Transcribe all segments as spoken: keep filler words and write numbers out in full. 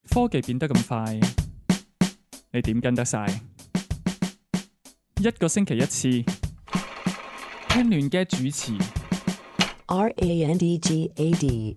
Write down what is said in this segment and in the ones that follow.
科技變得咁快，你點跟得晒？一個星期一次，聽亂嘅主持。 R A N D G A D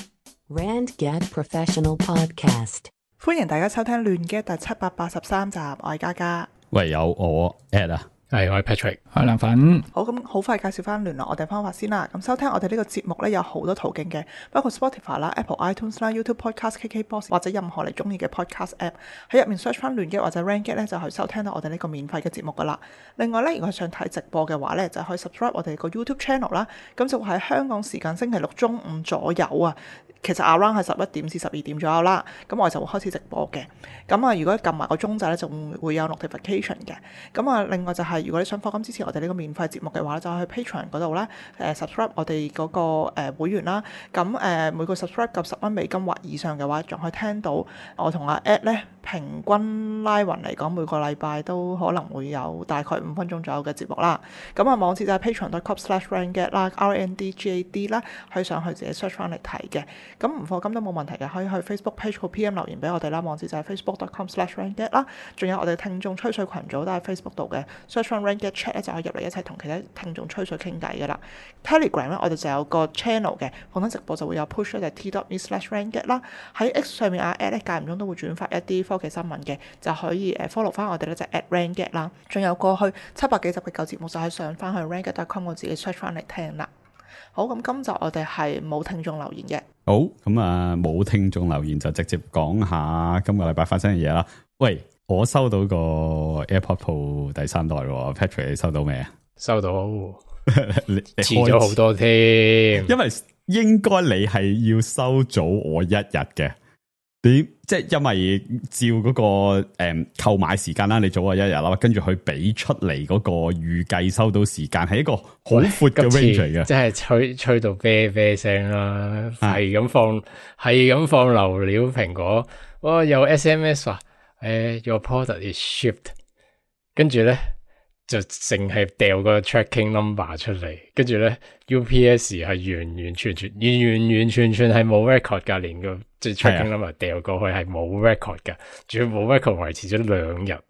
Randgad Professional Podcast， 歡迎大家收聽亂嘅第七百八十三集，我係嘉嘉。 喂，有我 Ed 啊。 係，我係 Patrick， 我係涼粉。 好，咁好快介紹翻聯絡我哋方法先啦。咁收聽我哋呢個節目呢，有好多途徑嘅，包括 Spotify 啦、Apple iTunes 啦、YouTube Podcast、K K Box 或者任何你中意嘅 Podcast App。喺入面 search 翻亂嘅或者 Randgad 咧，就可以收聽到我哋呢個免費嘅節目噶啦。另外呢，如果想睇直播嘅話呢，就可以 subscribe 我哋個 YouTube Channel 啦。咁就會喺香港時間星期六中午左右啊，其實 around 係十一點至十二點左右啦。咁我就會開始直播嘅。咁啊，如果撳埋個鐘仔呢，就會有 notification 嘅。咁啊，另外就係、是、如果你想課金支持我哋呢個免費節目嘅話咧，就去 Patreon 嗰度咧，誒 subscribe 我哋嗰個誒會員啦。咁誒每個 subscribe 夠十蚊美金或以上嘅話，仲可以聽到我同阿 Ed 咧平均拉勻嚟講，每個禮拜都可能會有大概五分鐘左右嘅節目啦。咁啊，網址就係 patreon.com slash randgad 啦 ，R A N D G A D 啦，可以上去自己 search 翻嚟睇嘅。咁唔課金都冇問題嘅，可以去 Facebook page 個 P M 留言俾我哋啦。網址就係 facebook.com slash randgad 啦。仲有我哋聽眾吹水群組都喺 Facebook 度嘅 ，search 翻 Randgad chat 咧就可以入嚟一齊同其他聽眾吹水傾偈嘅啦。Telegram 咧我哋就有個 channel 嘅，逢親直播就會有 push 就係 t.me slash randgad 啦。喺 X 上面阿 Ed 咧間唔中都會轉發一啲科技新聞嘅，就可以誒 follow 翻我哋咧就 at randgad 啦。仲有過去七百幾集嘅舊節目就係上翻去 randgad dot com 我自己 search 翻嚟聽啦。好，咁今集我哋係冇聽眾留言嘅。 好，咁啊冇聽眾留言就直接講下今個禮拜發生嘅嘢啦。喂，我收到個 AirPod Pro 第三代喎 ，Patrick 你收到未啊？ 收到， 你遲咗好多添。 因為應該你係要收早我一日嘅，點即係因為照嗰、那個誒購、嗯、買時間啦，你早我一日啦，跟住佢俾出嚟嗰個預計收到時間係一個好闊嘅 range 嚟嘅， 即係吹吹到啤啤聲啦，係咁放係咁放流料蘋果，哇有 S M S 話誒 your product is shipped， 跟住咧就淨係掉個 tracking number 出嚟，跟住咧 U P S 係完完全全完完完全全係冇 record 噶，連個即係 tracking number 掉過去係冇 record 噶，仲要冇 record 維持咗兩日。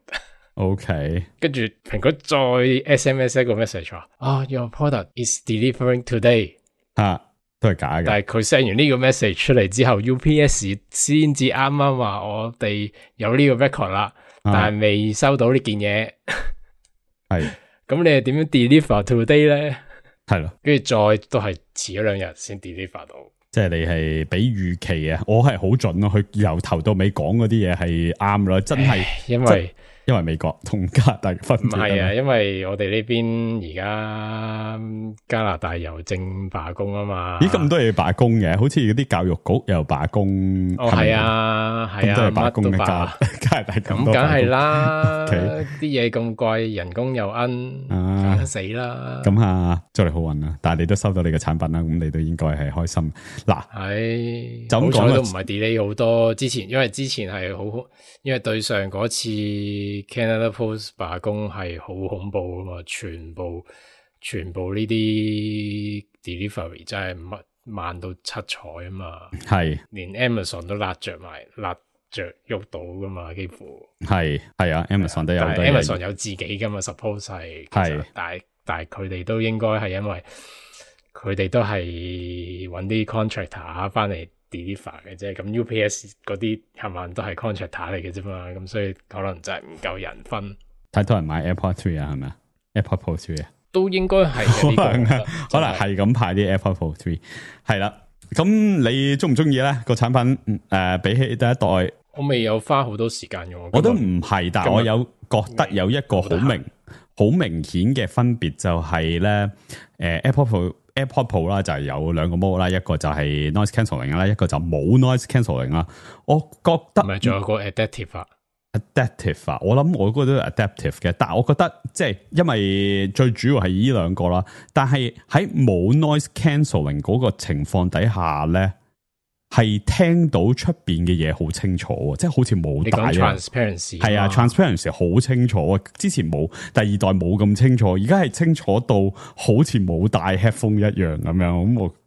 OK， 跟住蘋果再 S M S 一個 message 話啊、oh, your product is delivering today， 啊都係假嘅。但係佢 send 完呢個 message 出嚟之後 ，U P S 先至啱啱話我哋有呢個 record 啦，啊、但係未收到呢件嘢。係，咁你係點樣 deliver today 咧？ 係咯， 跟住再都係遲咗兩日先 deliver 到。 即係你係比預期啊！我係好準咯，佢由頭到尾講嗰啲嘢係啱啦，真係因為。 因為美國同加拿大分別唔係啊，因為我哋呢邊而家加拿大郵政罷工啊嘛。 咦，咁多嘢罷工嘅，好似嗰啲教育局又罷工。 哦，係啊，係啊， 乜都罷。加拿大咁梗係啦，啲嘢咁貴，人工又奀，啊死啦。 咁啊，祝你好運啦！但係你都收到你嘅產品啦，咁你都應該係開心。嗱， 係， 就咁講都唔係 delay 好多。之前因為之前係好，因為對上嗰次。Canada Post 罷工係好恐怖啊嘛，全部全部呢啲 delivery 真係慢慢到七彩啊嘛，係連 Amazon 都辣着埋，辣着喐到噶嘛，幾乎係係啊 ，Amazon 都有，但係 Amazon 有自己噶嘛 ，suppose 係係，但係但係佢哋都應該係因為佢哋都係揾啲 contractor 翻嚟。deliver 嘅啫，咁 U P S 嗰啲係咪都係 contractor 嚟嘅啫嘛，咁所以可能就係唔夠人分。太多人買 AirPod Three 啊，係咪啊 ？AirPod Pro Three 啊，都應該係嘅。可能可能係咁派啲 AirPod Pro Three 係啦。咁你中唔中意咧個產品？誒、呃，比起第一代，我未有花好多時間用。我都唔係，但係我有覺得有一個好明好明顯嘅分別就係咧，誒、呃、，AirPod Pro。AirPod Pro 啦，就係有兩個 mode 啦，一個就係 noise cancelling 啦，一個就冇 noise cancelling 啦。我覺得唔係仲有個 adaptive 啊 ，adaptive 啊，我諗我嗰個都係 adaptive 嘅，但係我覺得即係因為最主要係呢兩個啦，但係喺冇 noise cancelling 嗰個情況底下咧，係聽到出邊嘅嘢好清楚，即係好似冇帶 transparency 係啊 transparency 好清楚啊！之前冇第二代冇咁清楚，而家係清楚到好似冇帶 headphone 一樣咁樣，咁我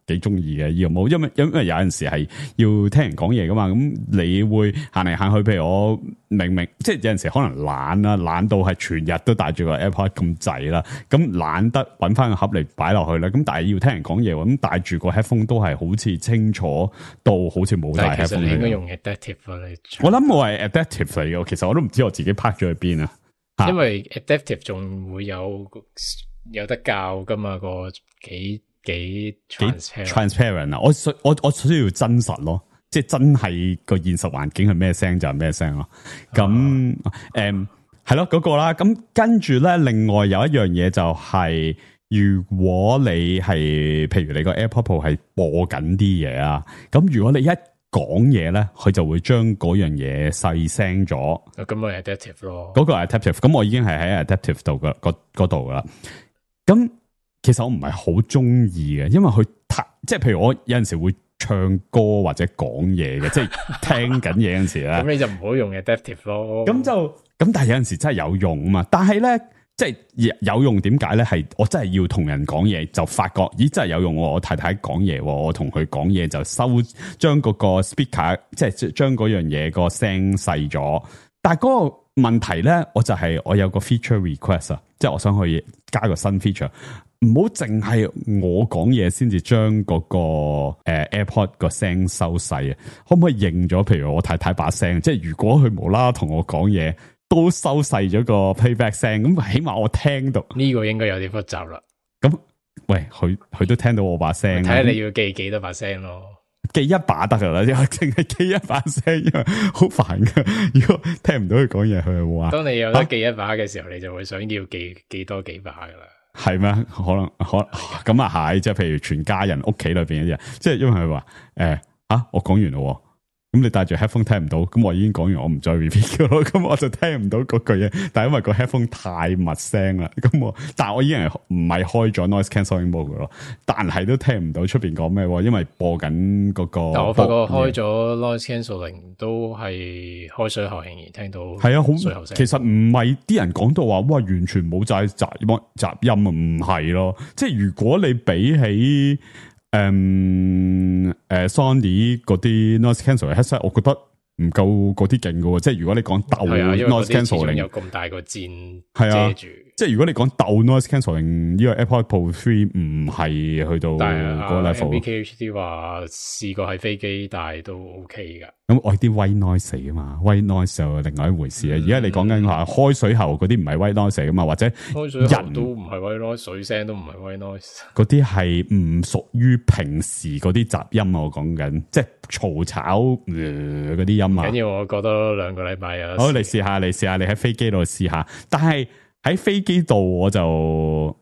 幾中意嘅呢個冇，因為因為有陣時係要聽人講嘢噶嘛，咁你會行嚟行去，譬如我明明即係有陣時可能懶啦，懶到係全日都帶住個 AirPod 咁滯啦，咁懶得揾翻個盒嚟擺落去啦，咁但係要聽人講嘢喎，咁帶住個 headphone 都係好似清楚到好似冇帶 headphone。 其實你應該用 adaptive 啊，你我諗我係 adaptive 嚟嘅，其實我都唔知我自己拍咗去邊啊。 因為 adaptive 仲會有有得教噶嘛，個幾幾 transparent, transparent 啊！我需我我需要真實咯，即係真係個現實環境係咩聲就係咩聲咯。咁誒係咯嗰個啦。咁跟住咧，另外有一樣嘢就係、是，如果你係譬如你個 AirPod Pro 係播緊啲嘢啊，咁如果你一講嘢咧，佢就會將嗰樣嘢細聲咗。 咁咪 adaptive 咯。 嗰個係 adaptive，咁我已經係喺 adaptive 度嘅嗰度噶啦。咁其實我唔係好中意嘅，因為佢太即係譬如我有陣時會唱歌或者講嘢嘅，即係聽緊嘢嗰陣時咧。 咁你就唔好用 adaptive 咯。 咁就咁，但係有陣時真係有用啊嘛。但係咧。即係有用，點解咧？係我真係要同人講嘢，就發覺咦真係有用。我太太講嘢，我同佢講嘢就收將嗰個 speaker，即係將嗰樣嘢個聲細咗。但係嗰個問題咧，我就係我有個 feature request 啊，即係我想去加個新 feature，唔好淨係我講嘢先至將嗰個誒 AirPod 個聲收細啊。可唔可以認咗？譬如我太太把聲，即係如果佢無啦啦同我講嘢，都收細咗個 playback 聲，咁起碼我聽到呢個應該有啲複雜啦。 咁喂，佢佢都聽到我把聲，睇下你要記幾多把聲咯？ 記一把得噶啦，因為淨係記一把聲，因為好煩噶。如果聽唔到佢講嘢，佢係話。 當你有得記一把嘅時候，啊、你就會想要記記多幾把噶啦。 係咩？可能可咁啊係，即係譬如全家人屋企裏邊嗰啲人，即係因為佢話誒啊，我講完咯。咁你戴住 headphone 聽唔到，咁我已經講完，我唔再 repeat 噶咯，咁我就聽唔到嗰句嘢。但係因為個 headphone 太密聲啦，咁我，但係我已經係唔係開咗 noise cancelling mode 噶咯，但係都聽唔到出邊講咩，因為播緊嗰個。 但我發覺開咗 noise cancelling 都係開水喉仍然聽到。 係啊，好，其實唔係啲人講到話，哇，完全冇晒雜雜音啊，唔係咯，即係如果你比起。誒、um, 誒、uh, ，Sony 嗰啲 noise cancelling headset，我覺得唔夠嗰啲勁噶，即係如果你講鬥 noise cancelling， 有咁大個箭係啊， 遮住。即係如果你講鬥 noise cancelling 呢個 AirPod Pro 三唔係去到嗰個 level。 M B K H D 話試過喺飛機，但係都 OK 噶。 咁我啲 white noise 啊嘛 ，white noise 就另外一回事啊。而、嗯、家你講緊話開水喉嗰啲唔係 white noise 啊嘛，或者開水喉都唔係 white noise，水聲都唔係 white noise。嗰啲係唔屬於平時嗰啲雜音啊，我講緊即係嘈吵嗰啲音啊。 緊要我覺得兩個禮拜啊。 好，你試下，你試下，你喺飛機度試下。但係喺飛機度我就。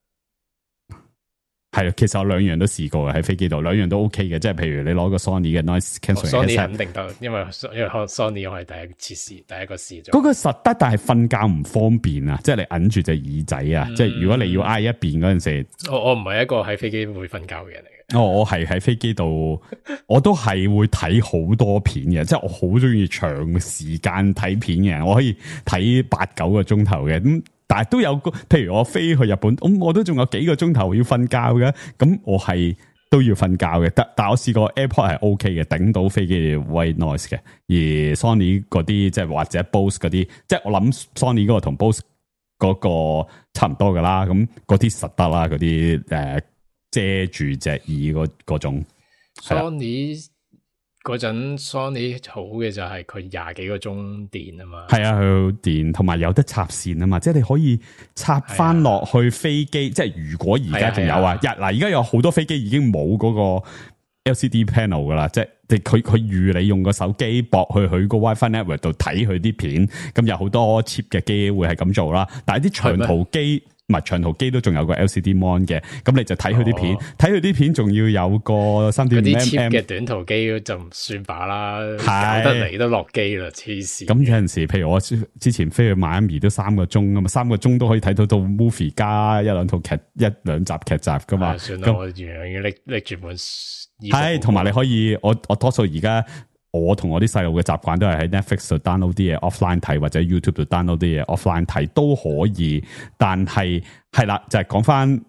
係啊，其實我兩樣都試過嘅，喺飛機度兩樣都 OK 嘅，即係譬如你攞個 Sony 嘅 noise cancelling Sony 肯定得，因為因為 Sony 我係第一次試，第一個試咗。 嗰個實得，但係瞓覺唔方便啊，即係你揞住隻耳仔啊，嗯、即係如果你要挨一邊嗰陣時， 我我唔係一個喺飛機會瞓覺嘅人嚟嘅。 哦，我係喺飛機度，我都係會睇好多片嘅，即係我好中意長時間睇片嘅，我可以睇八九個鐘頭嘅咁。但係都有個，譬如我飛去日本，咁我都仲有幾個鐘頭要瞓覺嘅，咁我係都要瞓覺嘅。但但我試過 AirPod 係 OK 嘅，頂到飛機嘅 white noise 嘅。而 Sony 嗰啲，即係或者 Bose 嗰啲，即係我諗 Sony 嗰個同 Bose 嗰個差唔多噶啦。咁嗰啲實得啦，嗰啲誒遮住隻耳嗰嗰種。 Sony 嗰陣 Sony 好嘅就係佢廿幾個鐘電啊嘛， 係啊，佢電同埋有得插線啊嘛，即係你可以插翻落去飛機，即係如果而家仲有啊，嗱而家有好多飛機已經冇嗰個 L C D panel 噶啦，即係佢佢預你用個手機駁去佢個 WiFi network 度睇佢啲片，咁有好多 cheap 嘅機會係咁做啦，但係啲長途機。唔係長途機都仲有個 L C D mon 嘅，咁你就睇佢啲片，睇佢啲片仲要有個三點五 mm 嘅短途機就唔算把啦，搞得嚟都落機啦，黐線。咁有陣時，譬如我之前飛去邁阿密都三個鐘啊嘛，三個鐘都可以睇到到 movie 加一兩套劇一兩集劇集噶嘛。 算啦，我原來要拎拎住本。 係，同埋你可以，我我多數而家。我同我啲細路嘅習慣都係喺 Netflix 度 download 啲嘢 offline 睇，或者 YouTube 度 download 啲嘢 offline 睇都可以。但係係啦，就係講翻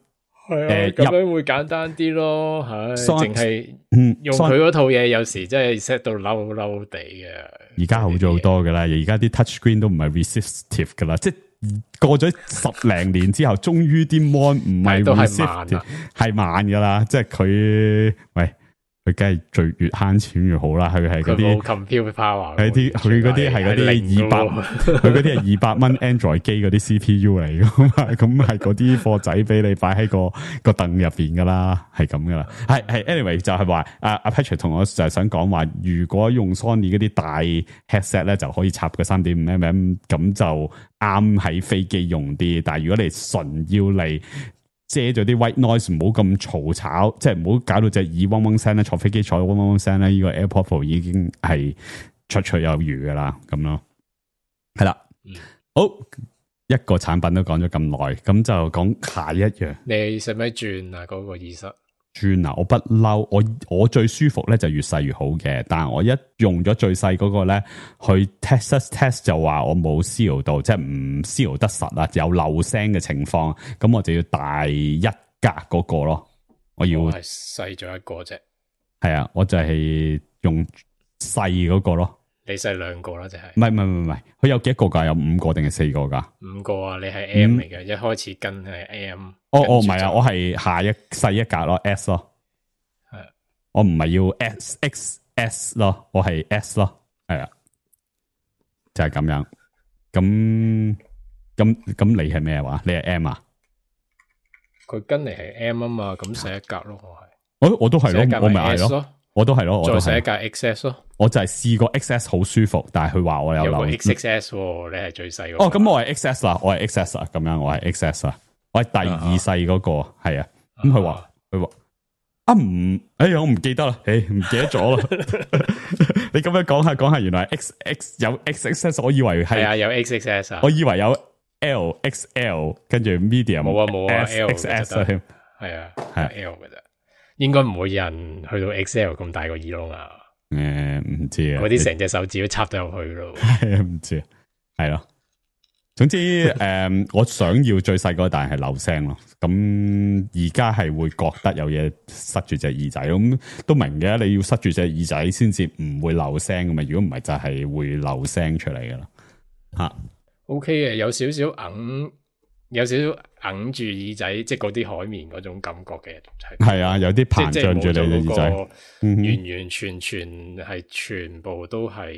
係啊，咁樣會簡單啲咯，係淨係用佢嗰套嘢，有時真係 set 到嬲嬲地嘅。 而家好咗好多噶啦，而家啲 touch screen 都唔係 resistive 噶啦，即係過咗十零年之後，終於啲 mon 唔係 resistive， 係慢噶啦，即係佢喂。佢梗係最越慳錢越好啦，佢係嗰啲 compute power， 係啲佢嗰啲係嗰啲二百，佢嗰啲係二百蚊 Android 機嗰啲 C P U 嚟噶嘛，咁係嗰啲貨仔俾你擺喺個個凳入邊噶啦，係咁噶啦。係係 anyway 就係話阿阿 Patrick 同我就係想講話，如果用 Sony 嗰啲大 headset 咧，就可以插個 三點五 mm， 咁就啱喺飛機用啲。但係如果你純要嚟遮咗啲 white noise， 唔好咁嘈吵，即係唔好搞到隻耳嗡嗡聲咧。坐飛機坐嗡嗡聲咧，呢、這個 AirPods Pro 已經係綽綽有餘噶啦，咁咯。係啦，嗯、好一個產品都講咗咁耐，咁就講下一樣。 你使唔使轉啊？嗰、那個耳塞轉啊！我不嬲，我我最舒服咧就越細越好嘅。但係我一用咗最細嗰個咧，去 test test 就話我冇 seal 到，即係唔 seal 得實啦，有漏聲嘅情況，咁我就要大一格嗰個咯。我要係細咗一個啫。 係啊，我就係用細嗰個咯。 你細兩個啦，就係。 唔係唔係唔係，佢有幾多個噶？有五個定係四個噶？ 五個啊！你係 M 嚟嘅、嗯，一開始跟係 M。 哦哦，唔係啊，我係下一細一格咯 ，S 咯。係，我唔係要 S X S 咯，我係 S 咯。係啊，就係咁樣。咁咁咁，你係咩話？你係 M 啊？ 佢跟嚟係 M 啊嘛，咁細一格咯，我係。 我我都係咯，我咪係咯，我都係咯， 再寫一格 X S 咯。 我就係試過 X S 好舒服，但係佢話我有漏 X X S，、哦、你係最細個。 哦，咁我係 X S 啦，我係 X S 啦，咁樣我係 X S 啦，我係第二細嗰、那個，係啊。咁佢話佢話啊唔，哎呀我唔記得啦，誒唔記得咗啦。你咁樣講下講下，原來 X X 有 X X S， 我以為係啊有 X X S 啊， 我以為有 L X L 跟住 medium 冇啊冇啊 L X S 啊， 係啊係 L 嘅啫。應該唔會有人去到 X L 咁大個耳窿啊！ 誒、嗯，唔知啊， 嗰啲成隻手指都插咗入去咯。 係啊，唔知，係咯。總之，誒、嗯，我想要最細個，但係漏聲咯。咁而家係會覺得有嘢塞住隻耳仔，咁都明嘅。你要塞住隻耳仔先至唔會漏聲噶嘛。如果唔係，就係會漏聲出嚟噶啦。吓、啊、，OK 嘅，有少少硬。有少少揞住耳仔，即係嗰啲海綿嗰種感覺嘅，係啊，有啲膨脹住你嘅耳仔，完完全全係全部都係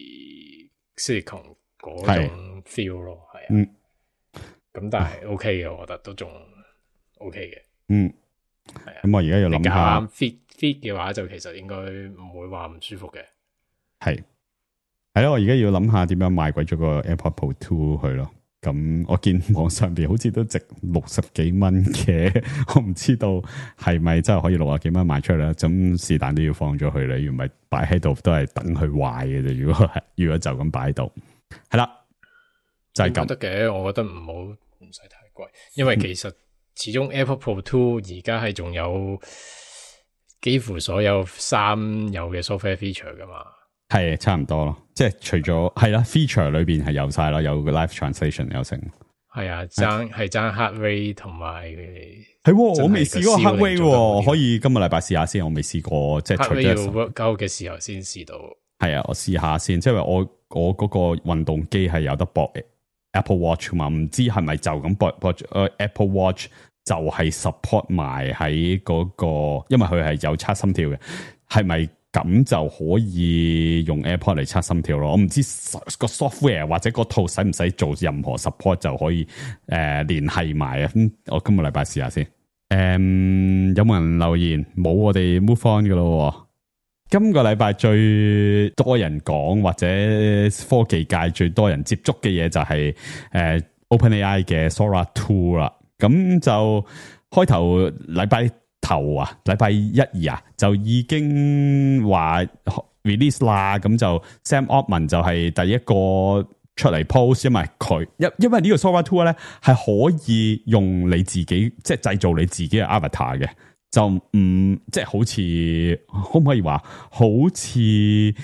silicone 嗰種 feel 咯，係啊，咁、嗯、但係 OK 嘅，我覺得都仲 OK 嘅，嗯，係啊，咁我而家要諗下 fit fit 嘅話，就其實應該唔會話唔舒服嘅，係係咯，我而家要諗下點樣賣鬼咗個 AirPods Pro two 去咯。咁我見網上邊好似都值六十幾蚊嘅，我唔知道係咪真係可以六十幾蚊賣出嚟啦。咁是但都要放咗佢啦，如果唔係擺喺度都係等佢壞嘅啫。如果係如果就咁擺喺度，係啦，就係咁得嘅。我覺得唔好唔使太貴，因為其實始終 AirPods Pro two 而家係仲有幾乎所有三有嘅 software feature 噶嘛。係差唔多咯，即係除咗係啦 ，feature 裏邊係有晒啦，有個 live translation 有成。係啊，爭係爭 heart rate 同埋係，我未試過 heart rate，可以今個禮拜試下先。我未試過，即係除咗 work out 嘅時候先試到。係啊，我試下先，即係我我嗰個運動機係有得駁 Apple Watch 嘛，唔知係咪就咁駁駁 Apple Watch 就係 support 埋喺嗰個，因為佢係有測心跳嘅，係咪？咁就可以用 AirPod 嚟測心跳咯。我唔知個 software 或者個套使唔使做任何 support 就可以誒聯繫埋啊。我今個禮拜試下先。誒、嗯，有冇人留言？冇，我哋 move on 噶咯。今個禮拜最多人講或者科技界最多人接觸嘅嘢就係、是、誒、呃、OpenAI 嘅 Sora two 啦。咁就開頭禮拜頭啊，禮拜一二啊，就已經話 release 啦，咁就 Sam Altman 就係第一個出嚟 post，因為佢因因為呢個 Sora two 咧係可以用你自己即係製造你自己嘅 avatar 嘅，就唔即係好似可唔可以話好似誒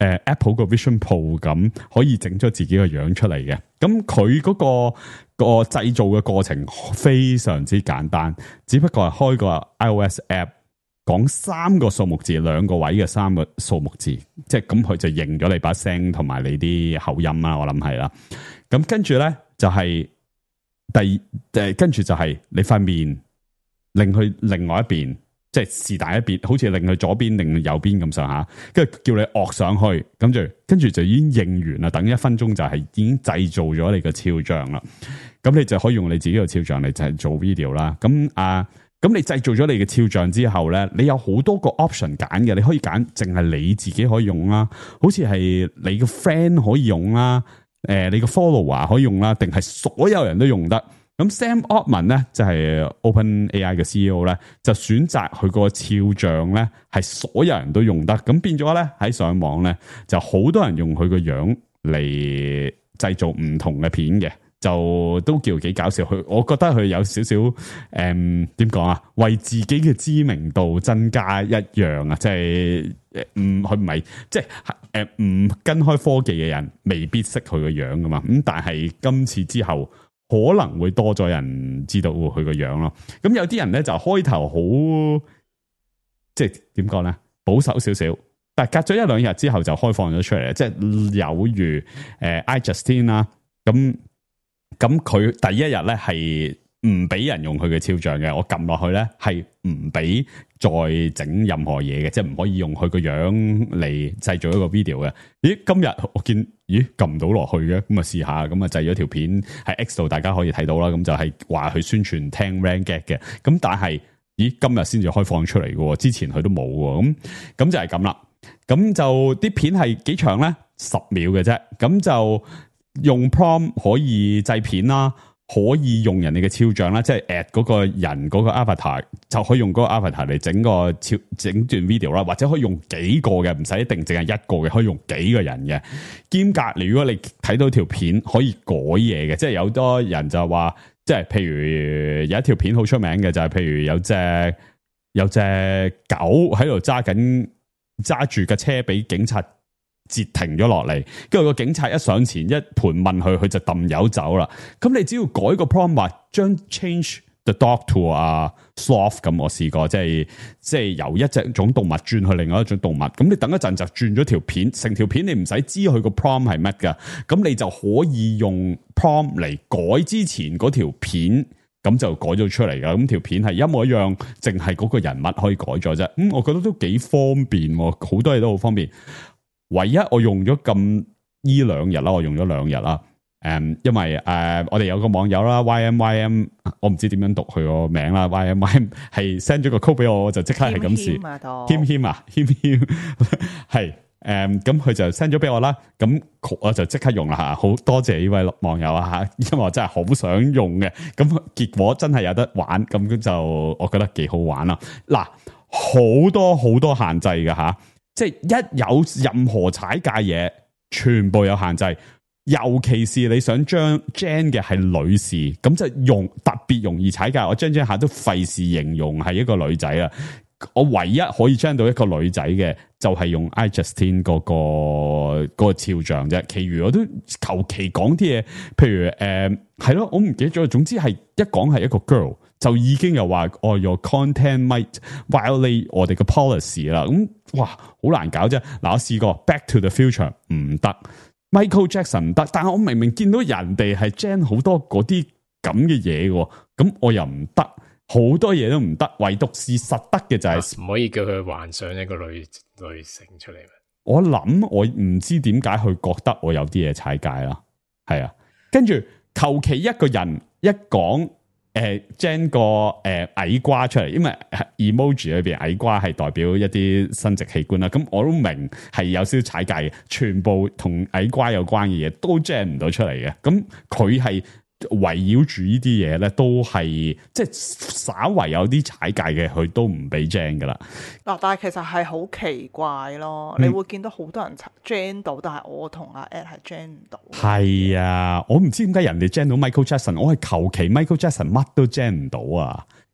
呃、Apple 個 Vision Pro 咁，可以整咗自己個樣出嚟嘅。咁佢嗰個、個製造嘅過程非常之簡單，只不過係開個 iOS app，講三個數目字，兩個位嘅三個數目字，即係咁佢就認咗你把聲同埋你啲口音啦，我諗係啦。咁跟住咧就係、是、第誒，跟住就係你塊面擰去另外一邊。即係是但一邊，好似擰去左邊，擰去右邊咁上下，跟住叫你惡上去，跟住跟住就已經認完啦。等一分鐘就係已經製造咗你個肖像啦。咁你就可以用你自己個肖像嚟就係做 video 啦。咁啊，咁你製造咗你嘅肖像之後咧，你有好多個 option 揀嘅，你可以揀淨係你自己可以用啦，好似係你個 friend 可以用啦，誒、呃，你個 follower 可以用啦，定係所有人都用得。咁 Sam Altman 咧就係 OpenAI 嘅 C E O 咧，就選擇佢個肖像咧係所有人都用得，咁變咗咧喺上網咧就好多人用佢個樣嚟製造唔同嘅片嘅，就都叫幾搞笑。佢我覺得佢有少少誒點講啊，為自己嘅知名度增加一樣啊，即係誒唔佢唔係即係誒唔跟開科技嘅人未必識佢個樣噶嘛，咁但係今次之後。可能會多咗人知道佢個樣咯，咁有啲人咧就開頭好即係點講咧保守少少，但係隔咗一兩日之後就開放咗出嚟，即係有如誒、呃、iJustine 啦，咁咁佢第一日咧係唔俾人用佢嘅肖像嘅，我撳落去咧係唔俾再整任何嘢嘅，即係唔可以用佢個樣嚟製造一個 video 嘅。咦，今日我見咦撳唔到落去嘅，咁啊試下，咁啊製咗條片喺 X 度，大家可以睇到啦。咁就係話佢宣傳聽 RanGad 嘅，咁但係咦今日先至開放出嚟嘅，之前佢都冇嘅，咁咁就係咁啦。咁就啲片係幾長咧？十秒嘅啫，咁就用 prompt 可以製片啦。可以用人哋嘅肖像啦，即係 at 嗰個人嗰個 avatar 就可以用嗰個 avatar 嚟整個肖整段 video 啦，或者可以用幾個嘅，唔使一定淨係一個嘅，可以用幾個人嘅。兼隔如果你睇到條片可以改嘢嘅，即係有多人就話，即係譬如有一條片好出名嘅就係譬如有隻有隻狗喺度揸緊揸住架車俾警察截停咗落嚟，跟住個警察一上前一盤問佢，佢就抌油走啦。咁你只要改個 prompt 話將 change the dog to 啊 sloth 咁，我試過，即係即係由一隻種動物轉去另外一種動物。咁你等一陣就轉咗條片，成條片你唔使知佢個 prompt 係乜噶，咁你就可以用 prompt 嚟改之前嗰條片，咁就改咗出嚟噶。咁條片係一模一樣，淨係嗰個人物可以改咗啫。咁、嗯、我覺得都幾方便，好多嘢都好方便。唯一我用咗咁呢兩日啦，我用咗兩日啦。誒、um,，因為誒、uh, 我哋有個網友啦 ，Y M Y M， 我唔知點樣讀佢個名啦。Y M Y M 係 send 咗個 code 俾我，我就即刻係咁試。謙謙啊，謙謙係誒，咁佢就 send 咗俾我啦。咁我就即刻用啦吓，好多謝呢位網友啊吓，因為我真係好想用嘅。咁結果真係有得玩，咁就我覺得幾好玩啦。嗱，好多好多限制嘅吓。即係一有任何踩界嘢，全部有限制。尤其是你想將 Jen 嘅係女士，咁就用特別容易踩界。我將將下都費事形容係一個女仔啦。我唯一可以將到一個女仔嘅，就係、是、用 iJustine 嗰、那個嗰、那個肖像啫。其餘我都求其講啲嘢，譬如誒係咯，我唔記得咗。總之係一講係一個 girl。就已經又話哦 your content might violate 我哋嘅 policy 啦，咁哇好難搞啫。嗱，我試過 Back to the Future 唔得 ，Michael Jackson 唔得，但係我明明見到人哋係 gen 好多嗰啲咁嘅嘢嘅，咁我又唔得，好多嘢都唔得，唯獨是實得嘅就係、是、 唔、啊、可以叫佢幻想一個女女性出嚟咩？ 我諗我唔知點解佢覺得我有啲嘢踩界啦，係啊，跟住求其一個人一講。誒 ，gen 個誒矮瓜出嚟，因為 emoji 裏邊矮瓜係代表一啲生殖器官啦。咁我都明係有少少踩界嘅，全部同矮瓜有關嘅嘢都 gen 唔到出嚟嘅。咁佢係圍繞住呢啲嘢咧，都係即係稍為有啲踩界嘅，佢都唔俾 gen 噶啦。 嗱，但係其實係好奇怪咯，嗯、你會見到好多人 gen 到，但係我同阿 Ed 係 gen 唔到。係啊，我唔知點解人哋 gen 到 Michael Jackson， 我係求其 Michael Jackson 乜都 gen 唔到啊！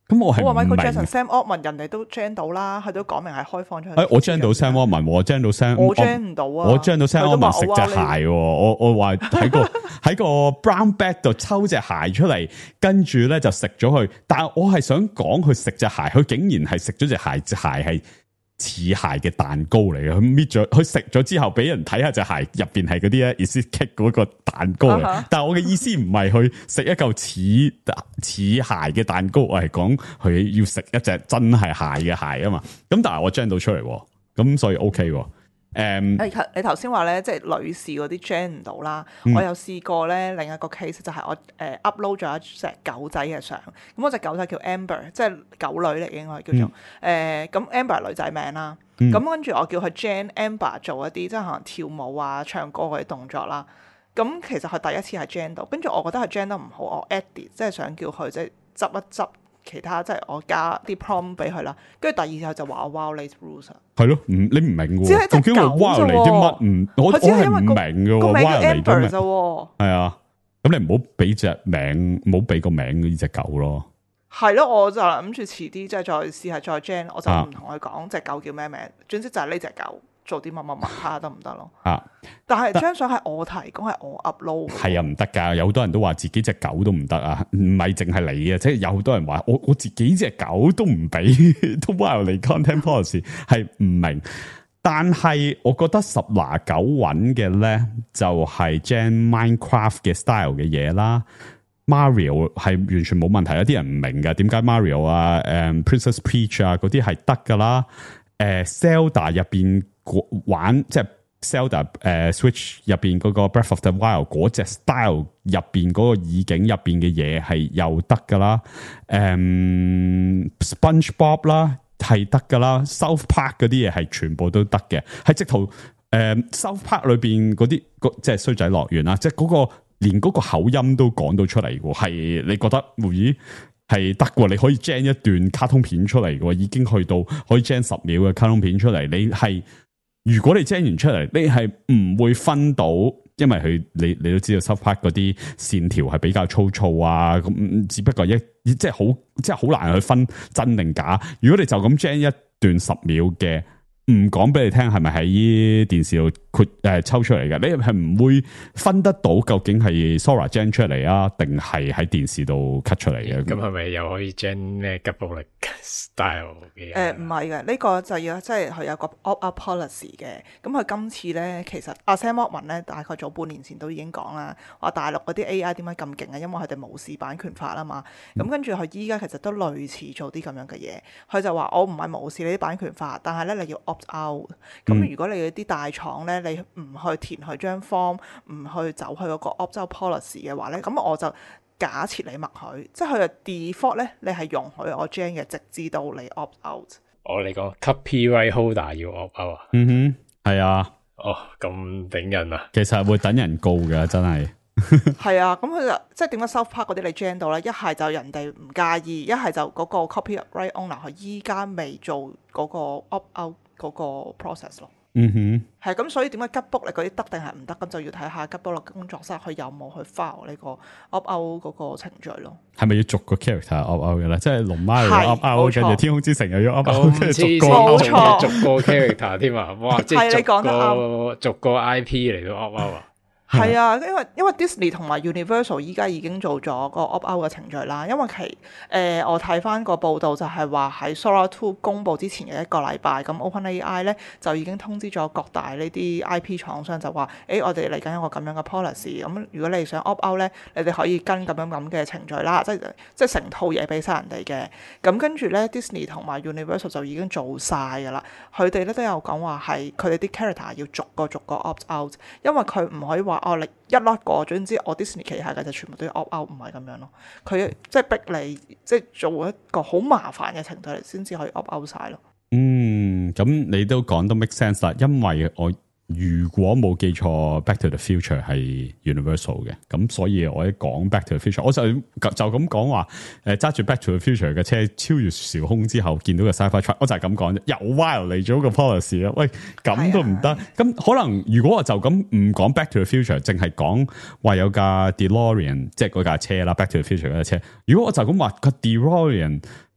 咁我係我話唔明。 Michael Jackson、Sam Altman 人哋都 gen 到啦，佢都講明係開放出去。 誒、我 gen 到 Sam Altman，我 gen 到 Sam， 我 gen 唔到啊！ 我 gen 到 Sam 佢都話 Altman 食我隻鞋話你喎，我我話喺個喺個 brown bag 度抽隻鞋出嚟，跟住咧就食咗佢。但係我係想講佢食隻鞋，佢竟然係食咗隻鞋，隻鞋係似鞋嘅蛋糕嚟嘅。佢搣咗，佢食咗之後俾人睇下隻鞋入邊係嗰啲咧 is it cake 嗰個蛋糕嚟。 Uh-huh. 但係我嘅意思唔係去食一嚿似似鞋嘅蛋糕，我係講佢要食一隻真係鞋嘅鞋啊嘛。咁但係我 gen 到出嚟，咁所以 OK 喎。誒、um,， 你你頭先話咧，即係女士嗰啲 gen 唔到啦。 嗯、 我有試過咧，另一個 case 就係我誒、呃、upload 咗一隻狗仔嘅相。咁嗰隻狗仔叫 Amber， 即係狗女嚟，應該叫做誒。咁、嗯呃、Amber 係女仔名啦。咁、嗯、跟住我叫佢 gen Amber 做一啲即係可能跳舞啊、唱歌嗰啲動作啦。咁其實佢第一次係 gen 到，跟住我覺得佢 gen 得唔好，我 edit 即係想叫佢即係執一執。其他即係我加啲 prompt 俾佢啦，跟住第二日就話我 violate rules 啊， 係咯，唔你唔明喎，究竟我 violate 啲乜？唔我我係唔明嘅喎，violate 啲咩？係啊，咁你唔好俾隻名，唔好俾個名呢隻狗咯。係咯，我就諗住遲啲即係再試下再 gen，我就唔同佢講隻狗叫咩名，總之就係呢隻狗。做啲乜乜乜睇下得唔得咯？啊！但係張相係我提供，係我 upload。係啊，唔得㗎！有好多人都話自己隻狗都唔得啊，唔係淨係你啊，即係有好多人話我我自己隻狗都唔俾，都 violate content policy 係唔明。但係我覺得十拿九穩嘅咧，就係 gen Minecraft 嘅 style 嘅嘢啦。Mario 係完全冇問題，有啲人唔明㗎，點解 Mario 啊、誒 Princess Peach 啊嗰啲係得㗎啦？誒 Zelda 入邊。玩即係 Zelda 誒、uh, Switch 入邊嗰個 Breath of the Wild 嗰隻 style 入邊嗰個意境入邊嘅嘢係又得噶啦，誒、um, SpongeBob 啦係得噶啦 ，South Park 嗰啲嘢係全部都得嘅，係直頭誒、um, South Park 裏邊嗰啲即係衰仔樂園啦，即係嗰、嗰個連嗰個口音都講到出嚟嘅，係你覺得咦？係得嘅，你可以 gen 一段卡通片出嚟嘅，已經去到可以 gen 十秒嘅卡通片出嚟，你係。如果你 gen 完出嚟，你係唔會分到，因為佢你你都知道 South Park 嗰啲線條係比較粗糙啊，咁只不過一即係好即係好難去分真定假。如果你就咁 gen 一段十秒嘅，唔講俾你聽係咪喺電視度括誒抽出嚟嘅，你係唔會分得到究竟係 Sora gen 出嚟啊，定係喺電視度 cut 出嚟嘅？咁係咪又可以 gen 咩吉卜力 style 嘅？誒唔係嘅，呢、這個就要即係佢有個 opt-out policy 嘅。咁佢今次咧，其實阿 Sam Altman 咧，大概早半年前都已經講啦，話大陸嗰啲 A I 點解咁勁啊？因為佢哋無視版權法啊嘛。咁、嗯、跟住佢依家其實都類似做啲咁樣嘅嘢。佢就話我唔係無視你啲版權法，但係咧你要 opt-out。咁如果你啲大廠咧，你唔去填佢張 form， 唔去走去嗰個 opt-out policy 嘅話咧，咁我就假設你默許，即係佢嘅 default 咧，你係容許我 gen 嘅，直至到你 opt-out。我你講 copyright holder 要 opt-out 啊？嗯哼，係啊。哦，咁頂人啊！其實會等人告㗎，真係。係啊，咁佢就即係點解 South Park 嗰啲你 gen 到咧？一係就人哋唔介意，一係就嗰個 copyright owner 佢依家未做嗰個 opt-out 嗰個 process 咯。嗯哼，係咁，所以點解吉卜力嗰啲得定係唔得？咁就要睇下吉卜力工作室佢有冇去 file 呢個 opt-out 嗰個程序咯。係咪要逐個 character opt-out 嘅咧？即係龍媽又要 opt-out，跟住天空之城又要 opt-out，跟住逐個冇錯，逐個 character 添啊！哇，即係逐個逐個 I P 嚟到 opt-out 啊！係啊，因為因為 Disney 同埋 Universal 依家已經做咗個 opt-out 嘅程序啦。因為其誒、呃、我睇翻個報道就係話喺 Sora Two 公佈之前嘅一個禮拜，咁 OpenAI 咧就已經通知咗各大呢啲 I P 廠商就話：誒、欸、我哋嚟緊一個咁樣嘅 policy，咁如果你想 opt-out 咧，你哋可以跟咁樣咁嘅程序啦，即係即係成套嘢俾晒人哋嘅。咁跟住咧 Disney 同埋 Universal 就已經做晒㗎啦。佢哋咧都有講話係佢哋啲 character 要逐個逐個 opt-out，因為佢唔可以話。哦，你一粒過，總之我 Disney 旗下嘅就全部都要 opt-out，唔係咁樣咯。佢即係逼你，即係做一個好麻煩嘅程序嚟，先至可以 opt-out 晒咯。嗯，咁你都講得 make sense 啦，因為我如果冇記錯 ，Back to the Future 係 Universal 嘅，咁所以我一講 Back to the Future，我就就咁講話，誒揸住 Back to the Future 嘅車超越時空之後，見到個 Sci-Fi Truck，我就係咁講啫，又 violate 咗個 policy 啊！喂，咁都唔得，咁、啊、可能如果我就咁唔講 Back to the Future，淨係講話有架 DeLorean，即係嗰架車啦 ，Back to the Future 嗰架車，如果我就咁話個 DeLorean。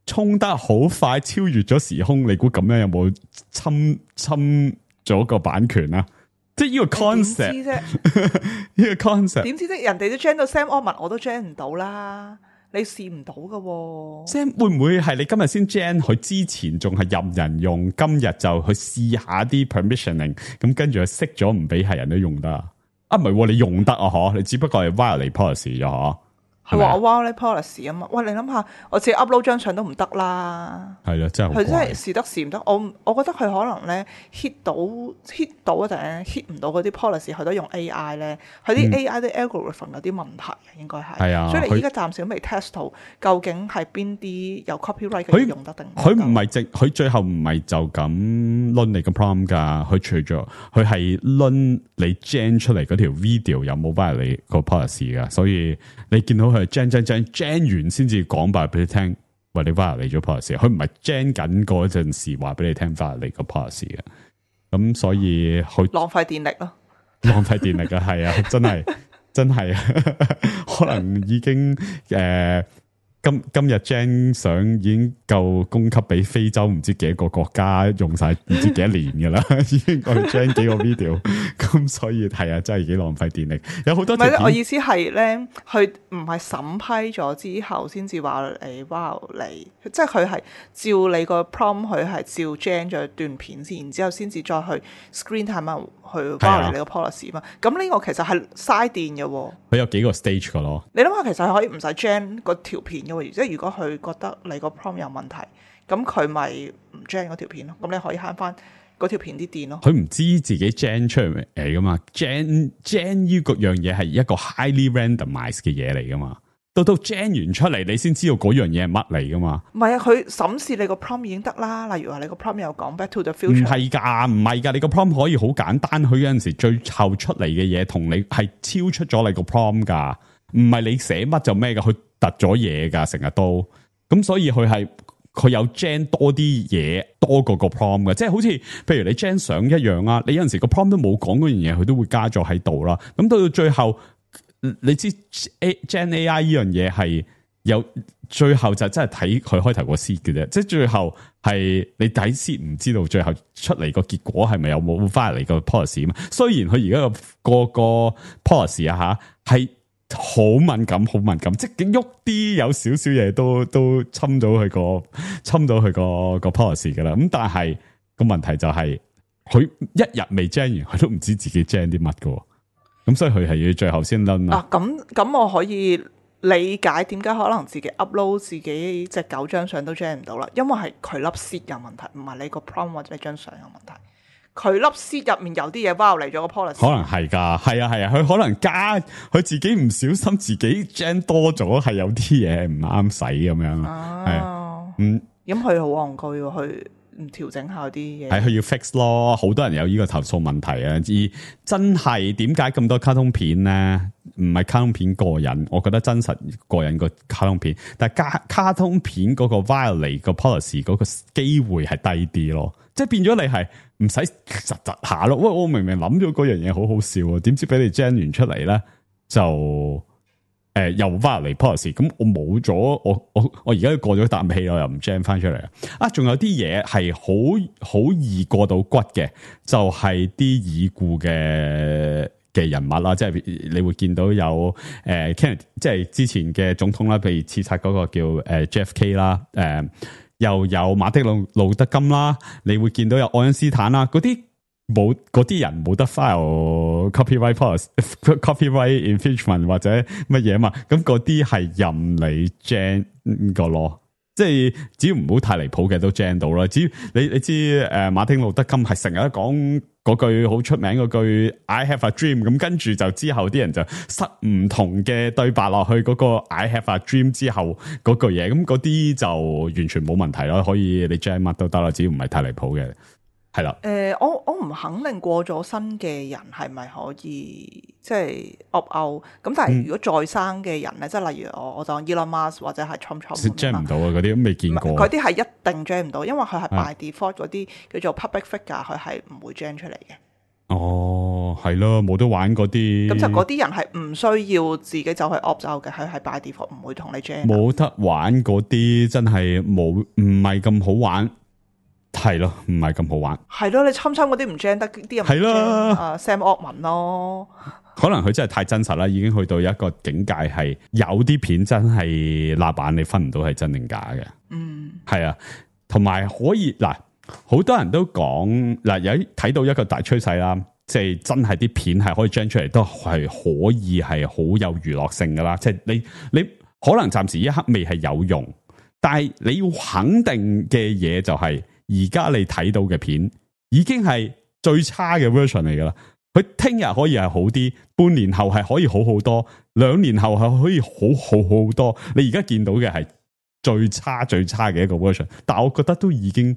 衝得好快，超越咗時空，你估咁樣有冇侵侵咗個版權啊？即係呢個 concept 啫， 呢個 concept 點知啫？人哋都 gen 到 Sam Altman，我都 gen 唔到啦。你試唔到噶 ，Sam 會唔會係你今日先 gen 佢之前仲係任人用，今日就去試下啲 permissioning， 咁跟住佢熄咗唔俾係人都用得啊？唔係，你用得啊？嗬，你只不過係 violate policy 咗嗬。 佢話我 violate policy 啊嘛，喂，你諗下，我自己 upload 張相都唔得啦， 係啦，真係佢真係時得時唔得。我我覺得佢可能咧 hit 到 hit 到一陣 hit 唔到嗰啲 policy，佢都用 A I 咧，佢啲 A I 啲 algorithm 有啲問題，應該係。係啊，所以你依家暫時都未 test 到，究竟係邊啲有 copyright 嘅用得定？ 佢唔係直，佢最後唔係就咁論你個 prompt 噶，佢除咗佢係論你 gen 出嚟嗰條 video 有冇 violate 個 policy 噶，所以你見到佢 gen gen gen gen 完先至講白俾你聽，喂，你 violate 咗 policy， 佢唔係 gen 緊嗰陣時話俾你聽 violate 個 policy 嘅，咁所以佢浪費電力咯， 浪費電力啊，係啊，真係真係，可能已經誒。呃今今日 gen 相已經夠供給俾非洲唔知幾個國家用晒唔知幾多年噶啦，已經我 gen 幾個 video， 咁所以係啊，真係幾浪費電力。有好多唔係，我意思係咧，佢唔係審批咗之後先至話誒，哇你，即係佢係照你個 prompt， 佢係照 gen 咗段片先，然之後先至再去 screen time 去 violate 你個 policy 嘛。咁呢個其實係嘥電嘅喎。 佢有幾個 stage 噶咯。 你諗下，其實係可以唔使 gen 嗰條片嘅喎，即係如果佢覺得你個 prompt 有問題，咁佢咪唔 gen 嗰條片咯。咁你可以慳翻嗰條片啲電咯。 佢唔知自己 gen 出嚟嚟噶嘛 ？gen gen 呢個樣嘢係一個 highly randomized 嘅嘢嚟噶嘛？到到 gen 完出嚟，你先知道嗰樣嘢係乜嚟噶嘛？ 唔係啊，佢審視你個 prompt 已經得啦。例如話你個 prompt 有講 back to the future， 唔係㗎，唔係㗎，你個 prompt 可以好簡單。佢有陣時最後出嚟嘅嘢同你係超出咗你個 prompt 㗎，唔係你寫乜就咩㗎，佢突咗嘢㗎，成日都咁，所以佢係佢有 gen 多啲嘢多過個 prompt 嘅，即係好似譬如你 gen 相一樣啊，你有陣時個 prompt 都冇講嗰樣嘢，佢都會加咗喺度啦。咁到到最後。你知 Gen A I 呢樣嘢係有最後就真係睇佢開頭個 seed 嘅啫，即係最後係你睇 seed 唔知道最後出嚟個結果係咪有冇翻嚟個 policy 嘛？雖然佢而家個個個 policy 啊吓係好敏感，好敏感，即係喐啲有少少嘢都都侵到佢個侵到佢個個 policy 噶啦。咁但係個問題就係佢一日未 gen 完，佢都唔知自己 gen 啲乜噶。咁所以佢係要最後先掄啊！ 咁咁我可以理解點解可能自己 upload 自己隻九張相都 gen 唔到啦，因為係佢粒 seed 有問題，唔係你個 prompt 或者你張相有問題。佢粒 seed 入面有啲嘢 violate 咗個 policy， 可能係噶，係啊係啊，佢可能加佢自己唔小心自己 gen 多咗，係有啲嘢唔啱使咁樣，係、啊、嗯， 咁佢好戇居喎，佢。唔調整下啲嘢， 係佢要 fix 咯。好多人有呢個投訴問題啊！而真係點解咁多卡通片咧？唔係卡通片過癮，我覺得真實過癮個卡通片，但係卡卡通片嗰個 violate 個 policy 嗰個機會係低啲咯。即係變咗你係唔使實實下咯。喂，我明明諗咗嗰樣嘢好好笑，點知俾你 gen 完出嚟咧就？誒、呃，又 violate policy，咁我冇咗，我我我而家過咗啖氣，我又唔 gen 翻出嚟啊！仲有啲嘢係好好易過到骨嘅，就係、是、啲已故嘅嘅人物啦，即係你會見到有誒、呃、Kennedy，即係之前嘅總統啦，譬如刺殺嗰個叫誒 J F K 啦，誒又有馬丁路路德金啦，你會見到有愛因斯坦啦，嗰啲。冇嗰啲人冇得 file copyright policy、copyright infringement 或者乜嘢嘛？咁嗰啲係任你 gen 個咯，即係只要唔好太離譜嘅都 gen 到啦。只要你你知誒、呃，馬丁路德金係成日講嗰句好出名嗰句 I have a dream， 咁跟住就之後啲人就塞唔同嘅對白落去嗰個 I have a dream 之後嗰句嘢，咁嗰啲就完全冇問題咯，可以你 gen 乜都得啦，只要唔係太離譜嘅。係啦，誒、 呃，我我唔肯定過咗身嘅人係咪可以即係 opt out，咁但係如果再生嘅人咧，即、嗯、係例如我我當 Elon Musk 或者係 Trump Trump gen 唔到啊，嗰啲都未見過， 嗰啲係一定 gen 唔到，因為佢係 by default 嗰啲叫做 public figure，佢係唔會 gen 出嚟嘅。 哦。 哦，係咯，冇得玩嗰啲。 咁就嗰啲人係唔需要自己走去 opt out 嘅，佢係 by default 唔會同你 jam。 冇得玩嗰啲真係冇，唔係咁好玩。係咯，唔係咁好玩。 係咯，你侵侵嗰啲唔 jam 得，啲人係咯， 啊 Sam Altman 咯。 可能佢真係太真實啦，已經去到一個境界，係有啲片真係立版，你分唔到係真定假嘅。嗯，係啊，同埋可以嗱，好多人都講嗱，有睇到一個大趨勢啦，即係真係啲片係可以 jam 出嚟，都係可以係好有娛樂性噶啦。即係你你可能暫時一刻未係有用，但係你要肯定嘅嘢就係。而家你睇到嘅片已經係最差嘅 version 嚟噶啦，佢聽日可以係好啲，半年後係可以好好多，兩年後係可以好好好多。你而家見到嘅係最差最差嘅一個 version， 但係我覺得都已經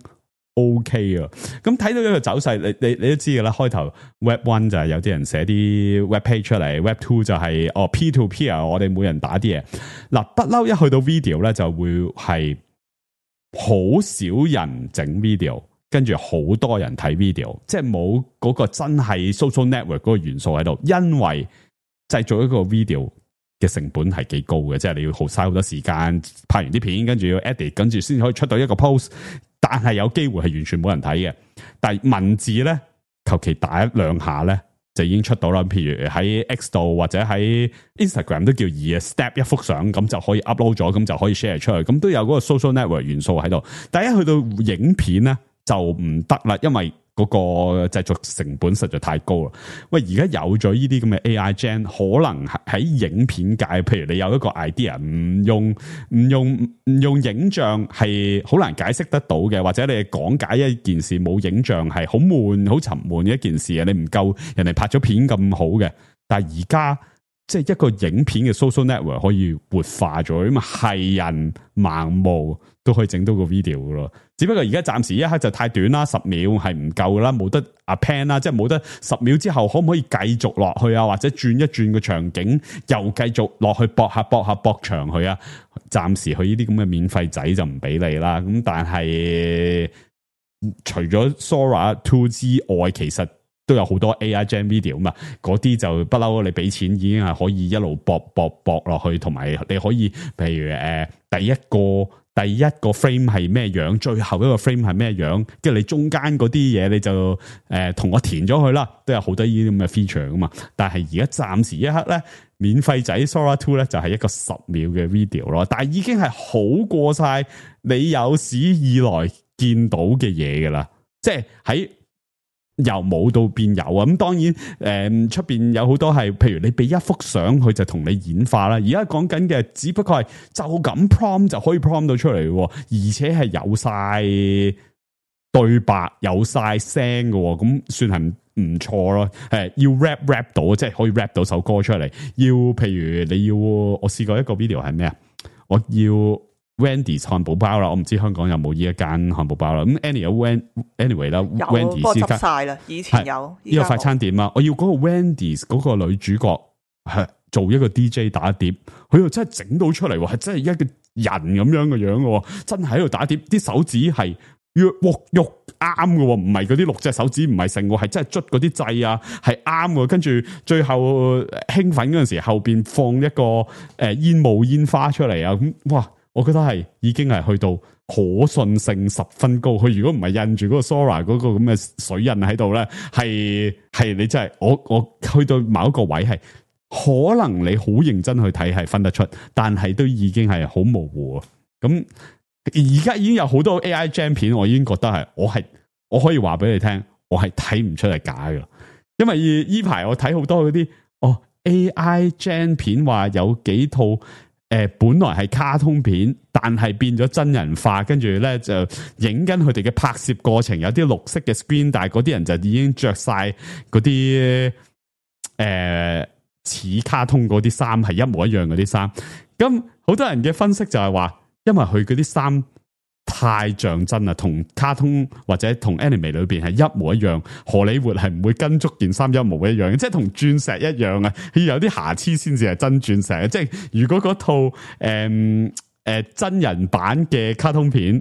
OK 啊。咁睇到一個走勢，你你你都知噶啦，開頭 Web One 就係有啲人寫啲 Web Page 出嚟 ，Web Two 就係哦 P to P 啊，我哋每人打啲嘢。嗱，不嬲一去到 video 咧，就會係。好少人整 video， 跟住好多人睇 video， 即係冇嗰個真係 social network 嗰個元素喺度，因為製作一個 video 嘅成本係幾高嘅，即係你要好嘥好多時間拍完啲片，跟住要 edit， 跟住先可以出到一個 post， 但係有機會係完全冇人睇嘅。但係文字咧，求其打一兩下咧，就已經出到啦，譬如喺 X 度或者喺 Instagram 都叫易啊 ，step 一幅相咁就可以 upload 咗，咁就可以 share 出去，咁都有嗰個 social network 元素喺度。但係一去到影片咧就唔得啦，因為嗰個製作成本實在太高啦。喂，而家有咗呢啲咁嘅 A I Gen， 可能喺影片界，譬如你有一個 idea， 唔用唔用唔用影像係好難解釋得到嘅，或者你講解一件事冇影像係好悶、好沉悶嘅一件事啊，你唔夠人哋拍咗片咁好嘅。但係而家即係一個影片嘅 social network 可以活化咗，咁啊係人盲目都可以整到個 video 噶咯。只不過而家暫時一刻就太短啦，十秒係唔夠啦，冇得 append 啦，即係冇得十秒之後可唔可以繼續落去啊？或者轉一轉個場景，又繼續落去駁下駁下駁場去啊？暫時去呢啲咁嘅免費仔就唔俾你啦。咁但係除咗 Sora two 之外，其實都有好多 A I Gen video 嘛，嗰啲就不嬲，你俾錢已經係可以一路駁駁駁落去，同埋你可以譬如誒、呃、第一個。第一個 frame 係咩樣，最後一個 frame 係咩樣，跟住你中間嗰啲嘢你就誒同、呃、我填咗佢啦，都有好多呢啲咁嘅 feature 噶嘛。但係而家暫時一刻咧，免費仔 Sora two 咧就係一個十秒嘅 video 咯，但係已經係好過晒你有史以來見到嘅嘢噶啦，即係喺。由冇到變有啊！咁當然，誒出邊有好多係，譬如你俾一幅相，佢就同你演化啦。而家講緊嘅，只不過係就咁 prompt 就可以 prompt 到出嚟，而且係有晒對白、有晒聲嘅，咁算係唔唔錯咯。誒，要 rap rap 到，即係可以 rap 到首歌出嚟。要譬如你要，我試過一個 video 係咩啊？我要。Wendy's 漢堡包啦，我唔知香港有冇呢一間漢堡包啦。咁 anyway anyway 啦，Wendy's 不過執晒啦，以前有呢個快餐店啊，我要嗰個 Wendy's 嗰個女主角係做一個 D J 打碟，佢又真係整到出嚟，係真係一個人咁樣嘅樣嘅，真係喺度打碟，啲手指係喐喐啱嘅，唔係嗰啲六隻手指唔係成個，係真係捽嗰啲掣啊，係啱嘅。跟住最後興奮嗰陣時，後邊放一個誒煙霧煙花出嚟啊，咁哇！我覺得係已經係去到可信性十分高。佢如果唔係印住嗰個 Sora 嗰個咁嘅水印喺度咧，係係你真係我我去到某一個位係可能你好認真去睇係分得出，但係都已經係好模糊啊。咁而家已經有好多 A I Gen 片，我已經覺得係我係我可以話俾你聽，我係睇唔出係假㗎。因為依排我睇好多嗰啲哦 A I Gen 片話有幾套。誒、呃，本來係卡通片，但係變咗真人化，跟住咧就影緊佢哋嘅拍攝過程，有啲綠色嘅 screen， 但係嗰啲人就已經着晒嗰啲誒似卡通嗰啲衫，係一模一樣嗰啲衫。咁好多人嘅分析就係話，因為佢嗰啲衫太像真啦，同卡通或者同 anime 裏邊係一模一樣，荷里活係唔會跟足件衫一模一樣，即係同鑽石一樣啊，要有啲瑕疵先至係真鑽石。即係如果嗰套誒誒、呃呃、真人版嘅卡通片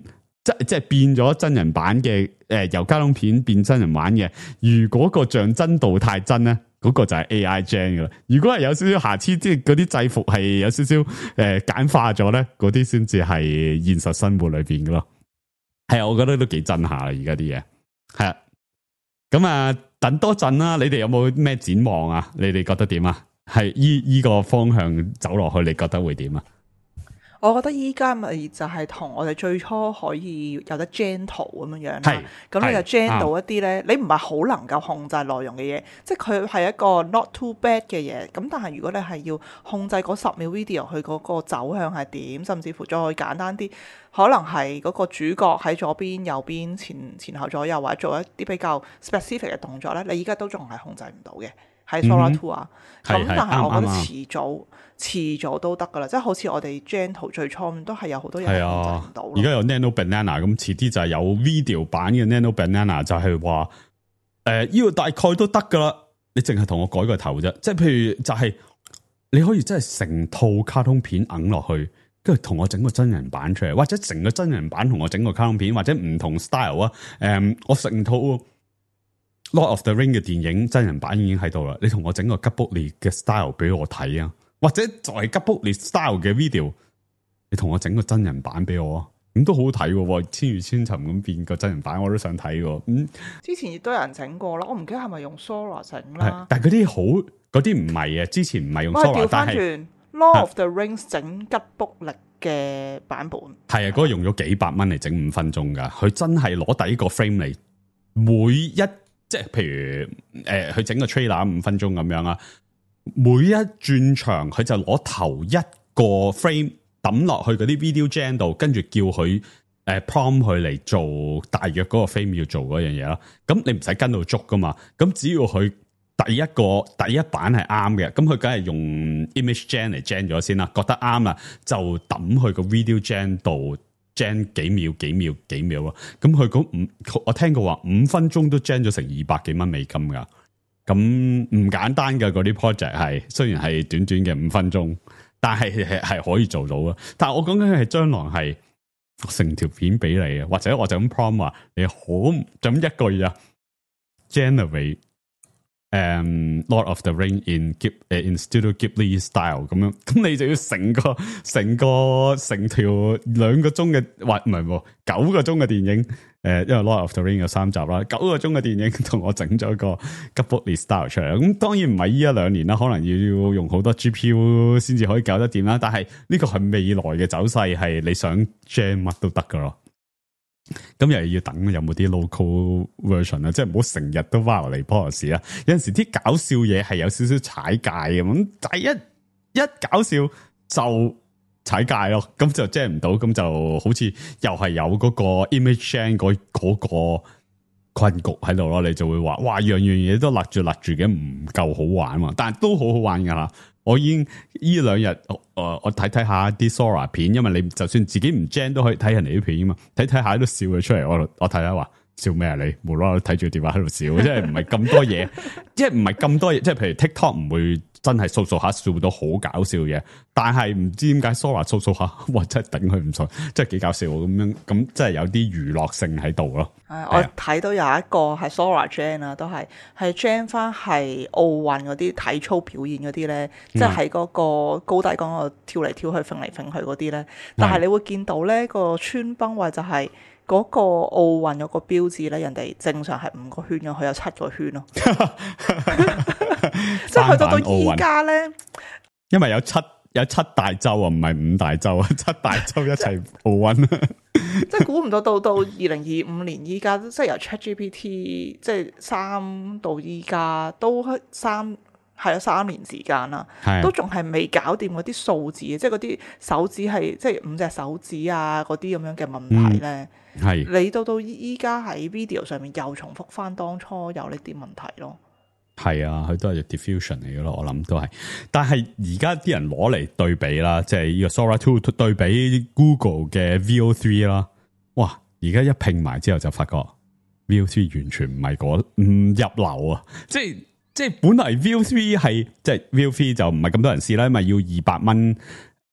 即即係變咗真人版嘅，誒、呃、由卡通片變真人版嘅。如果個像真度太真咧，嗰、那個就係 A I gen 噶啦。如果係有少少瑕疵，即係嗰啲制服係有少少誒簡化咗咧，嗰啲先至係現實生活裏邊噶咯。係啊，我覺得都幾真下啦，而家啲嘢係啊。咁啊，等多陣啦。你哋有冇咩展望啊？你哋覺得點啊？係依依個方向走落去，你覺得會點啊？ 我覺得依家咪就係同我哋最初可以有得 gen 圖咁樣樣啦，咁你就 gen 到一啲咧，你唔係好能夠控制內容嘅嘢，即係佢係一個 not too bad 嘅嘢。咁但係如果你係要控制嗰十秒 video 佢嗰個走向係點，甚至乎再簡單啲，可能係嗰個主角喺左邊、右邊、前前後左右，或者做一啲比較 specific 嘅動作咧，你依家都仲係控制唔到嘅。喺 Sora Two 啊，咁、嗯、但係我覺得遲早遲早都得噶啦，即係好似我哋 Gen 圖最初都係有好多人控制唔到。而家有 Nano Banana， 咁遲啲就係有 video 版嘅 Nano Banana， 就係話誒呢個大概都得噶啦，你淨係同我改個頭啫，即係譬如就係你可以真係成套卡通片揞落去，跟住同我整個真人版出嚟，或者成個真人版同我整個卡通片，或者唔同 style 啊，誒、嗯、我成套Lord of the Ring 嘅電影真人版已經喺度啦，你同我整個吉卜力嘅 style 俾我睇啊，或者就係吉卜力 style 嘅 video， 你同我整個真人版俾我啊，咁都好好睇喎，千與千尋咁變個真人版我都想睇喎。嗯， 之前亦都有人整過啦，我唔記得係咪用 Sora 整啦， 但係嗰啲好嗰啲唔係啊，之前唔係用 Sora， 但係 Lord of the Rings 整吉卜力嘅版本係啊，嗰、嗰個用咗幾百蚊嚟整五分鐘噶，佢真係攞第一個 frame 嚟每一。即係譬如誒，佢整個 trailer 五分鐘咁樣啊，每一轉場佢就攞頭一個 frame 抌落去嗰啲 video gen 度，跟住叫佢誒 prompt 佢嚟做大約嗰個 frame 要做嗰樣嘢啦。咁你唔使跟到足噶嘛，咁只要佢第一個第一版係啱嘅，咁佢梗係用 image gen 嚟 gen 咗先啦，覺得啱啦就抌去個 video gen 度。gen 幾秒幾秒幾秒咯，咁佢嗰五，我聽過話五分鐘都 gen 咗成二百幾蚊美金噶，咁唔簡單嘅嗰啲 project 係，雖然係短短嘅五分鐘，但係係係可以做到啊。但係我講緊係將來係成條片俾你啊，或者我就咁 prompt 話你好就咁一個月啊 generate。誒、um, ，Lord of the Ring in Ghib 誒 in Studio Ghibli style 咁樣，咁你就要成個成個成條兩個鐘嘅，或唔係九個鐘嘅電影，誒、呃，因為 Lord of the Ring 有三集啦，九個鐘嘅電影同我整咗個 Ghibli style 出嚟，咁當然唔係呢一兩年啦，可能要用好多 G P U 先至可以搞得掂啦，但係呢個係未來嘅走勢，係你想 jam 乜都得噶咯。咁又要等有冇啲 local version 啊，即係唔好成日都 viral 嚟 policy 啦。有陣時啲搞笑嘢係有少少踩界嘅，咁第一一搞笑就踩界咯，咁就遮唔到，咁就好似又係有嗰個 image gen 嗰嗰個困局喺度咯，你就會話哇樣樣嘢都勒住勒住嘅，唔夠好玩嘛，但係都好好玩噶啦。我已經呢兩日，誒，我睇睇下啲 Sora 片，因為你就算自己唔 gen 都可以睇人哋啲片啊嘛，睇睇下都笑佢出嚟。我我睇下話笑咩啊？你無啦啦睇住電話喺度笑，即係唔係咁多嘢，即係唔係咁多嘢，即係譬如 TikTok 唔會真係掃掃下笑到好搞笑嘅，但係唔知點解 Sora 掃掃下，哇真係頂佢唔順，真係幾搞笑咁樣，咁即係有啲娛樂性喺度咯。 係，我睇到有一個係 Sora Gen 啊，都係係 Gen 翻係奧運嗰啲體操表演嗰啲咧，即係喺嗰個高低槓度跳嚟跳去、揈嚟揈去嗰啲咧。但係你會見到咧個穿崩位就係嗰個奧運有個標誌咧，人哋正常係五個圈嘅，佢有七個圈咯。即係去到到依家咧， 因為有七有七大洲啊，唔係五大洲啊，七大洲一齊奧運。 即係估唔到到到二零二五年依家，即係由 ChatGPT 即係三到依家都三係咗三年時間啦，都仲係未搞掂嗰啲數字，即係嗰啲手指係即係五隻手指啊嗰啲咁樣嘅問題咧。係、嗯、你到到依家喺 video 上面又重複翻當初有呢啲問題咯。 係啊，佢都係 diffusion 嚟嘅咯，我諗都係。但係而家啲人攞嚟對比啦，即係呢個 Sora Two 對比 Google 嘅 V O Three 啦，哇！而家一拼埋之後就發覺 V O Three 完全唔係嗰唔入流啊！即係即係本嚟 V O Three 係即係 V O Three 就唔係咁多人試啦，因為要二百蚊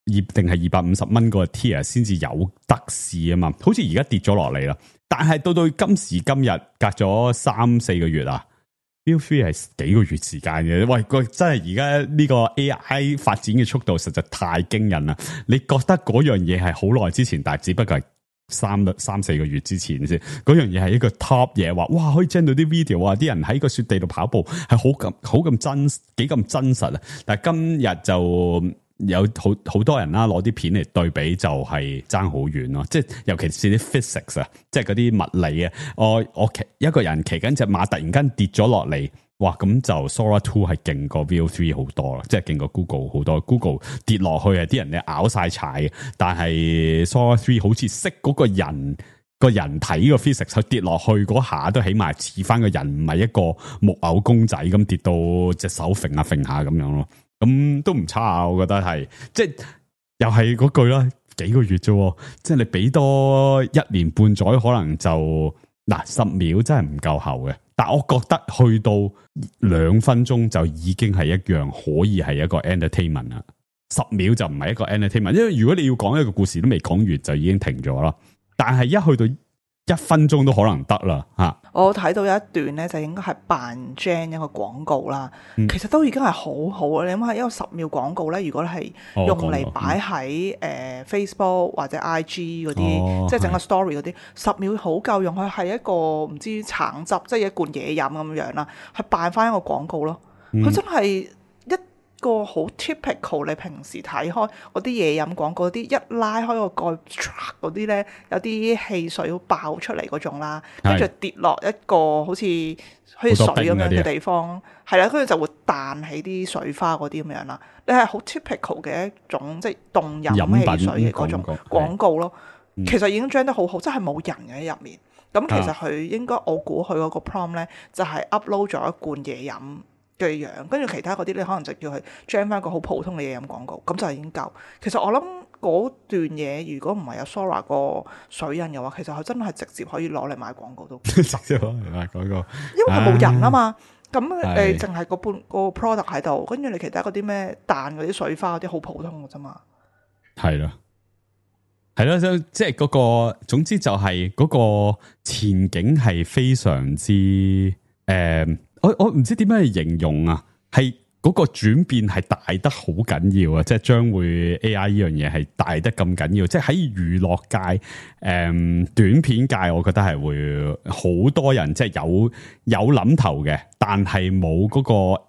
二定係二百五十蚊個 tier 先至有得試啊嘛，好似而家跌咗落嚟啦。但係到到今時今日，隔咗三四個月啊 ，View three 係幾個月時間嘅。喂，個真係而家呢個 A I 發展嘅速度實在太驚人啦！你覺得嗰樣嘢係好耐之前，但係只不過係三三四個月之前先，嗰樣嘢係一個 top 嘢，話哇可以 generate 到啲 video 啊，啲人喺個雪地度跑步係好咁好咁真幾咁真實啊！但係今日就有好好多人啦，攞啲片嚟對比就係爭好遠咯，即係尤其是啲 physics 啊，即係嗰啲物理啊，我我騎一個人騎緊隻馬突然間跌咗落嚟，哇咁就 Sora two 係勁過 View three 好多啦，即係勁過 Google 好多 ，Google 跌落去啊啲人咧咬晒柴，但係 Sora three 好似識嗰個人個人體個 physics，佢跌落去嗰下都起碼似翻個人，唔係一個木偶公仔咁跌到隻手揈下揈下咁樣咯。咁都唔差啊，我覺得係，即係又係嗰句啦，幾個月啫，即係你俾多一年半載，可能就嗱十秒真係唔夠喉嘅。但我覺得去到兩分鐘就已經係一樣可以係一個 entertainment 啦。十秒就唔係一個 entertainment，因為如果你要講一個故事都未講完就已經停咗啦。但係一去到一分鐘都可能得啦吓。 我睇到有一段咧，就應該係扮 Gen 一個廣告啦、嗯。其實都已經係好好啦。你諗下，一個十秒廣告咧，如果你係用嚟擺喺誒 Facebook 或者 I G 嗰啲、哦，即係整個 story 嗰啲，十秒好夠用。佢係一個唔知橙汁，即係一罐嘢飲咁樣啦，係扮翻一個廣告咯。佢、嗯、真係個好 typical， 你平時睇開嗰啲嘢飲廣告，啲一拉開個蓋嗰啲咧，有啲汽水爆出嚟嗰種啦，跟住跌落一個好似好似水咁樣嘅地方，係啦，跟住就會彈起啲水花嗰啲咁樣啦。你係好 typical 嘅一種即係凍飲汽水嘅嗰種廣告咯。其實已經將得好好，真係冇人嘅喺入面。咁其實佢應該我估佢嗰個 prompt 咧，就係 upload 咗一罐嘢飲嘅樣，跟住其他嗰啲你可能就叫佢 jam 翻個好普通嘅嘢飲廣告，咁就已經夠。其實我諗嗰段嘢，如果唔係有 Sora 個水印嘅話，其實佢真係直接可以攞嚟賣廣告都直接攞嚟賣廣告，因為佢冇人啊嘛。咁誒，淨係個半個 product 喺度，跟住你其他嗰啲咩彈嗰啲水花嗰啲好普通嘅啫嘛。係咯， 係咯，即係嗰個，總之就係嗰個前景係非常之誒。呃我我唔知點樣去形容啊，係嗰個轉變係大得好緊要啊！即係將會 A I 呢樣嘢係大得咁緊要，即係喺娛樂界誒、嗯、短片界，我覺得係會好多人即係有有諗頭嘅，但係冇嗰個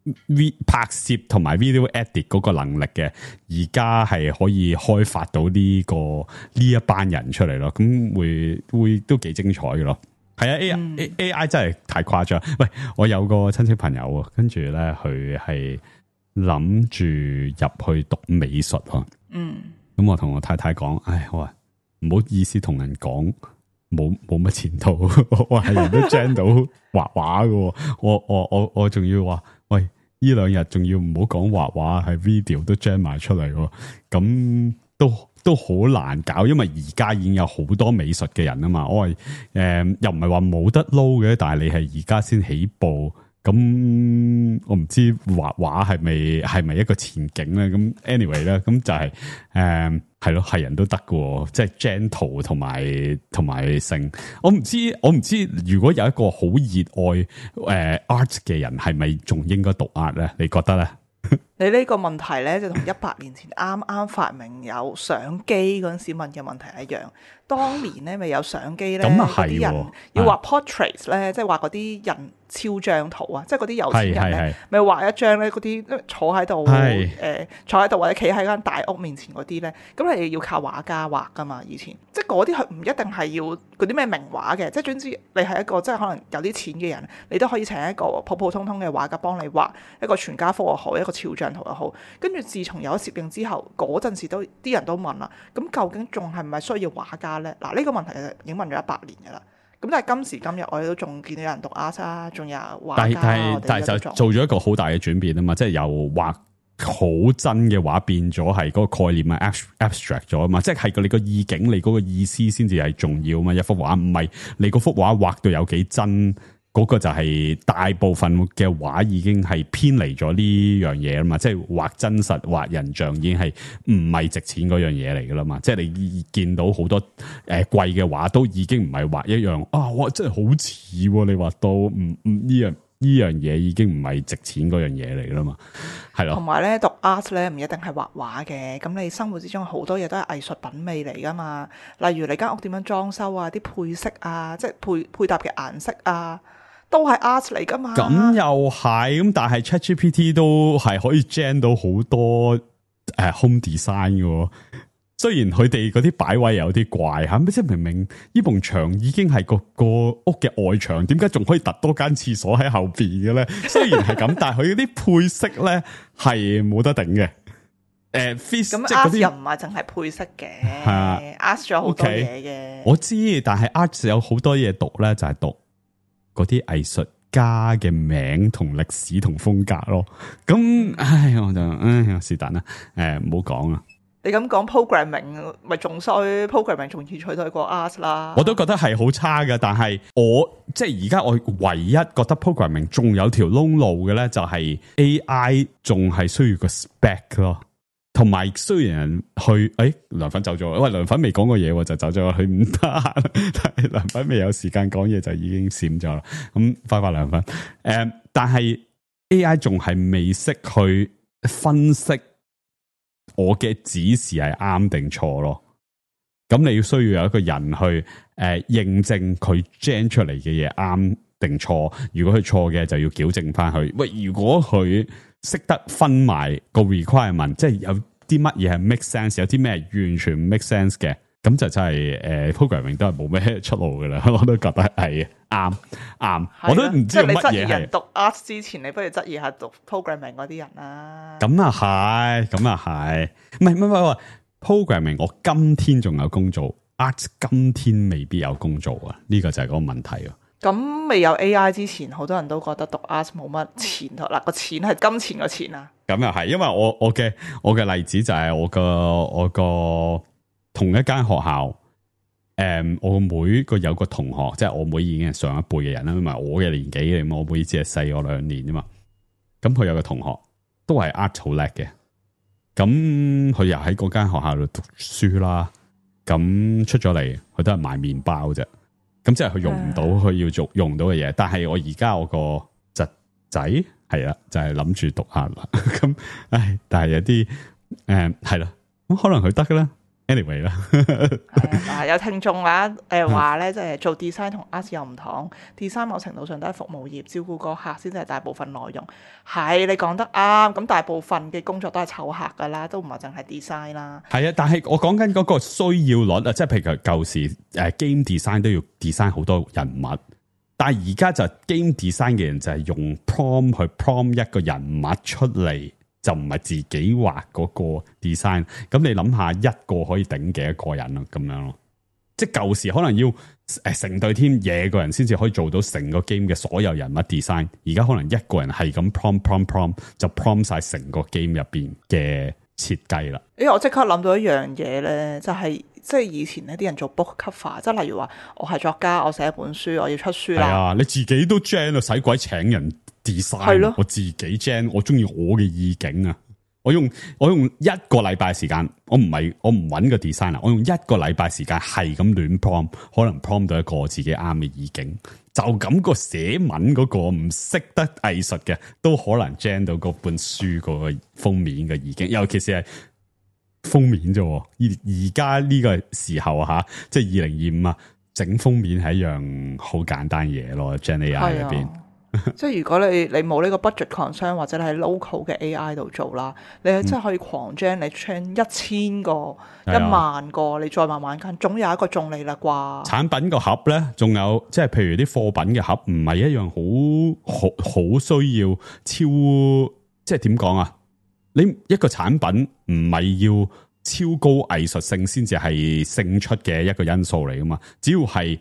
V 拍攝同埋 video edit 嗰個能力嘅，而家係可以開發到呢、這個呢一班人出嚟咯，咁會會都幾精彩嘅咯。係啊 ，A I、嗯、A I 真係太誇張。喂，我有個親戚朋友啊，跟住咧佢係諗住入去讀美術啊。嗯，咁我同我太太講，唉，我話唔好意思同人講，冇冇乜前途。我係人都 gen 到畫畫嘅，我我我我仲要話，喂，呢兩日仲要唔好講畫畫，係 video 都 gen 埋出嚟，咁都。都好難搞，因為而家已經有好多美術嘅人啊嘛。我係誒、呃、又唔係話冇得撈嘅，但係你係而家先起步，咁我唔知畫畫係咪係咪一個前景咧？咁 anyway 咧，咁就係誒係咯，係人都得嘅，即係 gentle 同埋同埋性。我唔知我唔知，如果有一個好熱愛誒、呃、art 嘅人，係咪仲應該讀 art 咧？你覺得咧？ 你呢個問題咧，就同一百年前啱啱發明有相機嗰陣時問嘅問題一樣。當年咧，咪有相機咧，嗰啲人要畫 portraits 咧，即係畫嗰啲人肖像圖啊，即係嗰啲有錢人咧，咪畫一張咧，嗰啲坐喺度誒，坐喺度或者企喺間大屋面前嗰啲咧，咁你要靠畫家畫噶嘛？以前即係嗰啲佢唔一定係要嗰啲咩名畫嘅，即係總之你係一個即係可能有啲錢嘅人，你都可以請一個普普通通嘅畫家幫你畫一個全家福又好，一個肖像圖又好。跟住自從有咗攝影之後，嗰陣時都啲人都問啦，咁究竟仲係唔係需要畫家咧？嗱，呢個問題已經問咗一百年噶啦。咁但係今時今日我哋都仲見到有人讀 art 啊，仲有畫家。但係但係就做咗一個好大嘅轉變啊嘛，即係由畫好真嘅畫變咗係嗰個概念啊 abstract 咗啊嘛，即係你個意境，你嗰個意思先至係重要啊嘛。一幅畫唔係你嗰幅畫畫到有幾真， 嗰個就係大部分嘅畫已經係偏離咗呢樣嘢啦嘛，即係畫真實畫人像已經係唔係值錢嗰樣嘢嚟噶啦嘛，即係你見到好多誒貴嘅畫都已經唔係畫一樣啊，哇真係好似你畫到唔唔呢樣呢樣嘢已經唔係值錢嗰樣嘢嚟啦嘛，係咯。 同埋咧讀 art 咧唔一定係畫畫嘅，咁你生活之中好多嘢都係藝術品味嚟噶嘛，例如你間屋點樣裝修啊，啲配色啊，即係配配搭嘅顏色啊。都係 art 嚟噶嘛？ 咁又係，咁但係 ChatGPT 都係可以 gen 到好多誒、呃、home design 嘅。雖然佢哋嗰啲擺位有啲怪吓，即係明明呢埲牆已經係個個屋嘅外牆，點解仲可以突多間廁所喺後邊嘅咧？雖然係咁，但係佢嗰啲配色咧係冇得頂嘅。誒、呃、 咁 art 又唔係淨係配色嘅，係啊 art 仲有好多嘢嘅。 Okay，我知，但係 art 有好多嘢讀咧，就係、是、讀。嗰啲藝術家嘅名同歷史同風格咯，咁唉我就唉是但啦，誒唔好講啦。 你咁講 programming 咪仲衰 ，programming 仲易取代過 art 啦。 我都覺得係好差嘅，但係我即係而家我唯一覺得 programming 仲有條窿路嘅咧，就係 A I 仲係需要個 spec 咯。同埋雖然去，誒、哎，涼粉走咗，喂，涼粉未講過嘢就走咗，佢唔得閒，但係涼粉未有時間講嘢就已經閃咗啦。咁快快涼粉，誒、呃，但係 A I 仲係未識去分析我嘅指示係啱定錯咯。咁你要需要有一個人去誒、呃、認證佢 gen 出嚟嘅嘢啱定錯。如果佢錯嘅，就要矯正翻去。喂，如果佢識得分埋個 requirement， 即係有啲乜嘢係 make sense， 有啲咩係完全唔 make sense 嘅，咁就真係誒、呃、programming 都係冇咩出路噶啦。我都覺得係啱啱，我都唔知乜嘢係。即係你質疑人讀 art 之前，你不如質疑下讀 programming 嗰啲人啦。 咁啊係，咁啊係，唔係唔係唔係 programming， 我今天仲有工做 ，art 今天未必有工做啊。呢、這個就係嗰個問題啊。 咁未有 A I 之前，好多人都覺得讀 art 冇乜前途啦，個錢係金錢個錢啊。 咁又係，因為我我嘅我嘅例子就係我個我個同一間學校，誒、嗯，我妹個有個同學，即係我妹已經係上一輩嘅人啦，因為我嘅年紀嚟，我妹只係細我兩年啫嘛。咁佢有個同學都係 art 好叻嘅，咁佢又喺嗰間學校度讀書啦，咁出咗嚟，佢都係賣麵包啫。咁即係佢用唔到佢要做用唔到嘅嘢，但係我而家我個侄仔係啦，就係諗住讀下啦。咁唉，但係有啲誒係啦，咁、嗯、可能佢得噶啦。anyway 啦， 係有聽眾話誒話咧，即係做 design 同 art 又唔同，design 某程度上都係服務業，照顧個客先至係大部分內容。係你講得啱，咁大部分嘅工作都係湊客噶啦，都唔係淨係 design 啦。係啊，但係我講緊嗰個需要率啊，即係譬如舊時誒 game design 都要 design 好多人物，但係而家就 game design 嘅人就係用 prompt 去 prompt 一個人物出嚟。就唔係自己畫嗰個 design， 咁你諗下一個可以頂幾多個人啊？咁樣咯，即係舊時可能要誒成隊 team 嘢個人先至可以做到成個 game 嘅所有人物 design， 而家可能一個人係咁 prompt prompt prompt 就 prompt 晒成個 game 入邊嘅設計啦。 誒，我即刻諗到一樣嘢咧，就係即係以前呢啲人做 book cover，即係例如話我係作家，我寫一本書，我要出書啦。係啊，你自己都 gen 啊，使鬼請人 design，我自己 gen， 我中意我嘅意境啊！我用我用一個禮拜時間，我唔係我唔揾個 designer， 我用一個禮拜時間係咁亂 prompt， 可能 prompt 到一個自己啱嘅意境。就咁個寫文嗰個唔識得藝術嘅，都可能 gen 到嗰本書個封面嘅意境，尤其是係封面啫。而而家呢個時候吓，即係二零二五啊，整封面係一樣好簡單嘢咯。Gen A I 入邊。 即係如果你你冇呢個 budget concern 或者你喺 local 嘅 A I 度做啦，你係真係可以狂 gen，你 gen 一千個、一萬個，你再慢慢跟，總有一個中你啦啩。產品個盒咧，仲有即係譬如啲貨品嘅盒，唔係一樣好好好需要超，即係點講啊？你一個產品唔係要超高藝術性先至係勝出嘅一個因素嚟噶嘛？只要係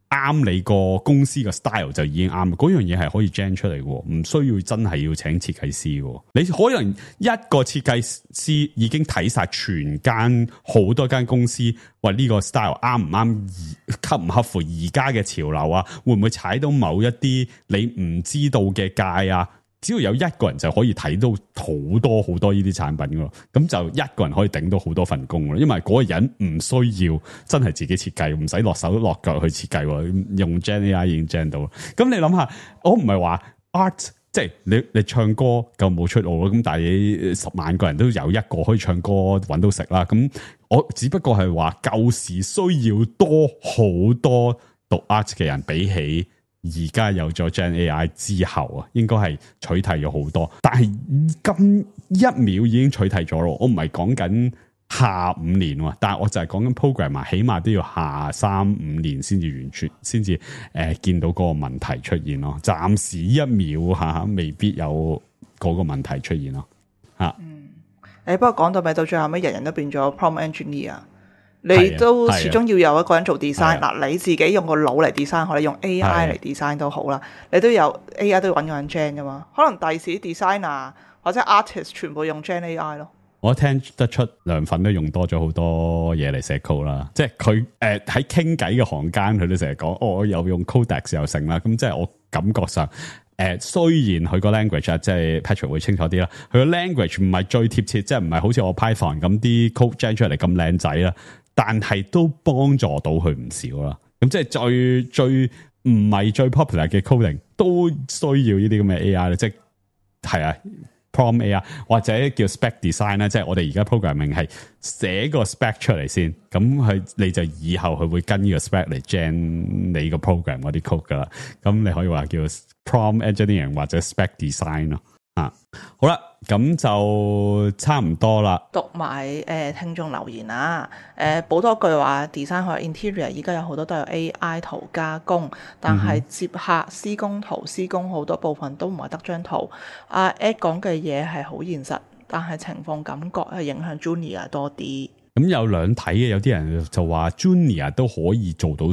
啱你個公司嘅 style 就已經啱，嗰樣嘢係可以 gen 出嚟嘅，唔需要真係要請設計師嘅。你可能一個設計師已經睇晒全間好多間公司，喂呢個 style 啱唔啱，合唔合乎而家嘅潮流啊？會唔會踩到某一啲你唔知道嘅界啊？只要有一個人就可以睇到好多好多呢啲產品㗎，咁就一個人可以頂到好多份工㗎，因為嗰個人唔需要真係自己設計，唔使落手落腳去設計，用 Gen A I 已經 gen 到。咁你諗下，我唔係話 art， 即係你你唱歌夠冇出路咯，咁但係十萬個人都有一個可以唱歌搵到食啦。咁我只不過係話舊時需要多好多讀 art 嘅人比起。而家有咗 Gen A I 之後啊，應該係取替咗好多，但係今一秒已經取替咗咯。我唔係講緊下五年喎，但係我就係講緊 programmer，起碼都要下三五年先至完全，先至誒見到嗰個問題出現咯。暫時一秒嚇未必有嗰個問題出現咯嚇。 嗯，誒不過講到尾到最後尾，人人都變咗 prompt engineer。你都始終要有一個人做 design 嗱，你自己用個腦嚟 design，可能用 A I 嚟 design 都好啦。你都有 A I 都要揾個人 gen 噶嘛？可能第時 designer 或者 artist 全部用 Gen A I 咯。 我聽得出涼粉都用多咗好多嘢嚟寫 code 啦，即係佢誒喺傾偈嘅行間，佢都成日講，哦，我有用 Codex 又成啦。咁即係我感覺上，誒、呃、雖然佢個 language 啊，即係 Patrick 會清楚啲啦，佢個 language 唔係最貼切，即係唔係好似我 Python 咁啲 code gen 出嚟咁靚仔啦。但係都幫助到佢唔少啦，咁即係最最唔係最 popular 嘅 coding 都需要呢啲咁嘅 A I 咧，即係係啊 prompt A I 或者叫 spec design 咧，即係我哋而家 programming 係寫個 spec 出嚟先，咁佢你就以後佢會跟呢個 spec 嚟 gen 你個 program 嗰啲 code 噶啦，咁你可以話叫 prompt engineering 或者 spec design 咯。啊，好啦，咁就差唔多啦。 讀埋誒、呃、聽眾留言啊，誒、呃、補多句話 design 學 interior 依家有好多都有 A I 圖加工，但係接客施工圖施工好多部分都唔係得張圖。阿 Ed 講嘅嘢係好現實，但係情況感覺係影響 junior 多啲。 咁有兩睇嘅，有啲人就話 junior 都可以做到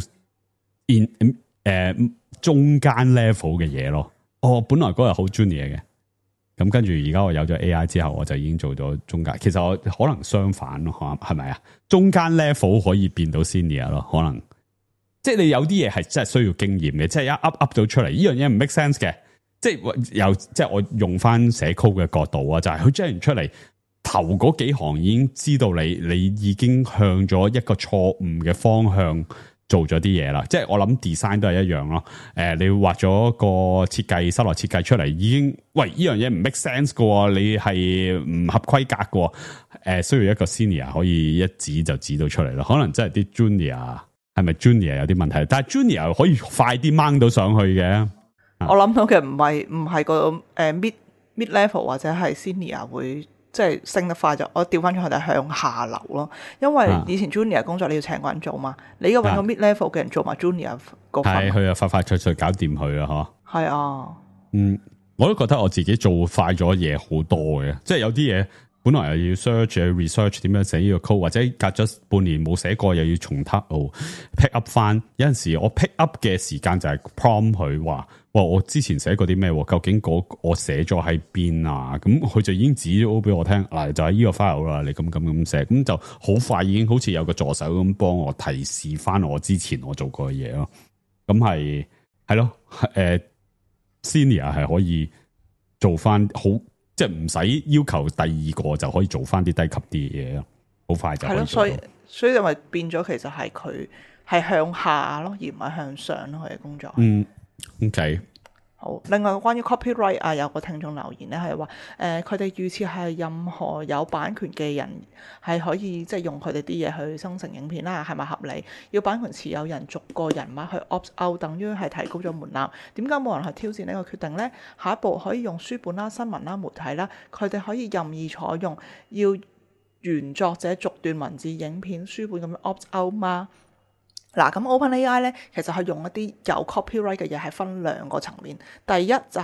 in 誒、呃、中間 level 嘅嘢咯。我、哦、本來嗰日好 junior 嘅。咁跟住而家我有咗 A I 之後，我就已經做咗中間。其實我可能相反咯，係咪啊？中間 level 可以變到 senior 咯，可能即係你有啲嘢係真係需要經驗嘅，即係一 up up 咗出嚟，呢樣嘢唔 make sense 嘅。即係又即係我用翻寫 code 嘅角度啊，就係佢 generate 出嚟頭嗰幾行已經知道你你已經向咗一個錯誤嘅方向。做咗啲嘢啦，即係我諗 design 都係一樣咯。誒、呃，你畫咗個設計室內設計出嚟，已經喂呢樣嘢唔 make sense 嘅，你係唔合規格嘅。誒、呃，需要一個 senior 可以一指就指到出嚟咯。可能真係啲 junior 係咪 junior 有啲問題？但係 junior 可以快啲掹到上去嘅。 我諗到嘅唔係唔係個誒 mid mid level 或者係 senior 會。即係升得快咗，我調翻轉佢哋向下流咯。因為以前 junior 工作你要請個人做嘛，你而家揾個 mid level 嘅人做埋 junior 嗰份，係佢啊，快快脆脆搞掂佢啦，嗬。 係啊， 嗯，我都覺得我自己做快咗嘢好多嘅，即係有啲嘢本來又要 search 要 research 點樣寫呢個 code，或者隔咗半年冇寫過，又要從頭 pick up 翻。有陣時我 pick up 嘅時間就係 prompt 佢話。哇！我之前寫過啲咩？究竟嗰我寫咗喺邊啊？咁佢就已經指咗俾我聽，嗱就係呢個 file 啦。你咁咁咁寫，咁就好快已經好似有個助手咁幫我提示翻我之前我做過嘅嘢咯。咁係係咯，誒、呃、senior 係可以做翻好，即係唔使要求第二個就可以做翻啲低級啲嘅嘢咯，好快就可以做到。 所以所以就咪變咗，其實係佢係向下咯，而唔係向上咯，佢嘅工作。 嗯。OK， 好。另外關於 copyright 啊，有個聽眾留言咧係話，誒佢哋預設係任何有版權嘅人係可以即係用佢哋啲嘢去生成影片啦，係咪合理？要版權持有人逐個人物去 opt out，等於係提高咗門檻。點解冇人去挑戰呢個決定呢？下一步可以用書本啦、新聞啦、媒體啦，佢哋可以任意採用要原作者逐段文字、影片、書本咁樣 opt out 嗎？嗱，咁 OpenAI 咧，其實係用一啲有 copyright 嘅嘢，係分兩個層面。第一就係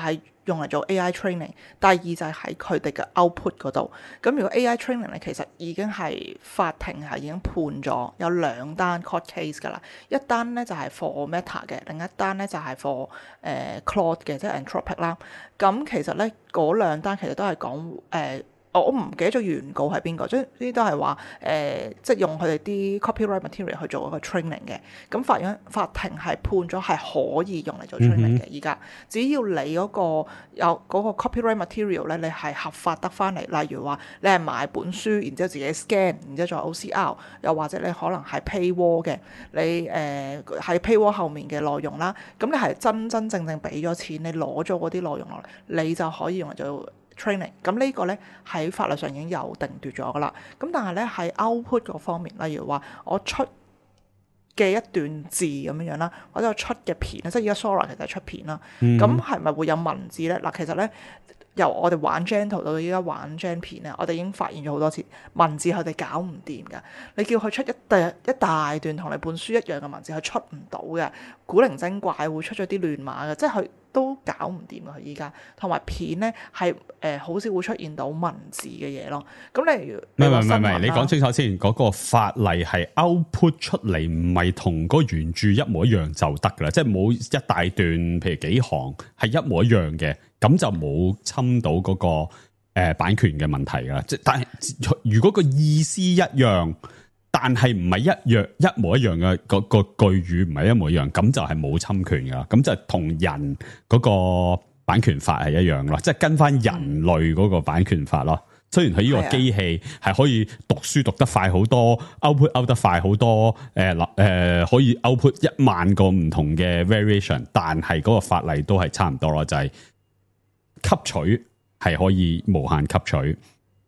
用嚟做 A I training， 第二就係喺佢哋嘅 output 嗰度。咁如果 A I training 咧，其實已經係法庭係已經判咗有兩單 court case 㗎啦，一單咧就係 for Meta 嘅，另一單咧就係 for 誒、呃、Claude 嘅，即係 Anthropic 啦。咁其實咧嗰兩單其實都係講誒。呃我唔記得咗原告係邊個，即係呢啲都係話誒，即係用佢哋啲 copyright material 去做一個 training 嘅。咁法院法庭係判咗係可以用嚟做 training 嘅。而家、嗯、只要你嗰個有嗰個 copyright material 咧，你係合法得翻嚟。例如話你係買本書，然之後自己 scan，然之後再 O C R， 又或者你可能係 paywall 嘅，你誒喺、呃、paywall 後面嘅內容啦。咁你係真真正正俾咗錢，你攞咗嗰啲內容落嚟，你就可以用嚟做training。咁呢個咧喺法律上已經有定奪咗噶啦。咁但係咧喺 output 嗰方面，例如話我出嘅一段字咁樣樣啦，或者我出嘅片咧，即係而家 Sora 其實係出片啦。咁係咪會有文字咧？嗱，其實咧由我哋玩 Gen 圖到而家玩 Gen 片咧，我哋已經發現咗好多次文字佢哋搞唔掂㗎。你叫佢出一大一大段同你本書一樣嘅文字，佢出唔到嘅，古靈精怪會出咗啲亂碼嘅，即係佢都搞唔掂啊！佢依家同埋片咧係誒好少會出現到文字嘅嘢咯。咁例如唔係唔係唔係，你講清楚先，嗰、嗰個法例係 output 出嚟，唔係同嗰個原著一模一樣就得噶啦，即係冇一大段，譬如幾行係一模一樣嘅，咁就冇侵到嗰、嗰個誒、呃、版權嘅問題噶啦。即係但係如果個意思一樣，但係唔係一樣一模一樣嘅個個句語唔係一模一樣，咁就係冇侵權噶，咁就同人嗰個版權法係一樣咯，即係跟翻人類嗰個版權法咯。雖然佢呢個機器係可以讀書讀得快好多 ，output out 得快好多，誒、呃、誒、呃、可以 output 一萬個唔同嘅 variation， 但係嗰個法例都係差唔多咯，就係、是、吸取係可以無限吸取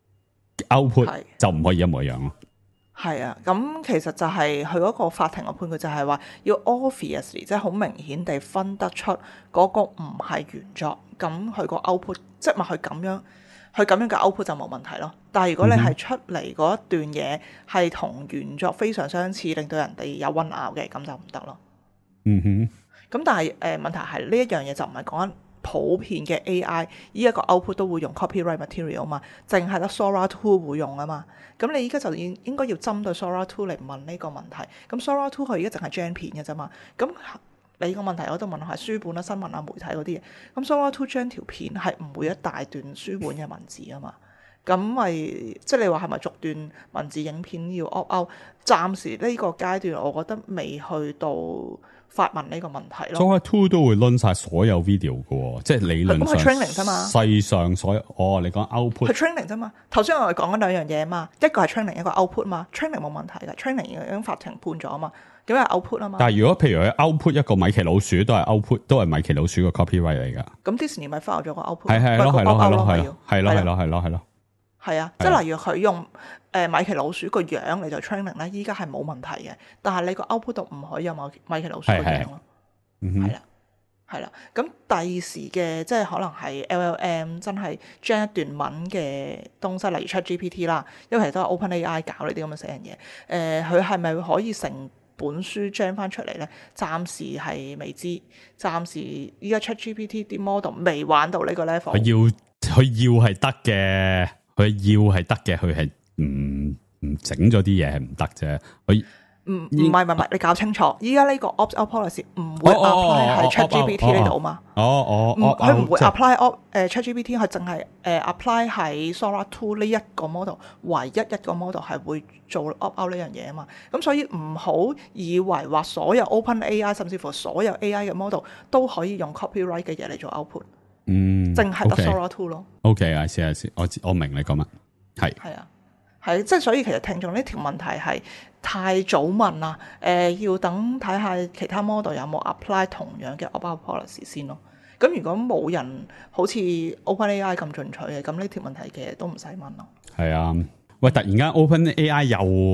，output 就唔可以一模一樣咯。 係啊，咁其實就係佢嗰個法庭嘅判決就係話要 obviously 即係好明顯地分得出嗰個唔係原作，咁佢個 output 即係咪佢咁樣，佢咁樣嘅 output 就冇問題咯。但係如果你係出嚟嗰一段嘢係同原作非常相似，令到人哋有混淆嘅，咁就唔得咯。 嗯哼。 咁但係誒、呃、問題係呢一樣嘢就唔係講緊普遍嘅 A I， 依一個 output 都會用 copyright material 嘛，淨係得 Sora two 會用啊嘛。咁你依家就應應該要針對 Sora two 嚟問呢個問題。咁 Sora two 佢而家淨係 Gen 片嘅啫嘛。咁你個問題我都問係書本啦、新聞啊、媒體嗰啲嘢。咁 Sora two Gen 條片係唔會一大段書本嘅文字啊嘛。咁咪即係你話係咪逐段文字影片要 opt out？暫時呢個階段我覺得未去到發問呢個問題咯。 Sora two 都會攆晒所有 video 嘅，即係理論上。 咁係 training 啫嘛。世上所有，哦，你講 output 係 training 啫嘛。頭先我哋講緊兩樣嘢嘛，一個係 training， 一個 output 嘛。training 冇問題嘅 ，training 已經法庭判咗啊嘛。咁係 output 啊嘛。但係如果譬如佢 output 一個米奇老鼠，都係 output， 都係米奇老鼠個 copyright 嚟噶。 咁 Disney 咪 file 咗個 output？ 係係咯係咯係咯係咯係咯係咯係咯係咯。 係啊，即係例如佢用誒米奇老鼠個樣嚟做 training 咧，依家係冇問題嘅。但係你個 output 度唔可以有米米奇老鼠個樣咯。係啦，係啦。咁第時嘅即係可能係 L L M 真係將一段文嘅東西，例如 ChatGPT 啦，因為其實都係 OpenAI 搞呢啲咁嘅死人嘢。誒，佢係咪可以成本書將翻出嚟咧？暫時係未知。暫時依家 ChatGPT 啲 model 未玩到呢個 level。佢要佢要係得嘅。佢要係得嘅，佢係唔唔整咗啲嘢係唔得啫。佢唔唔係唔係，你搞清楚。依家呢個 opt-out policy 唔會 apply 喺 ChatGPT 呢度嘛？ 哦哦， 佢唔會 apply opt 誒 ChatGPT，佢淨係誒 apply 喺 Sora two 呢一個 model， 唯一一個 model 係會做 opt-out 呢樣嘢啊嘛。咁所以唔好以為話所有 OpenAI 甚至乎所有 A I 嘅 model 都可以用 copyright 嘅嘢嚟做 output。 嗯， 淨係得 Sora two 咯。 OK，I see，I see，我我明你講乜，係係啊，係即係所以其實聽眾呢條問題係太早問啦，誒、呃、要等睇下其他 model 有冇 apply 同樣嘅 opt-out policy 先咯。咁如果冇人好似 OpenAI 咁進取嘅，咁呢條問題其實都唔使問咯。 係啊，喂，突然間 OpenAI 又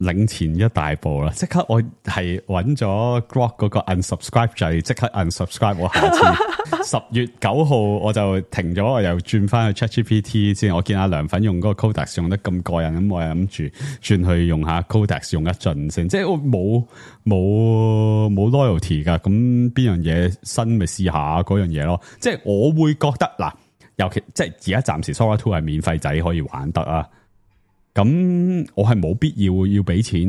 領前一大步啦！即刻我係揾咗 Grok 嗰個 unsubscribe 掣，即刻 unsubscribe 我下次十月九號我就停咗，我又轉翻去 ChatGPT 先。我見阿涼粉用嗰個 Codex 用得咁過癮，咁我又諗住轉去用下 Codex 用一盡先。即係我冇冇冇 loyalty 噶，咁邊樣嘢新咪試下嗰樣嘢咯。即係我會覺得嗱，尤其即係而家暫時 Sora two 係免費仔可以玩得啊。咁我係冇必要要俾錢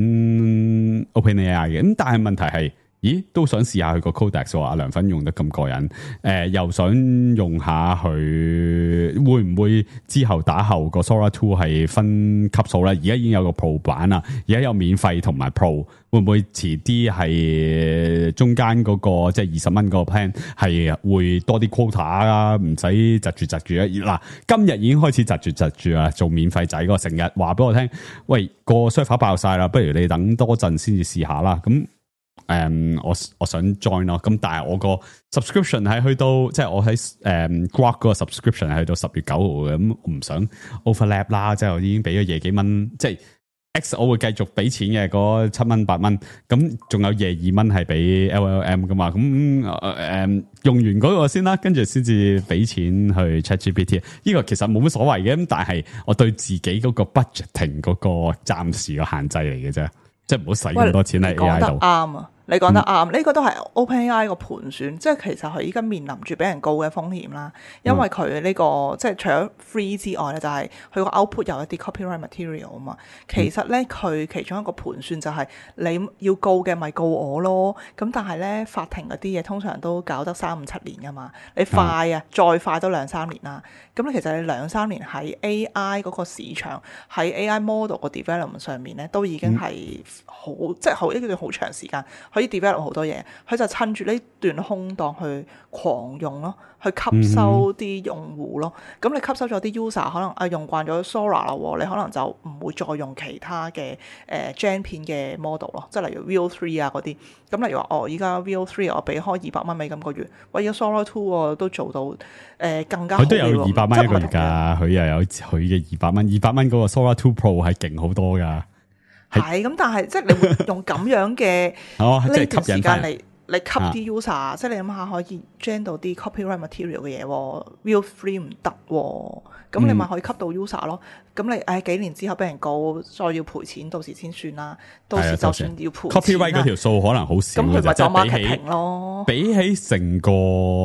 OpenAI 嘅，咁但係問題係，咦都想試下佢個 Codex 喎，阿涼粉用得咁過癮，誒、呃、又想用下佢，會唔會之後打後個 Sora two 係分級數咧？而家已經有個 Pro 版啦，而家有免費同埋 Pro，會唔會遲啲係中間嗰、那個即係二十蚊個 plan 係會多啲 quota 啊？唔使窒住窒住啊！嗱，今日已經開始窒住窒住啊！做免費仔嗰個成日話俾我聽，喂個 server 爆晒啦，不如你等多陣先至試下啦。咁誒、嗯，我我想 join 咯。咁但係我個 subscription 係去到，即係我喺誒、嗯、Grok 嗰個 subscription 係去到十月九號嘅。咁我唔想 overlap 啦，即係我已經俾咗廿幾蚊，即係。X 我會繼續俾錢嘅，嗰七蚊八蚊，咁仲有廿二蚊係俾 L L M 噶嘛，咁誒、呃、用完嗰個先啦，跟住先至俾錢去 ChatGPT。呢個其實冇乜所謂嘅，咁但係我對自己嗰個 budgeting 嗰個暫時嘅限制嚟嘅啫，即係唔好使咁多錢喺 A I 度。 啱啊！你講得啱，呢、嗯、個都係 OpenAI 個盤算，即係其實佢依家面臨住俾人告嘅風險啦。因為佢呢、這個、嗯、即係除咗 free 之外咧，就係佢個 output 有一啲 copyright material 啊嘛。其實咧，佢其中一個盤算就係你要告嘅咪告我咯。咁但係咧，法庭嗰啲嘢通常都搞得三五七年噶嘛。你快啊，嗯、再快都兩三年啦。咁其實你兩三年喺 A I 嗰個市場，喺 A I model 個 development 上面咧，都已經係好、嗯、即係好一段好長時間。可以 develop 好多嘢，佢就趁住呢段空檔去狂用咯，去吸收啲用戶咯。咁、嗯、你吸收咗啲 user， 可能啊用慣咗 Sora 啦，你可能就唔會再用其他嘅誒、呃、Gen 片嘅 model 咯，即係例如 Veo three 啊嗰啲。咁例如話，哦依家 Veo three 我俾開二百蚊美金個月，喂而家 Sora two 都做到誒、呃、更加好。佢都有二百蚊一個月㗎，佢又有佢嘅二百蚊，二百蚊嗰個 Sora two Pro 係勁好多㗎。 係咁，但係即係你會用咁樣嘅呢段時間嚟嚟吸啲 user，、啊、即係你諗下可以 gen 到啲 copyright material 嘅嘢，Veo three 唔得，咁你咪可以吸到 user 咯。咁、嗯、你誒、哎、幾年之後俾人告，再要賠錢，到時先算啦。到時就算要賠 copyright 嗰條數可能好少，咁佢咪就 marketing 咯。比起成個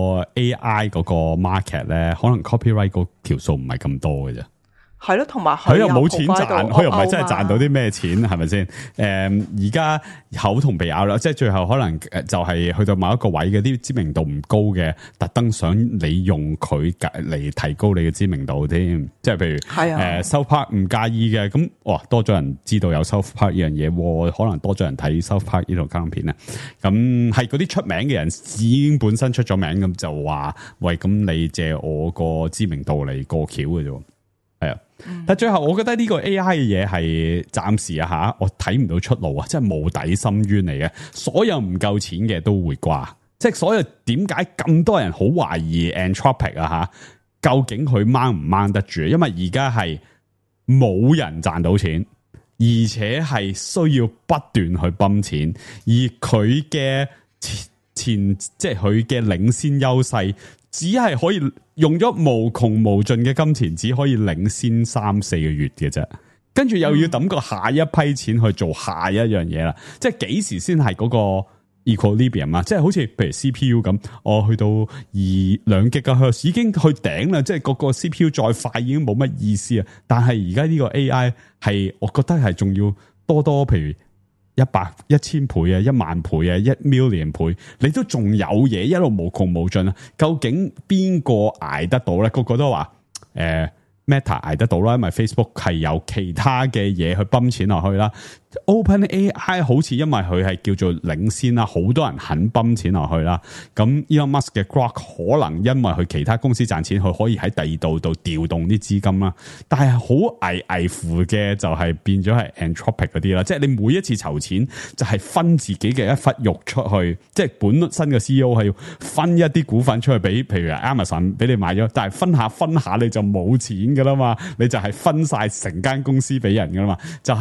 A I 嗰個 market 咧，可能 copyright 嗰條數唔係咁多嘅啫。 係咯，同埋佢又冇錢賺，佢又唔係真係賺到啲咩錢，係咪先？誒、嗯，而家口同鼻拗啦，即係最後可能就係去到某一個位嘅啲知名度唔高嘅，特登想你用佢嚟提高你嘅知名度添。即係譬如誒 South Park 唔介意嘅，咁哇多咗人知道有 South Park 呢樣嘢，可能多咗人睇 South Park 呢套卡通片咧。咁係嗰啲出名嘅人已經本身出咗名，咁就話喂，咁你借我個知名度嚟過橋嘅啫。係啊，但最後我覺得呢個 A I 嘅嘢係暫時啊吓，我睇唔到出路啊，即係無底深淵嚟嘅。所有唔夠錢嘅都會掛，即係所有點解咁多人好懷疑 Anthropic 啊吓？究竟佢掹唔掹得住？因為而家係冇人賺到錢，而且係需要不斷去泵錢，而佢嘅前前即係佢嘅領先優勢。只係可以用咗無窮無盡嘅金錢，只可以領先三四個月嘅啫，跟住又要抌個下一批錢去做下一樣嘢啦。即係幾時先係嗰個 equilibrium 啊？即係好似譬如 C P U 咁，我去到二兩 gigahertz 已經去頂啦，即係個個 C P U 再快已經冇乜意思啊。但係而家呢個 A I 係，我覺得係仲要多多，譬如。一百一千倍啊，一萬倍啊，一 million 倍，你都仲有嘢一路無窮無盡啊！究竟邊個捱得到咧？個個都話誒、呃、Meta 捱得到啦，因為 Facebook 係有其他嘅嘢去泵錢落去啦。OpenAI 好似因為佢係叫做領先啦，好多人肯泵錢落去啦。咁 Elon Musk 嘅 Grok 可能因為佢其他公司賺錢，佢可以喺第二度度調動啲資金啦。但係好危危乎嘅就係變咗係 Anthropic 嗰啲啦，即係你每一次籌錢就係分自己嘅一忽肉出去，即係本身嘅 C E O 係要分一啲股份出去俾，譬如 Amazon 俾你買咗，但係分下分下你就冇錢噶啦嘛，你就係分晒成間公司俾人噶啦嘛，就係、是。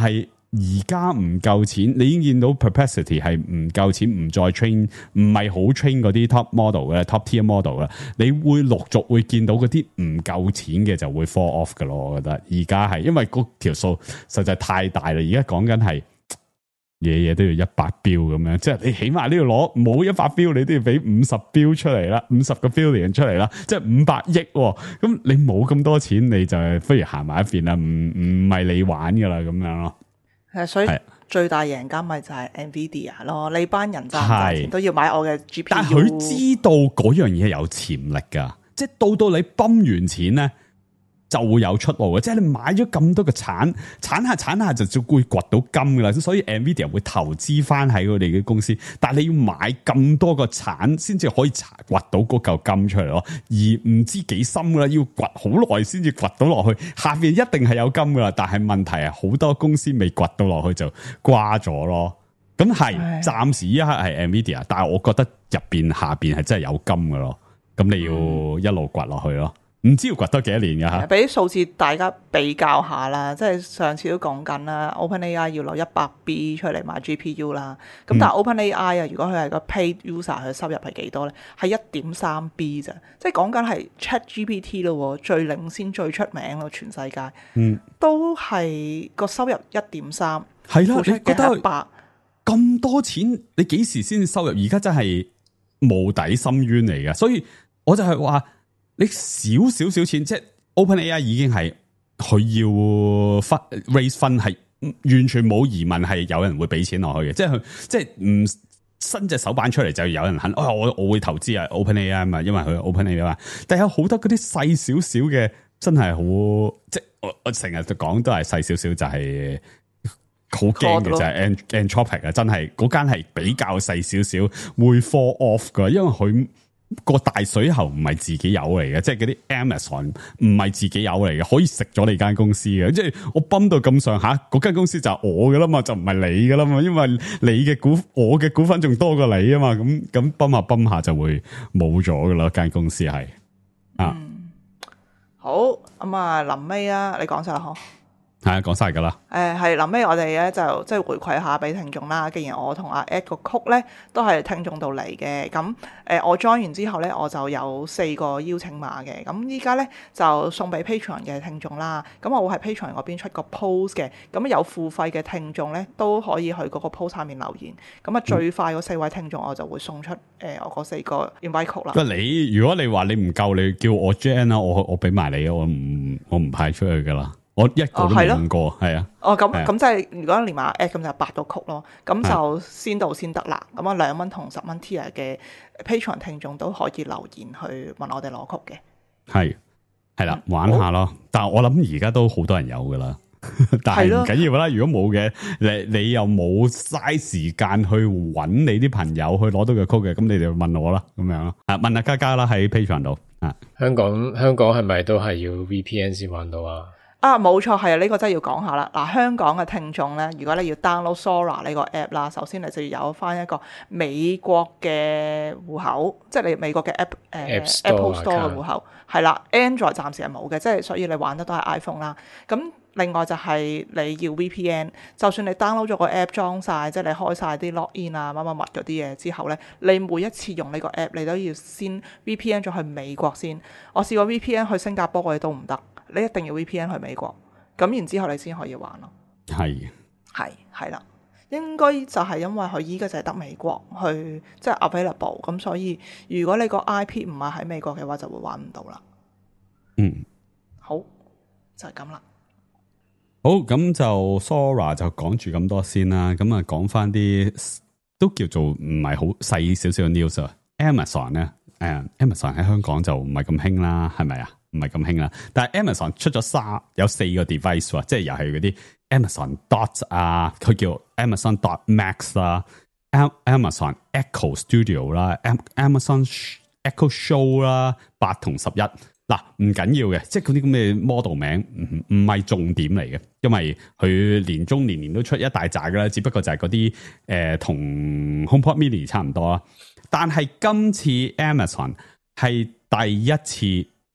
而家唔夠錢，你已經見到 Perplexity 係唔夠錢，唔再 train，唔係好 train 嗰啲 top model 嘅 top tier model 啦。你會陸續會見到嗰啲唔夠錢嘅就會 fall off 噶咯。我覺得而家係因為嗰條數實在太大啦。而家講緊係嘢嘢都要一百標咁樣，即係你起碼都要攞冇一百標，你都要俾五十標出嚟啦，五十個 billion 出嚟啦，即係五百億。咁你冇咁多錢，你就不如行埋一邊啦，唔唔係你玩噶啦咁樣咯。 係，所以最大贏家咪就係 Nvidia 咯。你班人賺唔賺錢都要買我嘅 G P U。但係佢知道嗰樣嘢有潛力噶，即係到到你泵完錢咧，就會有出路嘅。即係你買咗咁多嘅產，產下產下就就會掘到金噶啦。所以 Nvidia 會投資翻喺佢哋嘅公司，但係你要買咁多個產先至可以掘到嗰嚿金出嚟咯。而唔知幾深噶啦，要掘好耐先至掘到落去。下邊一定係有金噶啦，但係問題係好多公司未掘到落去就瓜咗咯。咁係暫時依刻係 Nvidia， 但係我覺得入邊下邊係真係有金噶咯。咁你要一路掘落去咯。唔知要掘多幾多年㗎吓？ 俾啲數字大家比較下啦，即係上次都講緊啦 ，OpenAI 要攞一百 B 出嚟買 G P U 啦。咁但係 OpenAI 啊，如果佢係個 paid user，佢收入係幾多咧？係一點三 B 咋，即係講緊係 ChatGPT 咯，最領先、最出名咯，全世界。嗯，都係個收入一點三。 係啦，你覺得咁多錢，你幾時先收入？而家真係無底深淵嚟嘅，所以我就係話。你少少少錢，即係 OpenAI 已經係佢要分 raise 分，係完全冇疑問係有人會俾錢落去嘅，即係佢即係唔伸隻手板出嚟就有人肯，哦、我我會投資啊 OpenAI 嘛，因為佢 OpenAI 嘛。但係有好多嗰啲細少少嘅，真係好即係我我成日就講都係細少少，就係好驚嘅就係 Anthropic 啊，真係嗰間係比較細少少，會 fall off 噶，因為佢。個大水喉唔係自己有嚟嘅，即係嗰啲 Amazon 唔係自己有嚟嘅，可以食咗你間公司嘅。即係我泵到咁上下，嗰間公司就係我噶啦嘛，就唔係你噶啦嘛，因為你嘅股，我嘅股份仲多過你啊嘛，咁咁泵下泵下就會冇咗噶啦，間公司係啊、 嗯。好，咁啊，臨尾啊，你講晒啦，嗬。 係啊，講晒噶啦。 誒係臨尾我哋咧就即係回饋下俾聽眾啦。既然我同阿 Ed 個曲咧都係聽眾度嚟嘅，咁誒、呃、我 join 完之後咧我就有四個邀請碼嘅。咁依家咧就送俾 Patreon 嘅聽眾啦。咁我會喺 Patreon 嗰邊出個 post 嘅。咁有付費嘅聽眾咧都可以去嗰個 post 下面留言。咁啊最快嗰四位聽眾我就會送出誒、呃、我嗰四個 invite code 啦。 喂，你如果你話你唔夠，你叫我 join 啦，我我俾埋你，我唔我唔派出去噶啦。我一個都冇過，係啊。 哦，咁咁即係如果連埋 app 咁就八到曲咯。咁就先到先得啦。咁啊兩蚊同十蚊 tier 嘅 Patreon 聽眾都可以留言去問我哋攞曲嘅。係係啦，玩下咯。但係我諗而家都好多人有噶啦。但係唔緊要啦。如果冇嘅，你你又冇嘥時間去揾你啲朋友去攞到個曲嘅，咁你哋問我啦，咁樣咯。啊，問阿嘉嘉啦喺 Patreon 度。啊， 香港香港係咪都係要 V P N 先玩到啊？ 啊，冇錯，係啊，呢個真係要講下啦。嗱，香港嘅聽眾咧，如果你要 download Sora 呢個 app 啦，首先你就要有翻一個美國嘅戶口，即係你美國嘅 app 誒、呃、Apple Store 嘅戶口，係啦。Android 暫時係冇嘅，即係所以你玩得都係 iPhone 啦。咁另外就係你要 V P N， 就算你 download 咗個 app 裝晒，即係你開晒啲 login 啊乜乜乜嗰啲嘢之後咧，你每一次用呢個 app， 你都要先 V P N 咗去美國先。我試過 V P N 去新加坡嗰啲都唔得。你一定要 V P N 去美國，咁然之後你先可以玩咯。係係係啦，應該就係因為佢依家就係得美國去即係 available，咁所以如果你個 I P 唔係喺美國嘅話，就會玩唔到啦。 嗯， 好就係咁啦。 好，咁就 Sora 就講住咁多先啦。咁啊，講翻啲都叫做唔係好細少少嘅 news 啊。Amazon 咧，誒，Amazon 喺香港就唔係咁興啦，係咪啊？唔係咁興啦，但係 Amazon 出咗三有四個 device 喎，即係又係嗰啲 Amazon Dot 啊，佢叫 Amazon Dot Max 啦 ，Amazon Echo Studio 啦，Amazon Echo Show 啦，八同十一嗱唔緊要嘅，即係嗰啲咁嘅 model 名唔唔係重點嚟嘅，因為佢年中年年都出一大扎噶啦，只不過就係嗰啲誒同 HomePod Mini 差唔多啦，但係今次 Amazon 係第一次。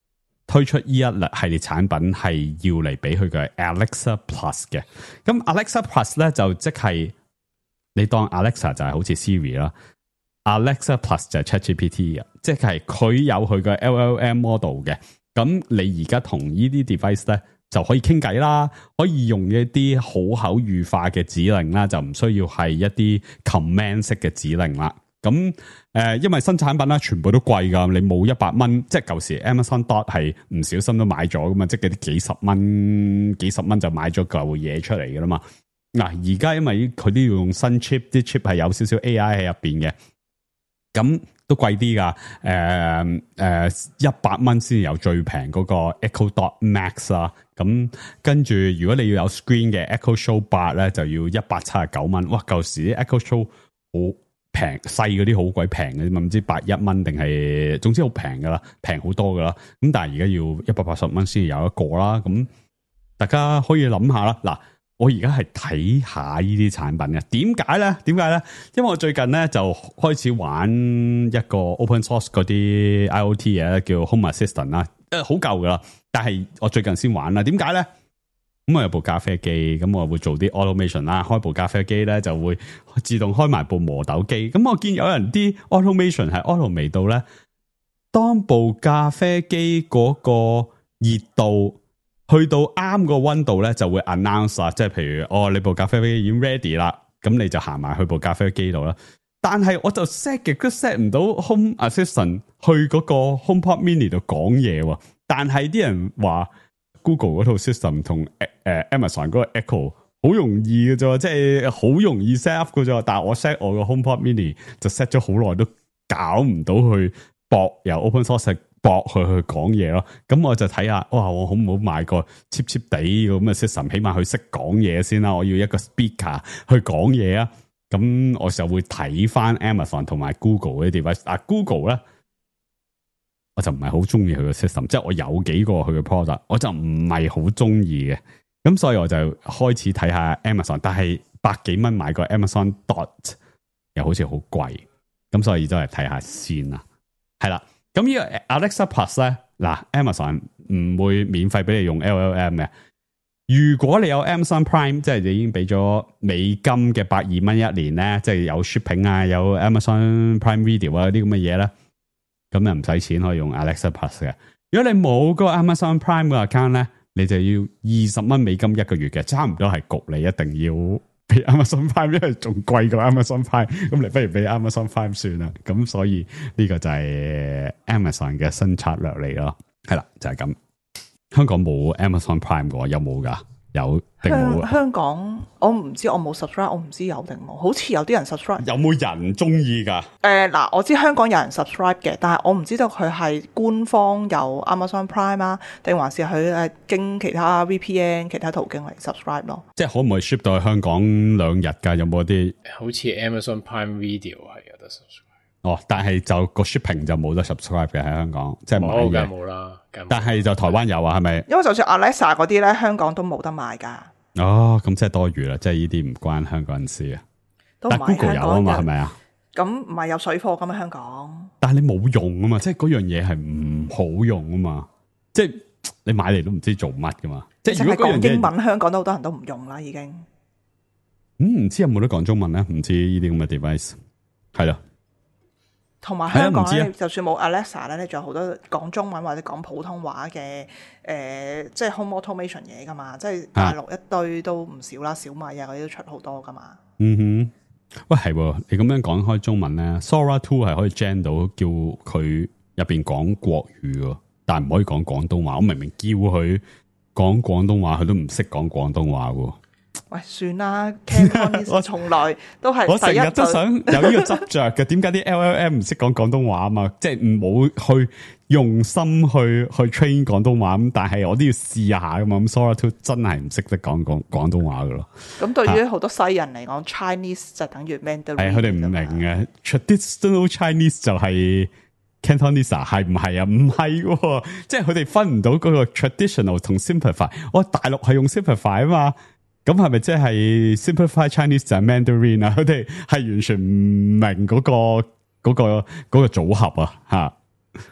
推出呢一系列產品係要嚟俾佢嘅 Alexa Plus 嘅。咁 Alexa Plus 咧就即係你當 Alexa 就係好似 Siri 啦。Alexa Plus 就係 ChatGPT 啊，即係佢有佢嘅 L L M model 嘅。咁你而家同呢啲 device 咧就可以傾偈啦，可以用一啲好口語化嘅指令啦，就唔需要係一啲 command 式嘅指令啦。咁誒、呃，因為新產品啦，全部都貴噶，你冇一百蚊，即係舊時 Amazon Dot 係唔小心都買咗噶嘛，即係嗰啲幾十蚊、幾十蚊就買咗嚿嘢出嚟噶啦嘛。嗱，而家因為佢都要用新 chip， 啲 chip 係有少少 A I 喺入邊嘅。咁都貴啲噶，誒誒一百蚊先有最平嗰個 Echo Dot Max 啦。咁跟住如果你要有 screen 嘅 Echo Show 八咧，就要一百七十九蚊。哇！舊時啲 Echo Show 好平，細嗰啲好鬼平嘅，唔知百一蚊定係，總之好平噶啦，平好多噶啦。咁但係而家要一百八十蚊先有一個啦。咁大家可以諗下啦。嗱。我而家係睇下呢啲產品嘅，點解咧？點解咧？因為我最近咧就開始玩一個 open source 嗰啲 I O T 嘢，叫 Home Assistant 啦，誒，好舊噶啦，但係我最近先玩啦。點解咧？咁我有部咖啡機，咁我會做啲 automation 啦，開部咖啡機咧就會自動開埋部磨豆機。咁我見有人啲 automation 係 automate 到咧，當部咖啡機嗰個熱度去到啱個溫度咧，就會 announce 啦，即係譬如哦，你部咖啡機已經 ready 啦，咁你就行埋去部咖啡機度啦。但係我就 set 極都 set 唔到 Home Assistant 去嗰個 HomePod Mini 度講嘢。但係啲人話 Google 嗰套 system 同誒、呃、Amazon 嗰個 Echo 好容易嘅啫，即係好容易 set up 嘅啫。但係我 set 我個 HomePod Mini 就 set 咗好耐都搞唔到去駁由 open source。駁佢去講嘢咯，咁我就睇下，哇！我好唔好買個 cheap cheap 地咁嘅 system，起碼佢識講嘢先啦。我要一個 speaker 去講嘢啊，咁我就會睇翻 Amazon 同埋 Google 嗰啲 device。啊 Google 咧，我就唔係好中意佢嘅 system，即係我有幾個佢嘅 product，我就唔係好中意嘅。咁所以我就開始睇下 Amazon， 但係百幾蚊買個 Amazon Dot 又好似好貴，咁所以都係睇下先啦。係啦。咁呢個 Alexa Plus 咧，嗱 Amazon 唔會免費俾你用 L L M 嘅。如果你有 Amazon Prime， 即係你已經俾咗美金嘅百二蚊一年咧，即係有 shipping 啊，有 Amazon Prime Video 啊啲咁嘅嘢咧，咁就唔使錢可以用 Alexa Plus 嘅。如果你冇嗰個 Amazon Prime 嘅 account 咧，你就要二十蚊美金一個月嘅，差唔多係焗你一定要俾 Amazon Prime， 因為仲貴過 Amazon Prime， 咁你不如俾 Amazon Prime 算啦。咁所以呢個就係 Amazon 嘅新策略嚟咯。係啦，就係咁。香港冇 Amazon Prime 嘅，有冇噶？有定冇？ 香香港我唔知，我冇 subscribe， 我唔知有定冇。好似有啲人 subscribe。 有冇人中意噶？ 誒嗱、呃，我知香港有人 subscribe 嘅，但係我唔知道佢係官方有 Amazon Prime 啊，定還是佢誒經其他 V P N 其他途徑嚟 subscribe 咯。 即係可唔可以 ship 到去香港兩日㗎？有冇啲？ 好似 Amazon Prime Video 係有得 subscribe。哦， 但係就個 shipping 就冇得 subscribe 嘅喺香港，即係買嘅冇啦。 但係就台灣有啊，係咪？ 因為就算 Alexa 嗰啲咧，香港都冇得買㗎。 哦，咁即係多餘啦，即係呢啲唔關香港人事啊。但 Google 有啊嘛，係咪啊？ 咁唔係有水貨咁啊？香港。 但係你冇用啊嘛，即係嗰樣嘢係唔好用啊嘛，即係你買嚟都唔知做乜噶嘛。即係如果講英文，香港都好多人都唔用啦，已經。 嗯，唔知有冇得講中文咧？唔知呢啲咁嘅 device 係啦。 同埋香港咧，就算冇 Alexa 咧，你仲有好多講中文或者講普通話嘅誒、呃，即係 home automation 嘢噶嘛，即係大陸一堆都唔少啦，小米啊嗰啲都出好多噶嘛。 嗯哼，喂係，你咁樣講開中文咧 ，Sora Two 係可以 gen 到叫佢入邊講國語喎，但係唔可以講廣東話。我明明叫佢講廣東話，佢都唔識講廣東話喎。 喂，算啦 Cantonese 從來都係我成日都想有呢個執着嘅。點解啲 L L M 唔識講廣東話啊嘛？即係唔冇去用心去去 train 廣東話咁，但係我都要試下噶嘛。咁 Sora Two 真係唔識得講廣廣東話噶咯。咁對於好多西人嚟講 ，Chinese 就等於 Mandarin。係佢哋唔明嘅 ，traditional Chinese 就係 Cantonese 係唔係啊？唔係，即係佢哋分唔到嗰個 traditional 同 simplify。我大陸係用 simplify 啊嘛。咁係咪即係 simplified Chinese 就係 Mandarin 啊？佢哋係完全唔明嗰、嗰個嗰、嗰個嗰、嗰個組合啊！吓，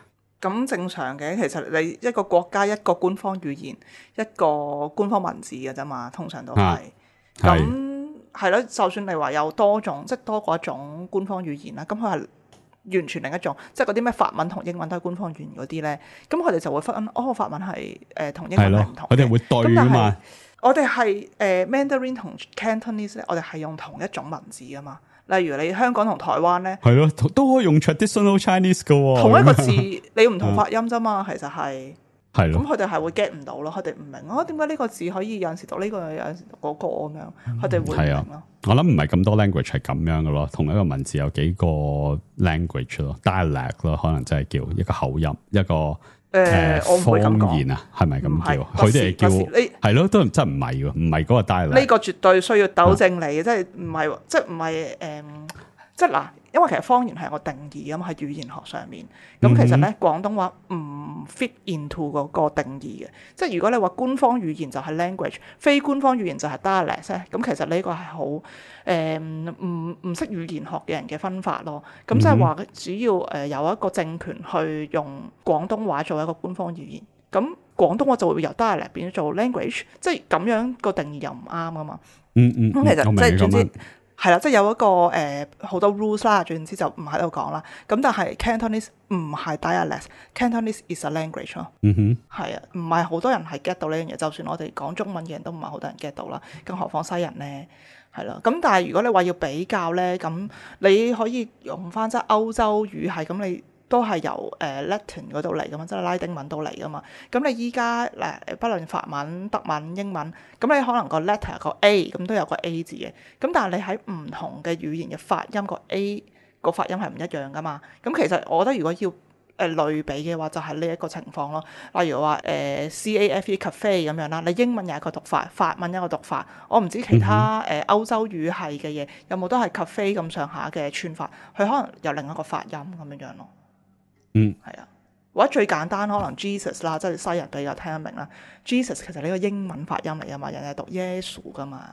咁正常嘅，其實你一個國家一個官方語言，一個官方文字嘅啫嘛，通常都係。咁係咯，就算你話有多種，即係多過一種官方語言啦，咁佢係完全另一種，即係嗰啲咩法文同英文都係官方語言嗰啲咧，咁佢哋就會分哦，法文係誒同英文係唔同嘅， 佢哋會對啊嘛。 我哋係誒 Mandarin 同 Cantonese 咧，我哋係用同一種文字噶嘛。例如你香港同台灣咧， 係咯，都可以用 traditional Chinese 噶喎。 同一個字你唔同發音啫嘛，其實係係咯。 咁佢哋係會 get 唔到咯，佢哋唔明啊點解呢個字可以有陣時讀呢個，有陣時讀嗰個咁樣，佢哋會唔明咯。 我諗唔係咁多 language 係咁樣嘅咯，同一個文字有幾個 language 咯 ，dialect 咯，可能真係叫一個口音，一個。誒、呃，我唔會咁講方言啊，係咪咁叫？佢哋係叫係咯，都真唔係喎，唔係嗰個 dialect。呢個絕對需要糾正你嘅、啊，即係唔係，即係唔係誒，即係嗱，因為其實方言係有個定義啊嘛，喺語言學上面。咁其實咧，廣東話唔 fit into 嗰個定義嘅，即係如果你話官方語言就係 language， 非官方語言就係 dialect 咧，咁其實呢個係好誒唔唔識語言學嘅人嘅分法咯。咁即係話，只要誒有一個政權去用廣東話做一個官方語言，咁廣東話就會由 dialect 變咗做 language， 即係咁樣個定義又唔啱啊嘛。 嗯嗯， 咁其實即係總之。係啦，即係有一個誒好、呃、多 rules 啦，總之就唔喺度講啦。咁但係 Cantonese 唔係 dialect，Cantonese is a language 咯。 嗯哼， 係啊，唔係好多人係 get 到呢樣嘢。就算我哋講中文嘅人都唔係好多人 get 到啦，更何況西人咧，係啦。咁但係如果你話要比較咧，咁你可以用翻即係歐洲語系，咁你都係由誒、呃、Latin 嗰度嚟噶嘛，即係拉丁文度嚟噶嘛。咁你依家嗱，不論法文、德文、英文，咁你可能個 letter 個 A 咁都有個 A 字嘅。咁但係你喺唔同嘅語言嘅發音個 A 個發音係唔一樣噶嘛。咁其實我覺得如果要誒、呃、類比嘅話，就係呢一個情況咯。例如話誒、呃、C A F E cafe 咁樣啦，你英文有一個讀法，法文有一個讀法。我唔知其他誒、呃、歐洲語系嘅嘢有冇都係 cafe 咁上下嘅串法，佢可能有另一個發音咁樣樣咯。 嗯， 係啊，或者最簡單可能 Jesus 啦，即係西人比較聽得明啦。Jesus 其實呢個英文發音嚟噶嘛，人哋讀耶穌噶嘛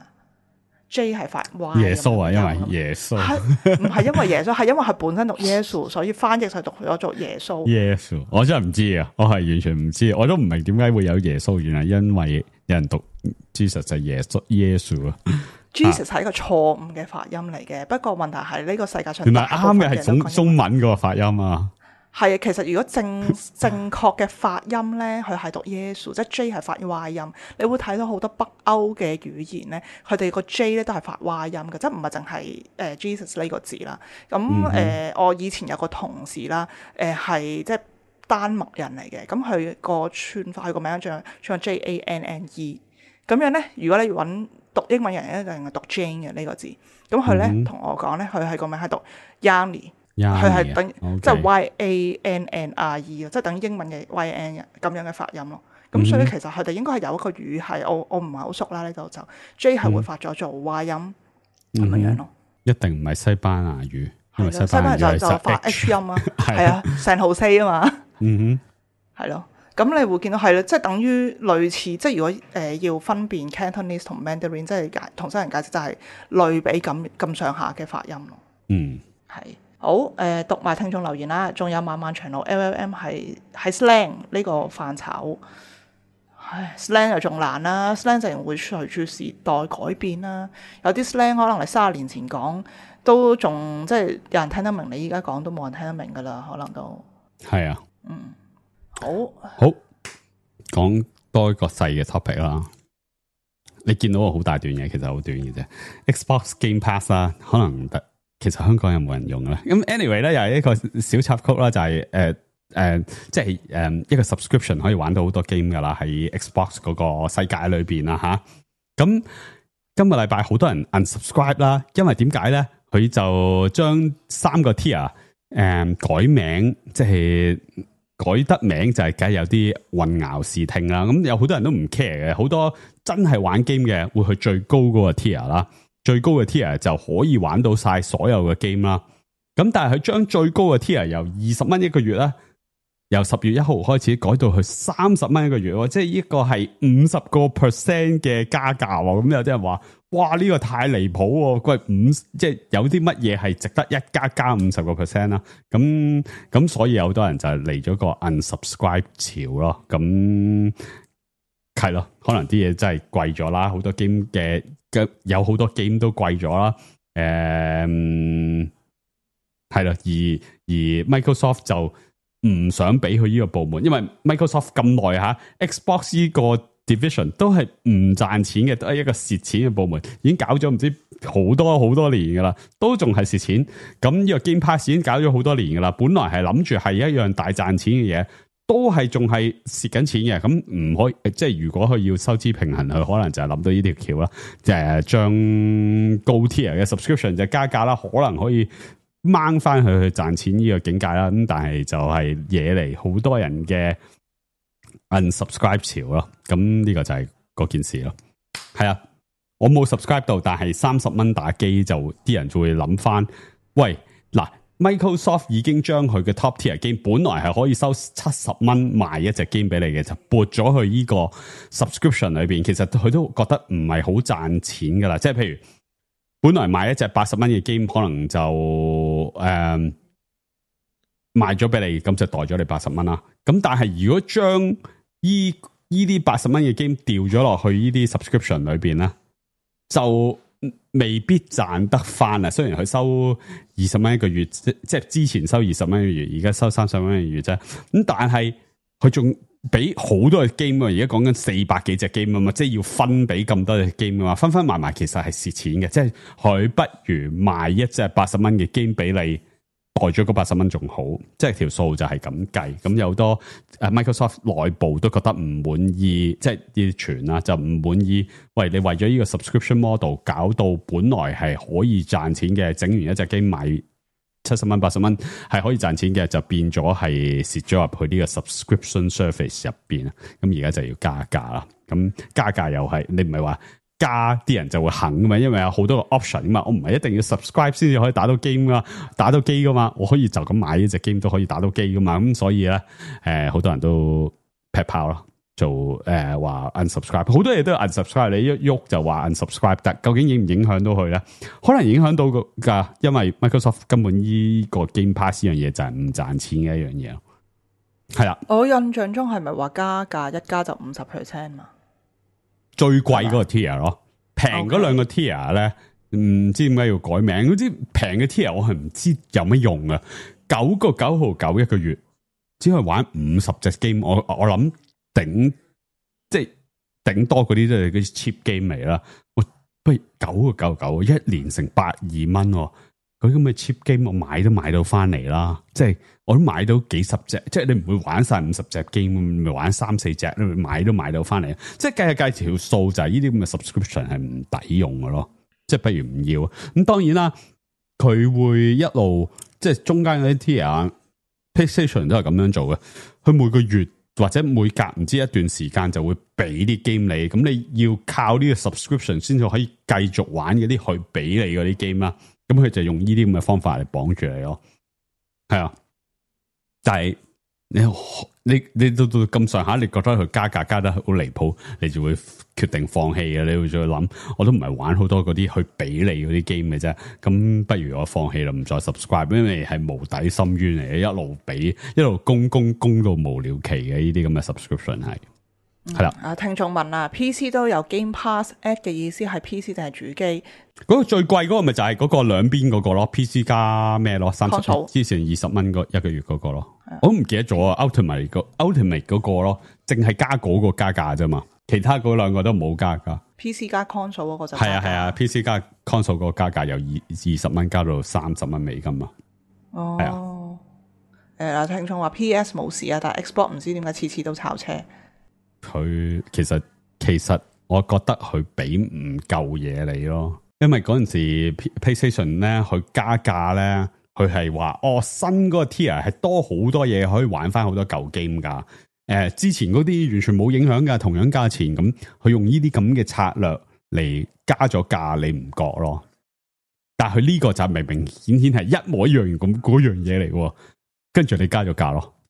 ，J 係發 Y。耶穌啊， 因為耶穌， 唔係因為耶穌，係因為佢本身讀耶穌，所以翻譯就讀咗做耶穌。 耶穌，我真係唔知啊，我係完全唔知，我都唔明點解會有耶穌，原來因為有人讀 Jesus 就耶穌耶穌啊。 Jesus 係一個錯誤嘅發音嚟嘅，不過問題係呢個世界上原來啱嘅係中中文嗰個發音啊。 係啊，其實如果正正確嘅發音咧，佢係讀耶穌，即係 J 係發 Y 音。你會睇到好多北歐嘅語言咧，佢哋個 J 咧都係發 Y 音嘅，即係唔係淨係誒 Jesus 呢個字啦。咁誒、嗯呃，我以前有個同事啦，誒係即係丹麥人嚟嘅，咁佢個串法佢個名仲仲有 J A N N E。咁樣咧，如果你揾讀英文人咧，就係讀 Jane 嘅呢個字。咁佢咧同我講咧，佢係個名係讀 Yanni。佢係等即係 Y A N N R E 即係等英文嘅 Y N 咁樣嘅發音咯。咁、嗯、所以其實佢哋應該係有一個語系，我我唔係好熟啦呢度就 J 係會發咗做 Y 音咁、嗯、樣咯。 一定唔係西班牙語，因為西班牙語就就發 H 音啊，係啊，San Jose 啊嘛。嗯哼，係咯。咁你會見到係咯，即係等於類似，即係如果誒、呃、要分辨 Cantonese 同 Mandarin， 即係同西人解釋就係類比咁咁上下嘅發音咯。嗯，係。好，誒、呃、讀埋聽眾留言啦，仲有漫漫長路 L L M 係係 slang 呢個範疇，唉 slang 又仲難啦 ，slang 就會隨住時代改變啦，有啲 slang 可能你三十年前講都仲即係有人聽得明，你依家講都冇人聽得明噶啦，可能都係啊， 嗯，好， 好講多一個細嘅 topic 啦，你見到我好大段嘢，其實好短嘅啫 ，Xbox Game Pass 啦，可能得。其實香港有冇人用嘅咧？咁 anyway 咧，又係一個小插曲啦，就係誒誒，即係誒、呃、一個 subscription 可以玩到好多 game 噶啦，喺 Xbox 嗰個世界裏邊啦吓。咁今個禮拜好多人 unsubscribe 啦，因為點解咧？佢就將三個 tier 誒、呃、改名，即係改得名就係梗係有啲混淆視聽啦。咁有好多人都唔 care 嘅，好多真係玩 game 嘅會去最高嗰個 tier 啦。最高嘅 tier 就可以玩到晒所有嘅 game 啦，咁但係佢將最高嘅 tier 由二十蚊一個月咧由十月一號開始改到去三十蚊一個月喎，即係呢個係五十個 percent 嘅加價喎。咁有啲人話：哇，呢個太離譜喎！佢係五，即係有啲乜嘢係值得一加加五十個 percent 啦。咁咁所以有好多人就係嚟咗個 unsubscribe 潮咯。咁係咯，可能啲嘢真係貴咗啦，好多 game 嘅嘅有好多 game 都貴咗啦。誒係啦，而而 Microsoft 就唔想俾佢呢個部門，因為 Microsoft 咁耐吓 Xbox 呢個 division 都係唔賺錢嘅，都係一個蝕錢嘅部門，已經搞咗唔知好多好多年噶啦，都仲係蝕錢。咁呢個 Game Pass 已經搞咗好多年噶啦，本來係諗住係一樣大賺錢嘅嘢，都係仲係蝕緊錢嘅。咁唔可以，即係如果佢要收支平衡，佢可能就係諗到呢條橋啦，就係將高 tier 嘅 subscription 就加價啦，可能可以掹翻佢去賺錢呢個境界啦，咁但係就係惹嚟好多人嘅 unsubscribe 潮咯，咁呢個就係嗰件事咯。係啊，我冇 subscribe 到，但係三十蚊打機就啲人就會諗翻，喂嗱 ，Microsoft 已經將佢嘅 top tier game 本來係可以收七十蚊賣一隻 game 俾你嘅，就撥咗去呢個 subscription 裏邊，其實佢都覺得唔係好賺錢噶啦，即係譬如。本來買一隻八十蚊嘅 game，可能就誒、嗯、賣咗俾你，咁就代咗你八十蚊啦。咁但係如果將依依啲八十蚊嘅 game 調咗落去呢啲 subscription 裏邊咧，就未必賺得翻啊。雖然佢收二十蚊一個月，即即係之前收二十蚊一個月，而家收三十蚊一個月啫。咁但係佢仲俾好多嘅 game 啊！而家講緊四百幾隻 game 啊嘛，即係要分俾咁多隻 game 啊嘛，分分埋埋其實係蝕錢嘅，即係佢不如賣一隻八十蚊嘅 game 俾你，代咗嗰八十蚊仲好，即係條數就係咁計。咁有好多誒 Microsoft 內部都覺得唔滿意，即係啲傳啊就唔滿意。喂，你為咗呢個 subscription model 搞到本來係可以賺錢嘅，整完一隻 game 賣七十蚊、八十蚊係可以賺錢嘅，就變咗係蝕咗入去呢個 subscription service 入邊啊！咁而家就要加價啦。咁加價又係你唔係話加啲人就會肯噶嘛？因為有好多個 option 噶嘛，我唔係一定要 subscribe 先至可以打到 game 噶，打到機噶嘛，我可以就咁買呢隻 game 都可以打到機噶嘛。咁所以咧，誒、呃，好多人都劈炮咯。做誒話、呃、unsubscribe，好多嘢都 unsubscribe，你一喐就話 unsubscribe，但究竟影唔影響到佢咧？可能影響到噶，因為 Microsoft 根本呢個 Game Pass 呢樣嘢就係唔賺錢嘅一樣嘢。係啦， 我印象中係咪話加價一加就五十 percent 嘛？ 最貴嗰個 tier 咯，平嗰兩個 tier 咧，唔知點解要改名？嗰啲平嘅 tier 我係唔知有乜用啊！九個九毫九一個月，只可以玩五十隻 game， 我我諗。頂即係頂多嗰啲都係嗰啲 cheap game 嚟啦，我不如九個九九一年成百二蚊，嗰啲咁嘅 cheap game 我買都買到翻嚟啦，即係我都買到幾十隻，即係你唔會玩晒五十隻 game，咪玩三四隻，你買都買到翻嚟，即係計下計條數就係呢啲咁嘅 subscription 係唔抵用嘅咯，即係不如唔要。咁當然啦，佢會一路即係中間嗰啲 tier PlayStation 都係咁樣做嘅，佢每個月。或者每隔唔知一段時間就會俾啲 game 你，咁你要靠呢個 subscription 先至可以繼續玩嗰啲去俾你嗰啲 game 啦。咁佢就用呢啲咁嘅方法嚟綁住你咯。係啊，但係你你你到到咁上下，你覺得佢加價加得好離譜，你就會決定放棄嘅。你會再諗，我都唔係玩好多嗰啲去俾你嗰啲 game 嘅啫。咁不如我放棄啦，唔再 subscribe，因為係無底深淵嚟嘅，一路俾一路供供供到無了期嘅呢啲咁嘅 subscription 係係啦。 啊，聽眾問啊 ，P C 都有 Game Pass，at 嘅意思係 P C 定係主機？ 嗰個最貴嗰個咪就係嗰個兩邊嗰個咯 ，P C 加咩咯，三十之前二十蚊個一個月嗰個咯，我都唔記得咗啊 ，Ultimate 個 Ultimate 嗰個咯，淨係加嗰個加價啫嘛，其他嗰兩個都冇加價。 P C 加 console 嗰個就係啊係啊 ，P C 加 console 嗰個加價由二二十蚊加到三十蚊美金啊。 哦， 係啊。 誒嗱，聽眾話 P S 冇事啊，但係 Xbox 唔知點解次次都炒車。 佢其實其實我覺得佢俾唔夠嘢你咯。因為嗰陣時 PlayStation 咧，佢加價咧，佢係話哦新嗰個 tier 係多好多嘢可以玩翻好多舊 game 噶。誒、呃，之前嗰啲完全冇影響噶，同樣價錢咁，佢用呢啲咁嘅策略嚟加咗價，你唔覺咯？但係佢呢個就明明顯顯係一模一樣咁嗰樣嘢嚟，跟住你加咗價咯。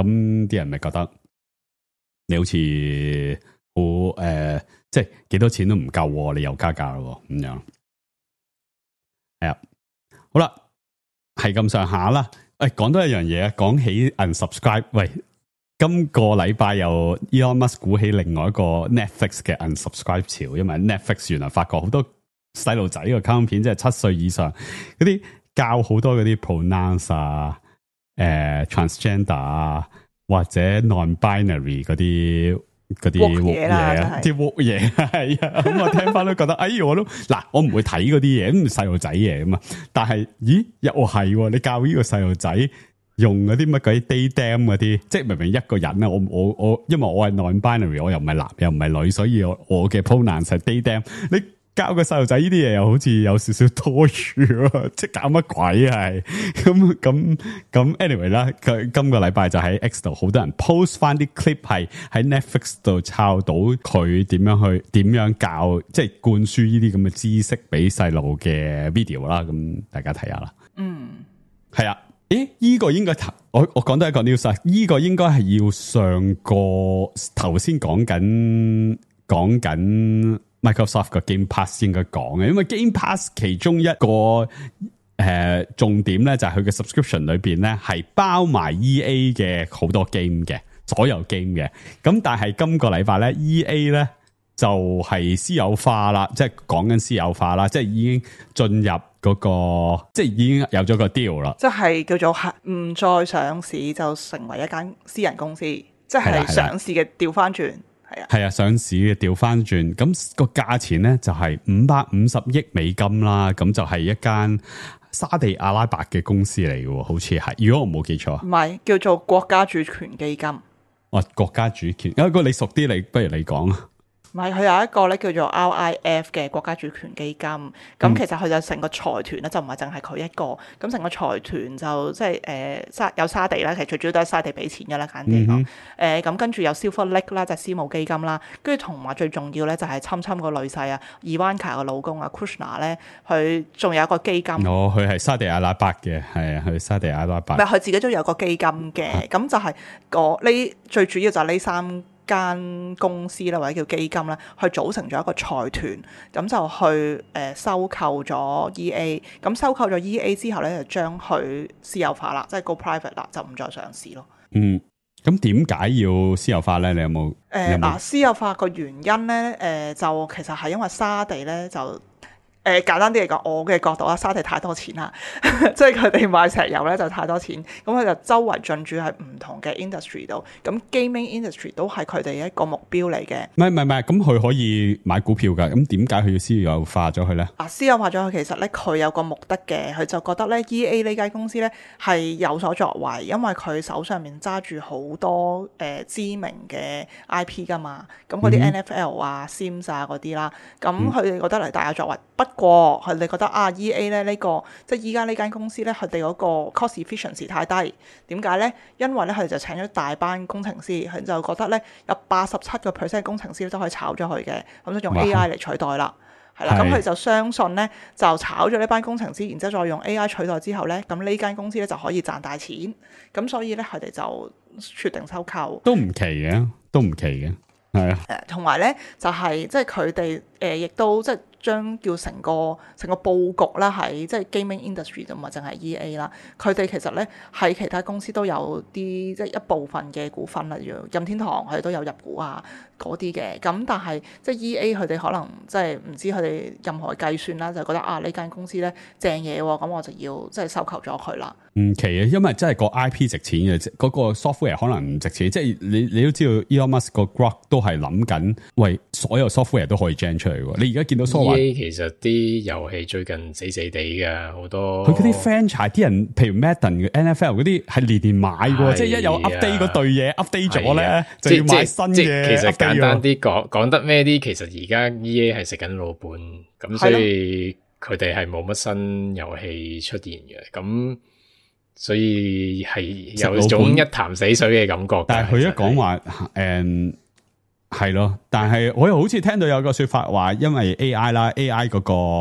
咁啲人咪覺得你好似好誒，即係幾多錢都唔夠，你又加價咯咁樣。係啊，好啦，係咁上下啦。誒，講多一樣嘢啊，講起 unsubscribe， 喂，今個禮拜又 Elon Musk 鼓起另外一個 Netflix 嘅 unsubscribe 潮，因為 Netflix 原來發覺好多細路仔嘅卡通片，即係七歲以上嗰啲教好多嗰啲 pronounce 啊、誒、呃、transgender 啊或者 non-binary 嗰啲嗰啲嘢啊，啲鑊嘢係啊，咁我聽翻都覺得，哎，我都嗱，我唔會睇嗰啲嘢，咁細路仔嘢啊嘛。但係，咦，又係你教呢個細路仔用嗰啲乜鬼 day dam 嗰啲，即係明明一個人啊，我我我，因為我係 non-binary， 我又唔係男又唔係女，所以我我嘅 pronoun 係 day dam。你教個細路仔呢啲嘢又好似有少少多餘啊，即係搞乜鬼係咁咁咁 anyway 啦，佢今個禮拜就喺 X 度好多人 post 翻啲 clip 係喺 Netflix 度抄到佢點樣去點樣教，即係灌輸呢啲咁嘅知識俾細路嘅 video 啦，咁大家睇下啦。嗯，係啊，誒，依、這個應該我我講多一個 news 啊，依個應該係要上個頭先講緊講緊。Microsoft 個 Game Pass 應該講嘅，因為 Game Pass 其中一個誒、呃、重點咧就係佢嘅 subscription 裏邊咧係包埋 E A 嘅好多 game 嘅，所有 game 嘅。咁但係今個禮拜咧 E A 咧就係、是、私有化啦，即係講緊私有化啦，即係已經進入嗰、那個，即係已經有咗個 deal 啦。 即係叫做唔再上市就成為一間私人公司，即係上市嘅調翻轉。係啊，係啊，上市嘅調翻轉，咁個價錢咧就係五百五十億美金啦，咁就係一間沙地阿拉伯嘅公司嚟嘅，好似係，如果我冇記錯，唔係叫做國家主權基金。哇，國家主權，有一個你熟啲，你不如你講啊。唔係，佢有一個咧叫做 R I F 嘅國家主權基金，咁、嗯、其實佢就成個財團咧就唔係淨係佢一個，咁成個財團就即係誒沙有沙地啦，其實最主要都係沙地俾錢嘅啦，簡單啲講。誒咁跟住有 Silver Lake 啦，就係私募基金啦，跟住同埋最重要咧就係侵侵個女婿啊，Ivanka 個老公啊 Kushner 咧，佢仲有一個基金。哦，佢係沙地阿拉伯嘅，係啊，佢沙地阿拉伯。唔係，佢自己都有個基金嘅，咁、啊、就係個呢最主要就係呢三間公司啦，或者叫基金啦，去組成咗一個財團，咁就去誒、呃、收購咗 E A， 咁收購咗 E A 之後咧，就將佢私有化啦，即係 go private 啦，就唔再上市咯。嗯，咁點解要私有化咧？你有冇？誒嗱、呃，私有化個原因咧，誒、呃、就其實係因為沙地咧就。誒、呃、簡單啲嚟講，我嘅角度啦，沙地太多錢啦，即係佢哋買石油咧就太多錢，咁佢就周圍進駐喺唔同嘅 industry 度，咁 gaming industry 都係佢哋一個目標嚟嘅。唔係唔係唔係，咁佢可以買股票㗎，咁點解佢要私有化咗佢咧？啊，私有化咗佢，其實咧佢有個目的嘅，佢就覺得咧 E A 呢間公司咧係有所作為，因為佢手上面揸住好多誒、呃、知名嘅 I P 㗎嘛，咁嗰啲 N F L 啊、Sims 啊嗰啲啦，咁佢哋覺得嚟大有作為。不過佢哋覺得啊 E A 咧呢、呢個即係依家呢間公司咧，佢哋嗰個 cost efficiency 太低。點解咧？因為咧佢哋就請咗大班工程師，佢就覺得咧有八十七個 percent 工程師都可以炒咗佢嘅，咁就用 A I 嚟取代啦。係啦，咁佢就相信咧就炒咗呢班工程師，然之後再用 A I 取代之後咧，咁呢間公司咧就可以賺大錢。咁所以咧佢哋就決定收購。都唔奇嘅，都唔奇嘅，係啊。誒，同埋咧就係即係佢哋誒，亦都即係。將叫成個成個佈局啦，喺即係 gaming industry 就唔係淨係 E A 啦。佢哋其實咧喺其他公司都有啲即係一部分嘅股份，例如任天堂佢哋都有入股啊嗰啲嘅。咁但係即係 E A 佢哋可能即係唔知佢哋任何計算啦，就覺得啊呢間公司咧正嘢喎，咁我就要即係收購咗佢啦。唔奇啊，因為真係個 I P 值錢嘅，嗰、嗰個 software 可能唔值錢。即係你你都知道 Elon Musk 個 Grok 都係諗緊，喂所有 software 都可以 gen 出嚟喎。你而家見到 software E A 其實啲遊戲最近死死地嘅好多，佢嗰啲 franchise 啲人，譬如 Madden 嘅 N F L 嗰啲係年年買嘅、啊，即係一有 update 嗰對嘢 update 咗咧、啊，就要買新嘅。其實簡單啲講講得咩啲，其實而家 E A 係食緊老本，咁所以佢哋係冇乜新遊戲出現嘅，咁所以係有種一潭死水嘅感覺。但係佢一講話誒。係咯，但係我又好似聽到有個說法話，因為 A I 啦 ，A I 嗰個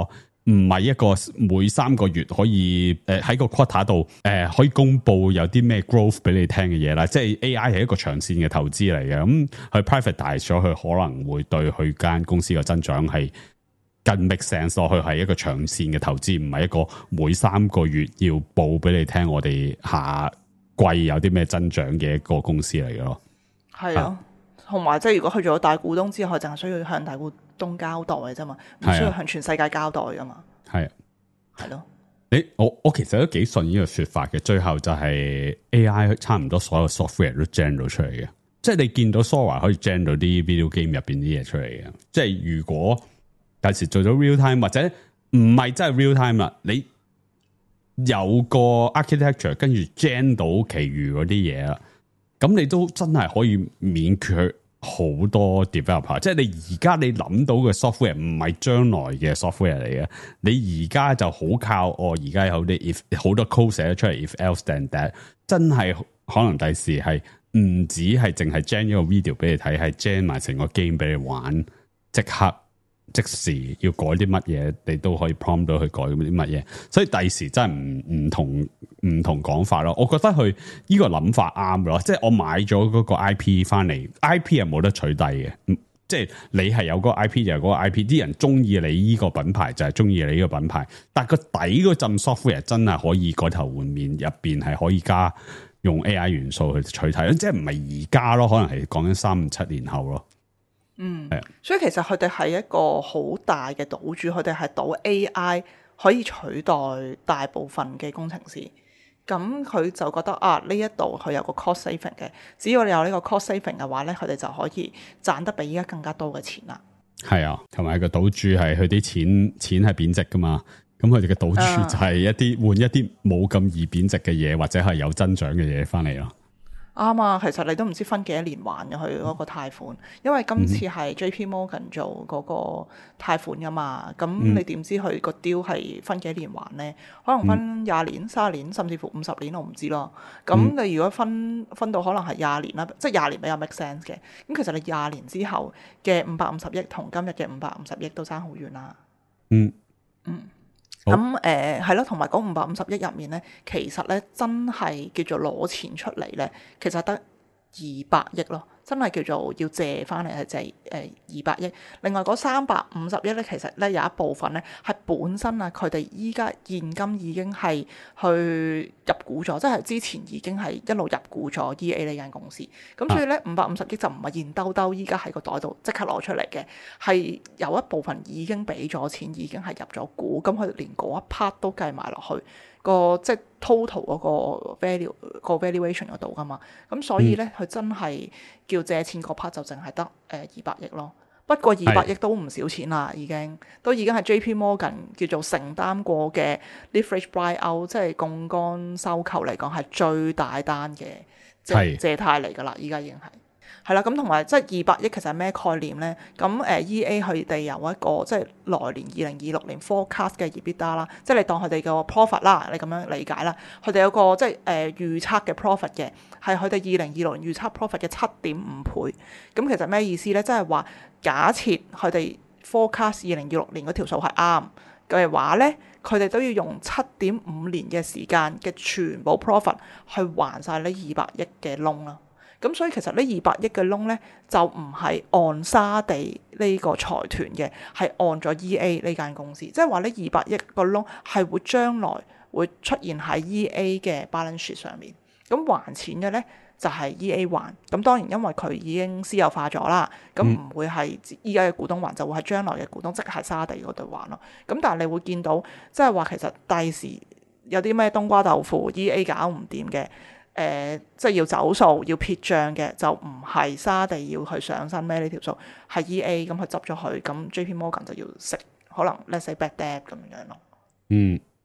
唔係一個每三個月可以誒喺、呃、個 quarter 度誒、呃、可以公布有啲咩 growth 俾你聽嘅嘢啦。即係 A I 係一個長線嘅投資嚟嘅，咁佢 privatize 咗佢可能會對佢間公司嘅增長係更 make sense 咯。佢係一個長線嘅投資，唔係一個每三個月要報俾你聽我哋下季有啲咩增長嘅一個公司嚟嘅咯。 係啊。同埋即係如果佢做咗大股東之後，佢淨係需要向大股東交代嘅啫嘛，唔需要向全世界交代噶嘛。係啊，係咯。 你我我其實都幾信呢個說法嘅。最後就係 A I 差唔多所有 software 都 generate 出嚟嘅，即係你見到 Sora 可以 generate 到啲 video game 入邊啲嘢出嚟嘅。即係如果有時做咗 real time 或者唔係真係 real time 啦，你有個 architecture 跟住 gen 到其餘嗰啲嘢啦，咁你都真係可以免卻好多 developer， 即係你而家你諗到嘅 software 唔係將來嘅 software 嚟嘅，你而家就好靠我而家有啲 if 好多 code 寫得出嚟 if else then that， 真係可能第時係唔止係淨係 gen 一個 video 俾你睇，係 gen 埋成個 game 俾你玩，即刻即時要改啲乜嘢，你都可以 prompt 到去改啲乜嘢，所以第時真係唔唔同唔同講法咯。我覺得佢呢個諗法啱咯，即係我買咗嗰個 I P 翻嚟 ，I P 係冇得取締嘅，即係你係有嗰個 I P 就係嗰個 I P， 啲人中意你呢個品牌就係中意你呢個品牌，但係個底嗰陣 software 真係可以改頭換面，入邊係可以加用 A I 元素去取締，即係唔係而家咯，可能係講緊三五七年後咯。 嗯，所以其實佢哋係一個好大嘅賭注，佢哋係賭 A I 可以取代大部分嘅工程師。咁佢就覺得啊，呢一度佢有個 cost saving 嘅，只要你有呢個 cost saving 嘅話咧，佢哋就可以賺得比依家更加多嘅錢啦。係啊，同埋個賭注係佢啲錢錢係貶值噶嘛，咁佢哋嘅賭注就係一啲換一啲冇咁易貶值嘅嘢，或者係有增長嘅嘢翻嚟咯。 啱啊，其實你都唔知分幾多年還嘅佢嗰個貸款，因為今次係 J P Morgan 做嗰個貸款噶嘛，咁你點知佢個 deal 係分幾年還呢？可能分廿年、三十年，甚至乎五十年，我唔知咯。咁你如果分分到可能係廿年啦，即係廿年比較 make sense 嘅。咁其實你廿年之後嘅五百五十億同今日嘅五百五十億都爭好遠啦。嗯嗯。咁誒係咯，同埋嗰五百五十億入面咧，其實咧真係叫做攞錢出嚟咧，其實得二百億咯，真係叫做要借翻嚟係借誒二百億。另外嗰三百五十億咧，其實咧有一部分咧係本身啊，佢哋依家現金已經係去入股咗，即係之前已經係一路入股咗 E A 呢間公司。咁所以咧五百五十億就唔係現兜兜依家喺個袋度即刻攞出嚟嘅，係有一部分已經俾咗錢，已經係入咗股，咁佢連嗰一 part 都計埋落去。個即係 total 嗰個 value 個 valuation 嗰度噶嘛，咁所以咧佢、嗯、真係叫借錢嗰 part 就淨係得誒二百億咯。不過二百億都唔少錢啦，已經都已經係 J P Morgan 叫做承擔過嘅 leverage buyout， 即係槓桿收購嚟講係最大單嘅借借貸嚟噶啦，依家已經係。係啦，咁同埋即係二百億其實係咩概念咧？咁誒 E A 佢哋有一個即係來年二零二六年 forecast 嘅 EBITDA 啦，即係你當佢哋個 profit 啦，你咁樣理解啦。佢哋有個即係誒、呃、預測嘅 profit 嘅，係佢哋二零二六年預測 profit 嘅七點五倍。咁其實咩意思咧？即係話假設佢哋 forecast 二零二六年嗰條數係啱嘅話咧，佢哋都要用七點五年嘅時間嘅全部 profit 去還晒呢二百億嘅窿啦。咁所以其實呢二百億嘅窿咧，就唔係按沙地呢個財團嘅，係按咗 E A 呢間公司。即係話呢二百億個窿係會將來會出現喺 E A 嘅 balance sheet 上面。咁還錢嘅咧就係 E A 還。咁當然因為佢已經私有化咗啦，咁唔會係依家嘅股東還，就會係將來嘅股東，即係沙地嗰度還咯。咁但係你會見到，即係話其實第時有啲咩冬瓜豆腐 E A 搞唔掂嘅。誒、呃，即係要走數、要撇帳嘅，就唔係沙地要去上身咩呢條數，係 E A 咁去執咗佢，咁 J P Morgan 就要食可能 let's say bad debt 咁樣咯。嗯，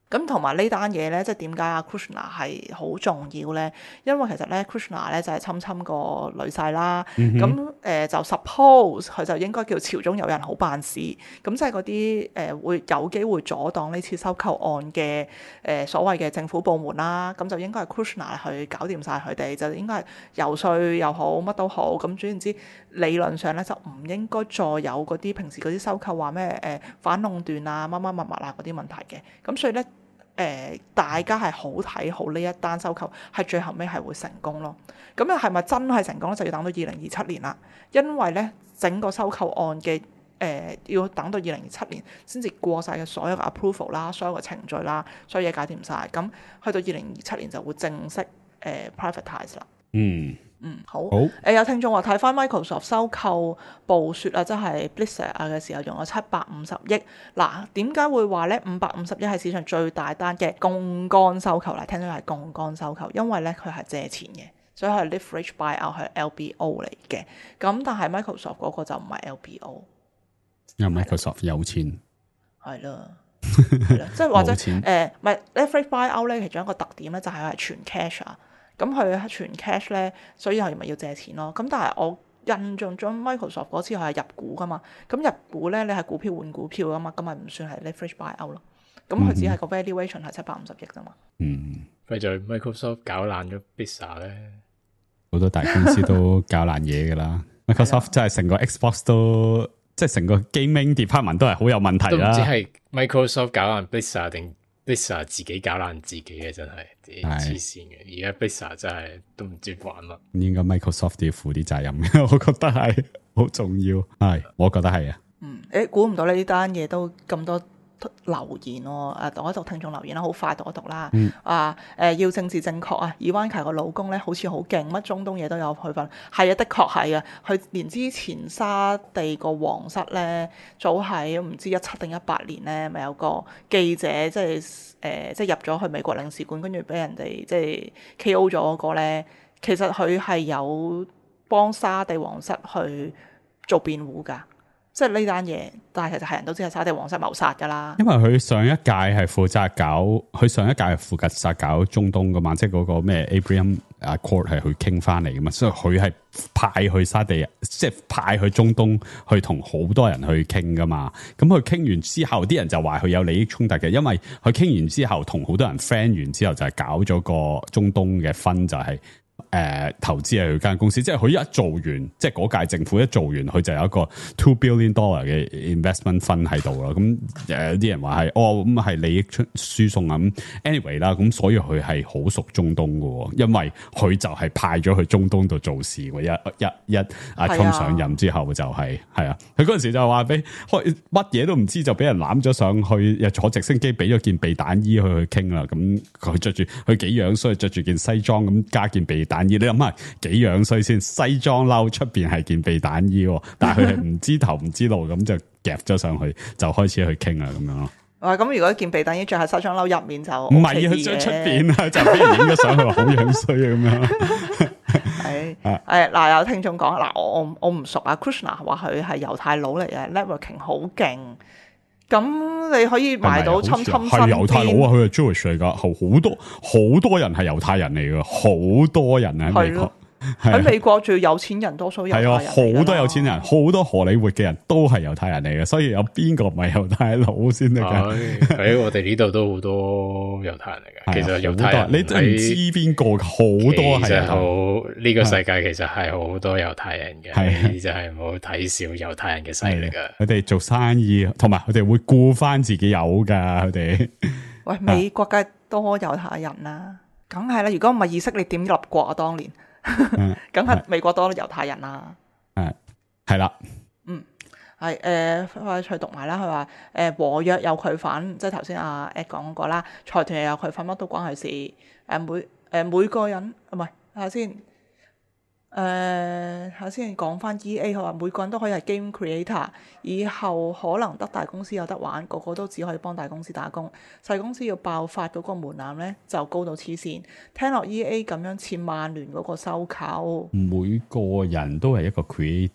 咁同埋呢單嘢咧，即係點解阿 Kushner 係好重要咧？因為其實咧 Kushner 咧就係侵侵個女婿啦，咁誒、呃、就 suppose 佢就應該叫朝中有人好辦事，咁即係嗰啲誒會有機會阻擋呢次收購案嘅誒、呃、所謂嘅政府部門啦，咁就應該係 Kushner 去搞掂晒佢哋，就應該係遊說又好乜都好，咁總言之理論上咧就唔應該再有嗰啲平時嗰啲收購話咩誒反壟斷啊乜乜物物啊嗰啲問題嘅，咁所以咧。誒、呃，大家係好睇好呢一單收購，係最後尾係會成功咯。咁又係咪真係成功咧？就要等到二零二七年啦。因為咧，整個收購案嘅誒、呃，要等到二零二七年先至過晒嘅所有嘅 approval 啦，所有嘅程序啦，所有嘢搞掂晒。咁去到二零二七年就會正式誒、呃、privatize 啦。 嗯。 嗯，好。 好。誒、 呃、有聽眾話睇翻 Microsoft 收購暴雪啊，即係 Blizzard 啊嘅時候用咗七百五十億。嗱，點解會話咧五百五十億係史上最大單嘅槓桿收購嚟？聽到係槓桿收購，因為咧佢係借錢嘅，所以係 leverage buyout 係 L B O 嚟嘅。咁但係 Microsoft 嗰個就唔係 L B O， 因為 Microsoft 有錢。 係啦，係啦，即係或者錢誒，唔係 leverage buyout 咧，其中一個特點咧就係佢係全 cash 啊。咁佢全 cash 咧，所以係咪要借錢咯？咁但係我印象中 Microsoft 嗰次係入股噶嘛，咁入股咧你係股票換股票噶嘛，咁咪唔算係 leverage buyout 咯。咁佢只係個 valuation 係七百五十億啫嘛。 嗯， 咪就係 Microsoft 搞爛咗 Blizzard 咧， 好多大公司都搞爛嘢噶啦。Microsoft 真係成個 Xbox 都，即係成個 gaming department 都係好有問題啦。 都唔知係 Microsoft 搞爛 Blizzard 定 Blizzard 自己搞爛自己嘅，真係黐線嘅。而家 Blizzard 真係都唔知玩乜。 應該 Microsoft 都要負啲責任嘅，我覺得係好重要。係，我覺得係啊。 嗯，誒，估唔到呢單嘢都咁多留言喎，誒，讀一讀聽眾留言啦，好快讀一讀啦。嗯、啊，誒、呃，要政治正確啊！Ivanka 個老公咧，好似好勁，乜中東嘢都有去份。係啊，的確係啊，佢連之前沙地個皇室咧，早喺唔知一七定一八年咧，咪有個記者即係誒、呃，即係入咗去美國領事館，跟住俾人哋即係 K O 咗嗰個咧，其實佢係有幫沙地皇室去做辯護㗎。即係呢單嘢，但係其實係人都知係沙地皇室謀殺噶啦。因為佢上一屆係負責搞，佢上一屆係負責搞中東噶嘛，即係嗰個咩 Abraham Accord 係去傾翻嚟噶嘛，所以佢係派去沙地，即係派去中東去同好多人去傾噶嘛。咁佢傾完之後，啲人就話佢有利益衝突嘅，因為佢傾完之後同好多人 friend 完之後，就係搞咗個中東嘅分就係、是。誒、呃，投資係佢間公司，即係佢一做完，即係嗰屆政府一做完，佢就有一個 two billion dollar 嘅 investment fund 喺度啦。咁誒，啲人話係哦，咁係利益出輸送啊。咁 anyway 啦，咁所以佢係好熟中東嘅，因為佢就係派咗去中東度做事。一一一阿 Trump 上任之後就係係啊，佢嗰陣時就話俾開乜嘢都唔知，就俾人攬咗上去，又坐直升機俾咗件避彈衣去去傾啦。咁佢着住佢幾樣衰，着住件西裝咁加件避彈衣，你諗下幾樣衰先？西裝褸出邊係件避彈衣，但係佢係唔知頭唔知路咁就夾咗上去，就開始去傾啦咁樣咯。 哇！咁如果件避彈衣着喺西裝褸入面就唔係佢着出邊啊，就俾人影咗上去話好樣衰啊咁樣。 係誒嗱，有聽眾講嗱，我我我唔熟啊。Kushner 話佢係猶太佬嚟嘅 ，networking 好勁。咁你可以買到侵侵身邊係猶太佬啊，佢係 Jewish 嚟噶，好多好多人係猶太人嚟噶，好多人喺美國。喺美國最有錢人多數猶太人，係啊，好多有錢人，好多荷里活嘅人都係猶太人嚟嘅，所以有邊個唔係猶太佬先得噶？ 喺我哋呢度都好多猶太人嚟嘅，其實猶太人你真係唔知邊個，好多係。其實好呢個世界其實係好多猶太人嘅，係就係唔好睇小猶太人嘅勢力噶。 佢哋做生意，同埋佢哋會顧翻自己有噶，佢哋。喂， 美國梗係多猶太人啦，梗係啦。如果唔係以色列點立國啊？當年。梗係美國多猶太人啦， 係係啦， 嗯，係誒，快脆讀埋啦。佢話誒和約有佢份，即係頭先阿 Ed 講過啦，財團又有佢份，乜都關佢事。誒每誒、呃、每個人唔係睇下先，誒睇下先講翻 E A。佢話每個人都可以係 game creator，以後可能得大公司有得玩，個個都只可以幫大公司打工，細公司要爆發嗰個門檻咧就高到黐線。聽落 E A 咁樣似曼聯嗰個收購， 每個人都係一個 creator，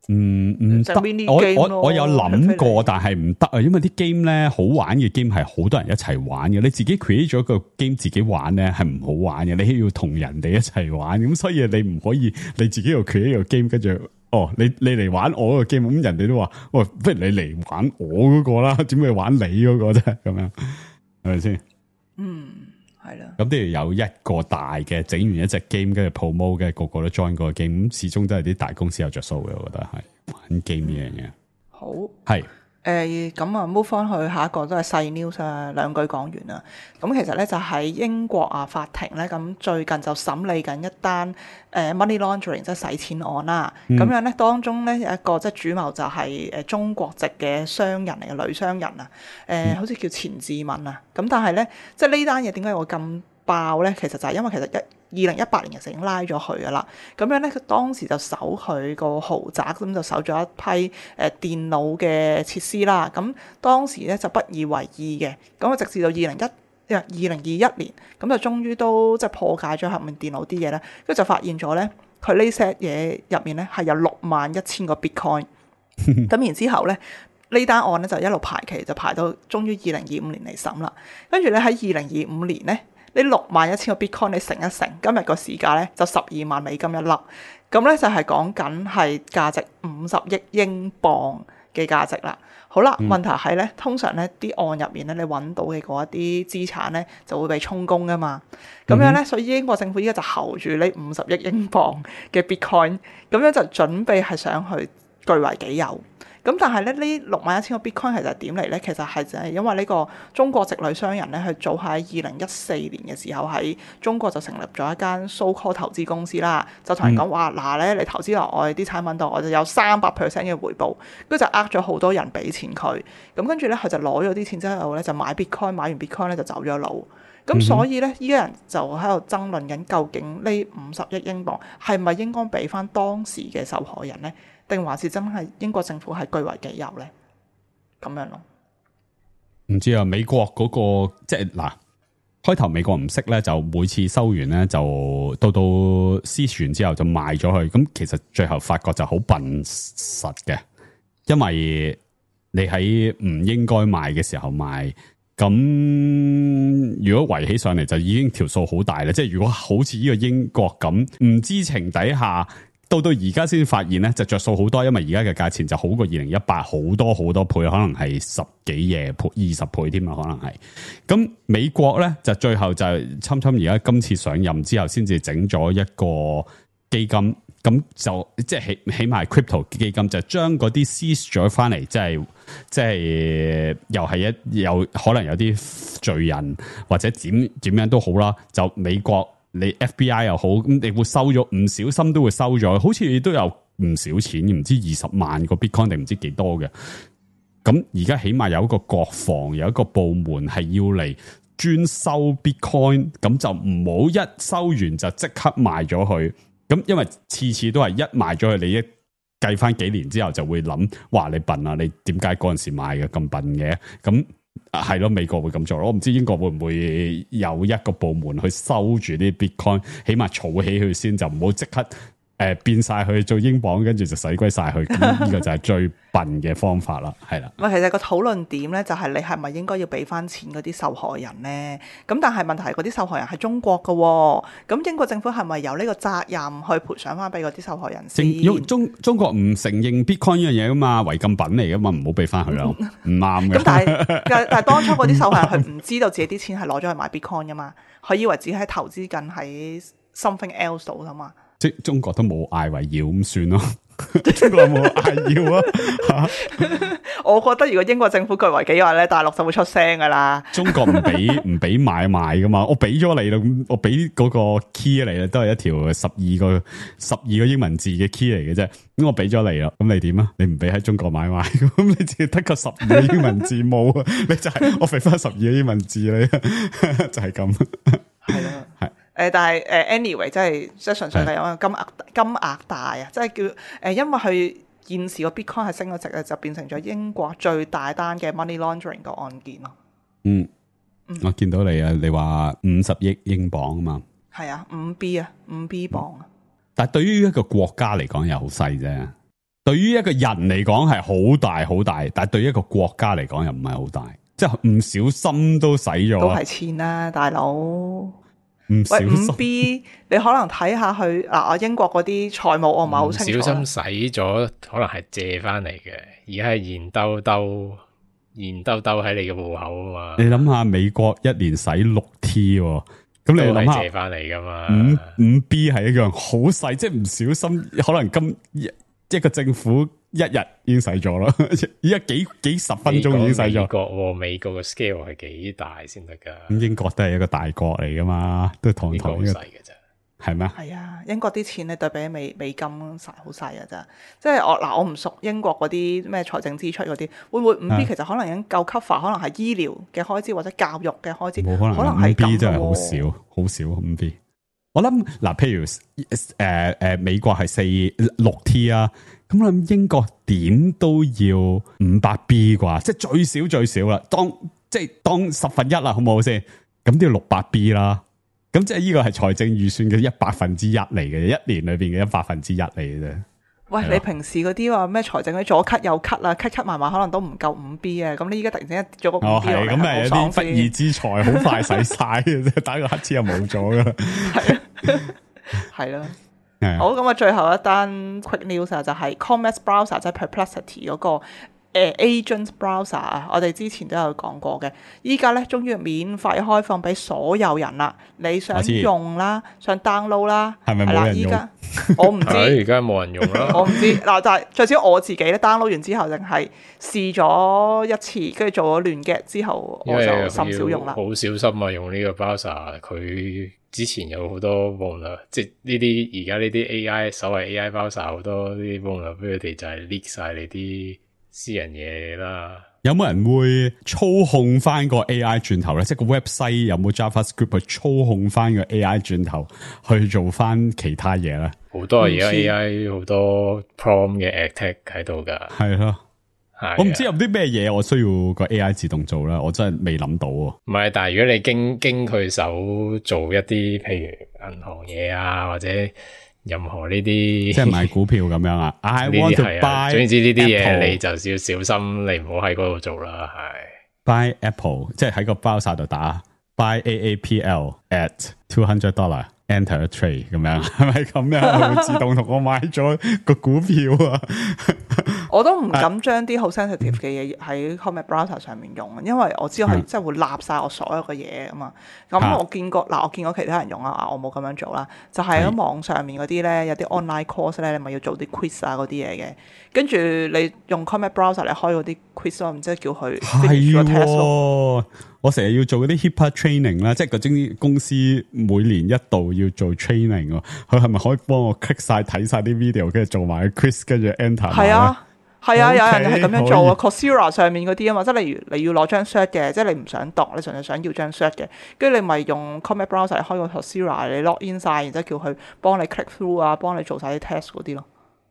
嗯唔得，我我我有諗過，但係唔得啊，因為啲 game 咧好玩嘅 game 係好多人一齊玩嘅，你自己 create 咗個 game 自己玩咧係唔好玩嘅，你要同人哋一齊玩，咁所以你唔可以你自己又 create 個 game，跟住哦你你嚟玩我個 game，咁人哋都話，喂，不如你嚟玩我嗰個啦，點會玩你嗰個啫？咁樣係咪先？ 嗯。係啦， 咁都要有一個大嘅整完一隻 game，跟住 promote 嘅，個個都 join 個 game，咁始終都係啲大公司有着數嘅，我覺得係玩 game 呢樣嘢。 好， 係誒，咁啊 move 翻去下一個都係細 news 啊，兩句講完啦。咁其實咧就喺英國啊法庭咧，咁最近就審理緊一單誒 money laundering 即係洗錢案啦。咁、嗯、樣咧當中咧有一個即係主謀就係誒中國籍嘅商人嚟嘅女商人啊，誒、呃嗯、好似叫錢志敏啊。咁但係咧即係呢單嘢點解會咁爆咧？其實就係因為其實一二零一八年其實已經拉咗佢噶啦，咁樣咧佢當時就搜佢個豪宅，咁就搜咗一批誒、呃、電腦嘅設施啦。咁當時咧就不以為意嘅，咁啊直至到二零一二零二一年，咁就終於都即係破解咗後面電腦啲嘢咧，跟住就發現咗咧佢呢 set 嘢入面咧係有六萬一千個 bitcoin， 咁然之後咧呢單案咧就一路排期，就排到終於二零二五年嚟審啦。跟住咧喺二零二五年咧。呢六萬一千個 bitcoin 你乘一乘，今日個市價咧就十二萬美金一粒，咁咧就係講緊係價值五十億英鎊嘅價值啦。好啦，嗯、問題係咧，通常咧啲案入面咧，你揾到嘅嗰一啲資產咧就會被充公噶嘛。咁樣咧，嗯、所以英國政府依家就睺住呢五十億英鎊嘅 bitcoin， 咁樣就準備係想去據為己有。咁但係咧，呢六萬一千個 bitcoin 其實點嚟咧？其實係就係因為呢個中國籍女商人咧，佢早喺二零一四年嘅時候喺中國就成立咗一間 so-called 投資公司啦，就同人講話嗱咧，你投資落我哋啲產品度，我就有三百 percent 嘅回報，跟住就呃咗好多人俾錢佢，咁跟住咧佢就攞咗啲錢之後咧就買 bitcoin， 買完 bitcoin 咧就走咗路，咁所以咧依家人就喺度爭論緊，究竟呢五十億英鎊係咪應該俾翻當時嘅受害人咧？定還是真係英國政府係據為己有咧？咁樣咯， 唔知啊。美國嗰、嗰個即係嗱，開頭美國唔識咧，就每次收完咧，就到到私傳之後就賣咗去。咁其實最後發覺就好笨實嘅，因為你喺唔應該賣嘅時候賣，咁如果圍起上嚟就已經條數好大啦。即係如果好似呢個英國咁唔知情底下。到到而家先發現咧，就着數好多，因為而家嘅價錢就好過二零一八好多好多倍，可能係十幾嘢倍、二十倍添啊，可能係。咁美國咧就最後就侵侵而家今次上任之後，先至整咗一個基金，咁就即係起起碼係 crypto 基金，就將嗰啲 seize 咗翻嚟，即係即係又係一有可能有啲罪人或者點點樣都好啦，就美國。你 F B I 又好，咁你會收咗，唔小心都會收咗，好似都有唔少錢，唔知二十萬個 bitcoin 定唔知幾多嘅。咁而家起碼有一個國防，有一個部門係要嚟專收 bitcoin，咁就唔好一收完就即刻賣咗佢。咁因為次次都係一賣咗佢，你一計翻幾年之後就會諗，哇你笨啊，你點解嗰陣時買嘅咁笨嘅？咁係咯，美國會咁做咯，我唔知英國會唔會有一個部門去收住啲 bitcoin， 起碼儲起佢先，就唔好即刻誒、呃、變晒去做英鎊，跟住就使鬼晒去。呢個就係最笨嘅方法啦，係啦。 唔係，其實個討論點咧，就係你係咪應該要俾翻錢嗰啲受害人咧？咁但係問題係嗰啲受害人係中國噶，咁英國政府係咪有呢個責任去賠償翻俾嗰啲受害人先？ 中中國唔承認 bitcoin 呢樣嘢噶嘛，違禁品嚟噶嘛，唔好俾翻佢咯，唔啱嘅。咁但係但係當初嗰啲受害人佢唔知道自己啲錢係攞咗去買 bitcoin 噶嘛，佢以為自己係投資緊喺 something else 度噶嘛。 即係中國都冇嗌為要咁算咯。中國冇嗌要啊！ 我覺得如果英國政府據為己有咧，大陸就會出聲噶啦。 中國唔俾唔俾買賣噶嘛，我俾咗你啦，咁我俾嗰個 key 嚟啦，都係一條十二個十二個英文字嘅 key 嚟嘅啫。咁我俾咗你啦，咁你點啊？你唔俾喺中國買賣，咁你只係得個十二個英文字冇啊？你就係、是、我俾翻十二個英文字你，就係咁。 係咯，係。誒，但係誒，anyway，即係即係純粹係因為金額金額大啊，即係叫誒，因為佢現時個 bitcoin 係升咗值咧，就變成咗英國最大單嘅 money laundering 個案件咯。嗯，嗯我見到你啊，你話五十億英鎊啊嘛， 係啊，五 B 啊，五 B 鎊啊。 但係對於一個國家嚟講又好細啫。 對於一個人嚟講係好大好大，但係對於一個國家嚟講又唔係好大，即係唔小心都使咗， 都係錢啦，大佬。 唔小心。 喂，五 B 你可能睇下去嗱，我英國嗰啲財務我唔係好清楚。 小心使咗，可能係借翻嚟嘅，而家係現兜兜。現兜兜喺你嘅戶口啊嘛， 你諗下美國一年使六 T， 咁你諗下借翻嚟噶嘛？ 五五 B 係一樣好細，即係唔小心可能今一一個政府一日已經使咗啦，而家幾幾十分鐘已經使咗。 美國美國嘅 scale 係幾大先得噶？ 咁英國都係一個大國嚟噶嘛，都堂堂好細嘅啫。 係咩？ 係啊，英國啲錢你對比美美金細好細啊，咋？即係我嗱，我唔熟英國嗰啲咩財政支出嗰啲，會唔會五 B 其實可能已經夠 cover，可能係醫療嘅開支或者教育嘅開支， 冇可能， 可能係咁五 B 真係好少，好少五 B。我諗嗱，譬如誒誒、呃呃、美國係四六 T 啊，咁我諗英國點都要五百 B 啩，即係最少最少啦。當即係當十分一啦，好唔好先？咁都要六百 B 啦。咁即係呢個係財政預算嘅一百分之一嚟嘅，一年裏邊嘅一百分之一嚟嘅啫。 喂，你平時嗰啲話咩財政嗰啲左 cut 右 cut 啊 cut cut 埋埋可能都唔夠五 B 啊，咁你依家突然之間跌咗個五 B 落嚟， 咁係有啲不義之財，好快使晒嘅啫，打個乞嗤又冇咗噶啦。 係係咯，好，咁啊，最後一單 quick news 啊，就係 Commerce Browser 即係 Perplexity 嗰個。誒 Agent Browser 啊，我哋之前都有講過嘅，依家咧終於免費開放俾所有人啦，你想用啦，想 download 啦， 係咪冇人用？ 依家我唔知， 而家冇人用啦， 我唔知嗱，但係最少我自己咧 download 完之後，淨係試咗一次，跟住做咗亂 get 之後，我就甚少用啦。 好小心啊，用呢個 browser，佢之前有好多 vulnerability，即係呢啲而家呢啲 A I 所謂 A I browser 好多啲 vulnerability就係 leak 晒你啲私人嘢啦。 有冇人會操控翻個 A I 轉頭咧？即係個 website 有冇 JavaScript 去操控翻個 A I 轉頭去做翻其他嘢咧？ 好多而家 A I 好多 prompt 嘅 attack 喺度噶。 係咯，我唔知有啲咩嘢我需要個 A I 自動做啦，我真係未諗到。唔係，但係如果你經經佢手做一啲譬如銀行嘢啊，或者任何呢啲即係買股票咁樣啊，I want to buy， 總之呢啲嘢你就要小心，你唔好喺嗰度做啦。係 buy Apple， 即係喺個 browser 度打 buy A A P L at two hundred dollar enter a trade 咁樣，係咪咁樣？佢會自動同我買咗個股票啊？ 我都唔敢將啲好 sensitive 嘅嘢喺 Chrome browser 上面用，因為我知道佢真係會立晒我所有嘅嘢啊嘛。咁我見過嗱，我見過其他人用啊，我冇咁樣做啦。就係、是、喺網上面嗰啲咧，有啲 online course 咧，你咪要做啲 quiz 啊嗰啲嘢嘅。跟住你用 Chrome browser 嚟開嗰啲 quiz 咯，唔知叫佢 finish 個 test 咯。 我成日要做嗰啲 HIPAA training 啦，即係嗰啲公司每年一度要做 training 喎。佢係咪可以幫我 click 晒睇晒啲 video， 跟住做埋 quiz， 跟住 enter？ 係啊。係啊， okay， 有人係咁樣做啊 ，Coursera 上面嗰啲啊嘛，即係例如你要攞張 cert 嘅，即係你唔想讀，你純粹想要張 cert 嘅，跟住你咪用 Chrome browser 嚟開個 Coursera，你 log in 晒，然之後叫佢幫你 click through 啊，幫你做晒啲 test 嗰啲咯。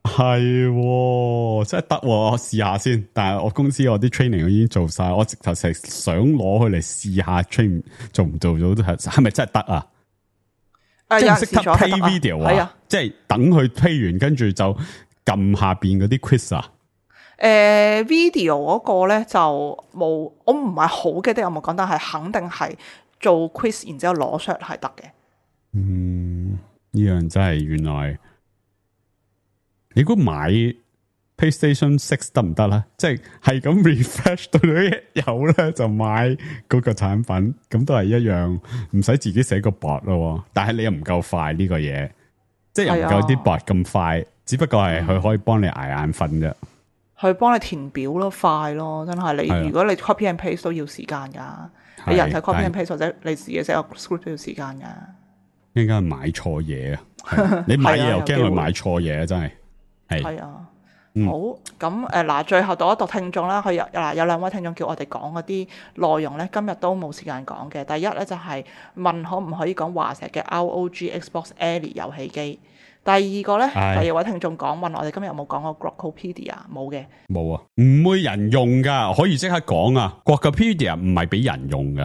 係，真係得，我試下先。但係我公司我啲 training 已經做晒，我直頭成想攞佢嚟試下 train 做唔做到都係，係咪真係得啊？ 誒， 即係識得有人試咗 play video 啊？ 啊即係等佢 play 完，跟住就撳下邊嗰啲 quiz 啊？ 誒、呃、video 嗰個咧就冇，我唔係好記得有冇講，但係肯定係做 quiz 然之後攞 shot 係得嘅。嗯， 呢樣真係原來你估買 PlayStation Six 得唔得咧？即係係咁 refresh 到佢有咧就買嗰個產品，咁都係一樣，唔使自己寫個 bot 咯。但係你又唔夠快呢個嘢，即係又唔夠啲 bot 咁快，只不過係佢可以幫你捱眼瞓啫。去幫你填表咯，快咯，真係你如果你 copy and paste 都要時間噶，你人睇 copy and paste 或者你自己寫個 script 都要時間噶。 應該係買錯嘢啊！你買嘢又驚佢買錯嘢，真係係係啊。好，咁誒嗱，最後讀一讀聽眾啦。佢有嗱有兩位聽眾叫我哋講嗰啲內容咧，今日都冇時間講嘅。第一咧就係問可唔可以講華碩嘅 R O G Xbox Ellie 遊戲機。第二個咧，第二位聽眾講問我哋今日有冇講過 Grokkopedia？ 冇嘅， 冇啊，唔會人用噶，可以即刻講啊。Grokkopedia 唔係俾人用噶，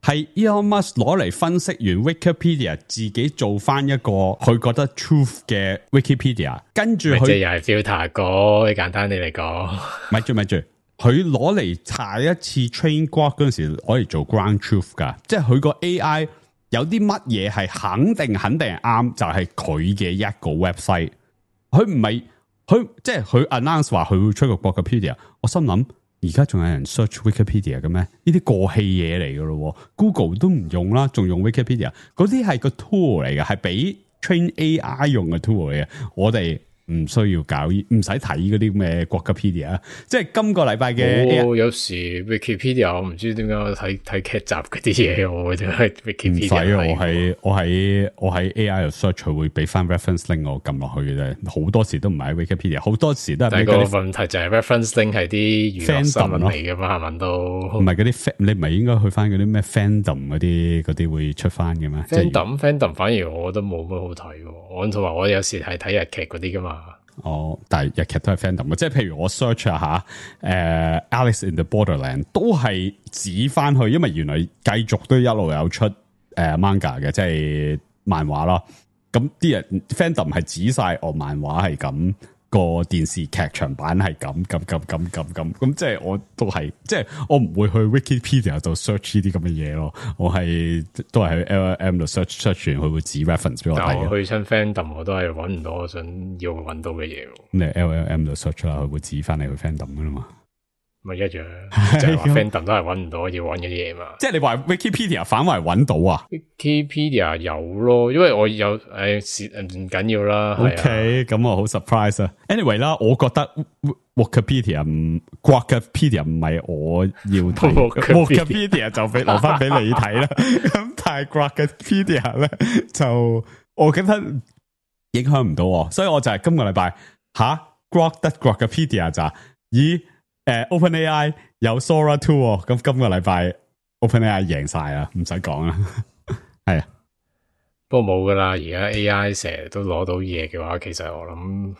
係 Elon Musk 攞嚟分析完 Wikipedia， 自己做翻一個佢覺得 truth 嘅 Wikipedia， 跟住佢即係又係 filter 過，簡單啲嚟講， 咪住咪住，佢攞嚟查一次 train Grok 嗰陣時，攞嚟做 ground truth 噶，即係佢個 A I 有啲乜嘢係肯定肯定係啱，就係佢嘅一個 website， 佢唔係佢即係佢 announce 話佢會出個 Wikipedia， 我心諗。而家仲有人 search Wikipedia 嘅咩？呢啲過氣嘢嚟噶咯 ，Google 都唔用啦，仲用 Wikipedia， 嗰啲係個 tool 嚟嘅，係俾 train A I 用嘅 tool 嚟嘅。我哋唔需要搞，唔使睇嗰啲咩 Wikipedia， 即係今個禮拜嘅。 哦，有時 Wikipedia 我唔知點解睇睇劇集嗰啲嘢，我會喺 Wikipedia 唔使，我喺我喺我喺 A I 度 search， 佢會俾翻 reference link 我撳落去嘅啫。好多時都唔係喺 Wikipedia， 好多時都係。 但係個問題就係 reference link 係啲娛樂新聞嚟噶嘛，係咪都？唔係嗰啲，你唔係應該去翻嗰啲咩 fandom 嗰啲嗰啲會出翻嘅咩 ？fandom fandom 反而我覺得冇乜好睇，我同埋我有時係睇日劇嗰啲噶嘛。 哦，但係日劇都係 fandom 嘅，即係譬如我 search 下吓，誒、呃、Alice in the Borderland 都係指翻去，因為原來繼續都一路有出誒、呃、manga 嘅，即係漫畫咯。咁啲人 fandom 係指晒，哦，漫畫係咁，個電視劇場版係咁咁咁咁咁咁，咁即係我都係，即係我唔會去 Wikipedia 度 search 呢啲咁嘅嘢咯。我係都係去 L L M 度 search search 完，佢會指 reference 俾我睇。 但我去親 fandom 我都係揾唔到我想要揾到嘅嘢。 咁你 L L M 度 search 啦，佢會指翻你去 fandom 噶啦嘛。 咪一樣，就係話 fandom 都係揾唔到要揾嘅嘢嘛。 即係你話 Wikipedia 反為揾到啊 ？Wikipedia 有咯，因為我有誒唔緊要啦。 OK，咁我好 surprise 啊。Anyway 啦，我覺得 Wikipedia 唔 Wikipedia 唔係我要睇，Wikipedia 就俾留翻俾你睇啦。咁但係 Wikipedia 咧就我覺得影響唔到，所以我就係今個禮拜吓 Grok 得 Wikipedia 咋？咦？誒、uh, ，OpenAI 有 Sora two， 咁今個禮拜 OpenAI 贏晒啦，唔使講啦，係啊。 不過冇噶啦，而家 A I 成日都攞到嘢嘅話，其實我諗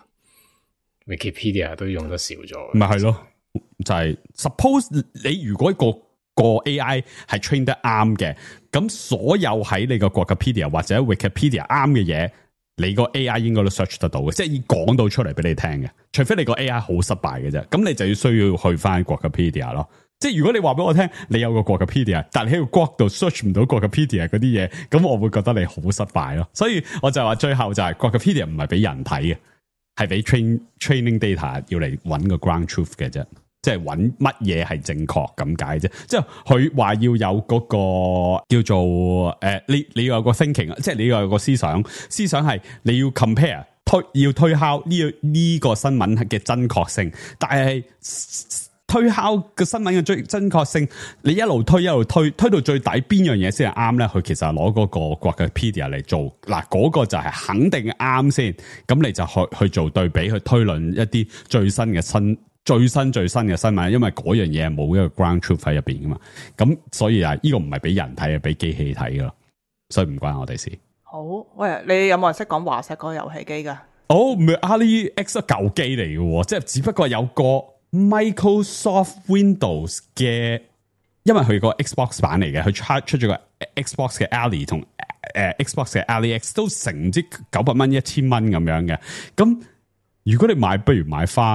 Wikipedia 都用得少咗。 咪係咯，就係、是、suppose 你如果個個 A I 係 train 得啱嘅，咁所有喺你個 Wikipedia 或者 Wikipedia 啱嘅嘢。你個 A I 應該都 search 得到嘅，即係已講到出嚟俾你聽嘅。除非你個 A I 好失敗嘅啫，咁你就要需要去翻 Wikipedia 咯。即係如果你話俾我聽，你有個 Wikipedia，但係喺個 Grok 度 search 唔到 Wikipedia 嗰啲嘢，咁我會覺得你好失敗咯。所以我就話最後就係 Wikipedia 唔係俾人睇嘅，係俾 train training data 要嚟揾個 ground truth 嘅啫。即係揾乜嘢係正確咁解啫，即係佢話要有嗰個叫做誒、呃，你你要有個 thinking， 即係你要有個思想，思想係你要 compare 推要推敲呢個呢個新聞嘅真確性，但係推敲個新聞嘅最真確性，你一路推一路推，推到最底邊樣嘢先係啱咧？佢其實係攞嗰個 Wikipedia 嚟做嗱，嗰、那個就係肯定啱先，咁你就去去做對比，去推論一啲最新嘅新。最新最新嘅新聞，因為嗰樣嘢係冇一個 ground truth 喺入邊噶嘛，咁所以啊，呢個唔係俾人睇，係俾機器睇噶咯，所以唔關我哋事。 好，喂，你有冇人識講華碩嗰個遊戲機噶？ 哦，唔係 AliEx 舊機嚟嘅，即係只不過有個 Microsoft Windows 嘅，因為佢個 Xbox 版嚟嘅，佢出出咗個 Xbox 嘅 Ali 同誒 Xbox 嘅 AliEx 都成唔知九百蚊一千蚊咁樣嘅，咁。如果你買，不如買翻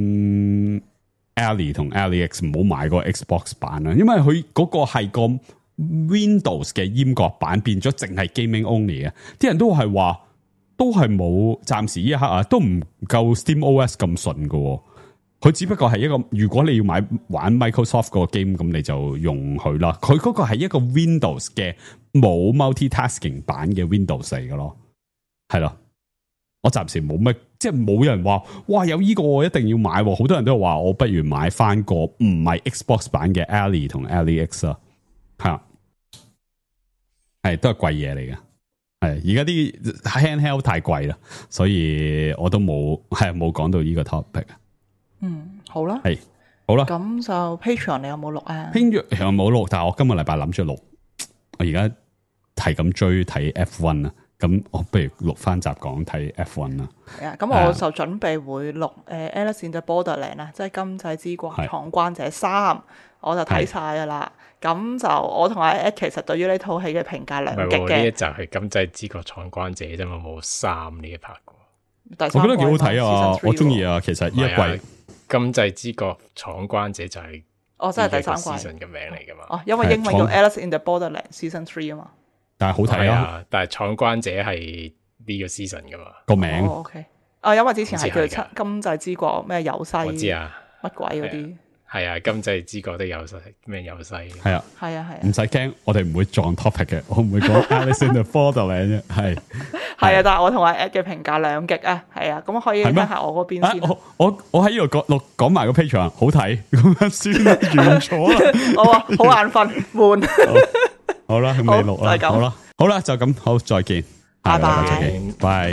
Ali 同 AliEx， 唔好買個 Xbox 版啦，因為佢嗰個係個 Windows 嘅閹割版，變咗淨係 gaming only 嘅。啲人都係話，都係冇，暫時呢一刻啊，都唔夠 SteamOS 咁順㗎。佢只不過係一個，如果你要買玩 Microsoft 個 game，咁你就用佢啦。佢嗰個係一個 Windows 嘅冇 multitasking 版嘅 Windows 嚟嘅咯，係咯。我暫時冇乜，即係冇人話，哇有呢個我一定要買，好多人都話我不如買翻個唔係 Xbox 版嘅 Ali 同 AliEx 啊，係啊，係都係貴嘢嚟嘅，係而家啲 handheld 太貴啦，所以我都冇係冇講到呢個 topic。 嗯，好啦， 係好啦， 咁就 Patreon 你有冇錄啊 ？Patreon 冇錄，但係我今日禮拜諗住錄，我而家係咁追睇 F 一 啊。 咁我不如錄翻集講睇 F 一 啦。 係啊，咁我就準備會錄誒 Alice in the Borderland 啊，即係今際之國闖關者三，我就睇晒噶啦。咁就我同阿 Ed 其實對於呢套戲嘅評價兩極嘅。 呢一集係今際之國闖關者啫嘛，冇三呢一拍過。 第三我覺得幾好睇啊，我中意啊。其實呢一季、 啊、今際之國闖關者就係哦，真係第三季 season 嘅名嚟噶嘛。 哦，因為英文叫 Alice in the Borderland Season Three 啊嘛。 但係好睇啊， 啊但係闖關者係呢個 season 噶嘛個名。 哦 OK， 啊，因為之前係叫今際之國咩有西， 我知啊， 乜鬼嗰啲。 係啊，今際之國都有西咩有西。 係啊， 係啊，係啊， 唔使驚，我哋唔會撞 topic 嘅，我唔會講 Alice in the Borderland 啫，係係啊，但係我同阿 Ed 嘅評價兩極啊，係啊，咁可以聽下我嗰邊先。 啊、我我我喺呢度講錄講埋個 Patreon 好睇，咁樣先完咗啦。 我話好眼瞓悶。 好啦，咁你錄啦，好啦，好啦，就咁，好，再見， 拜拜， 再見，拜。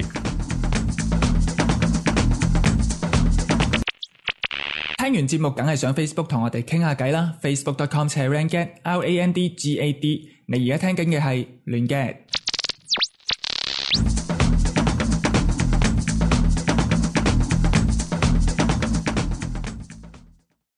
聽完節目梗係上 Facebook 同我哋傾下偈啦 ，facebook dot com slash randgad R A N D G A D。你而家聽緊嘅係亂 gad。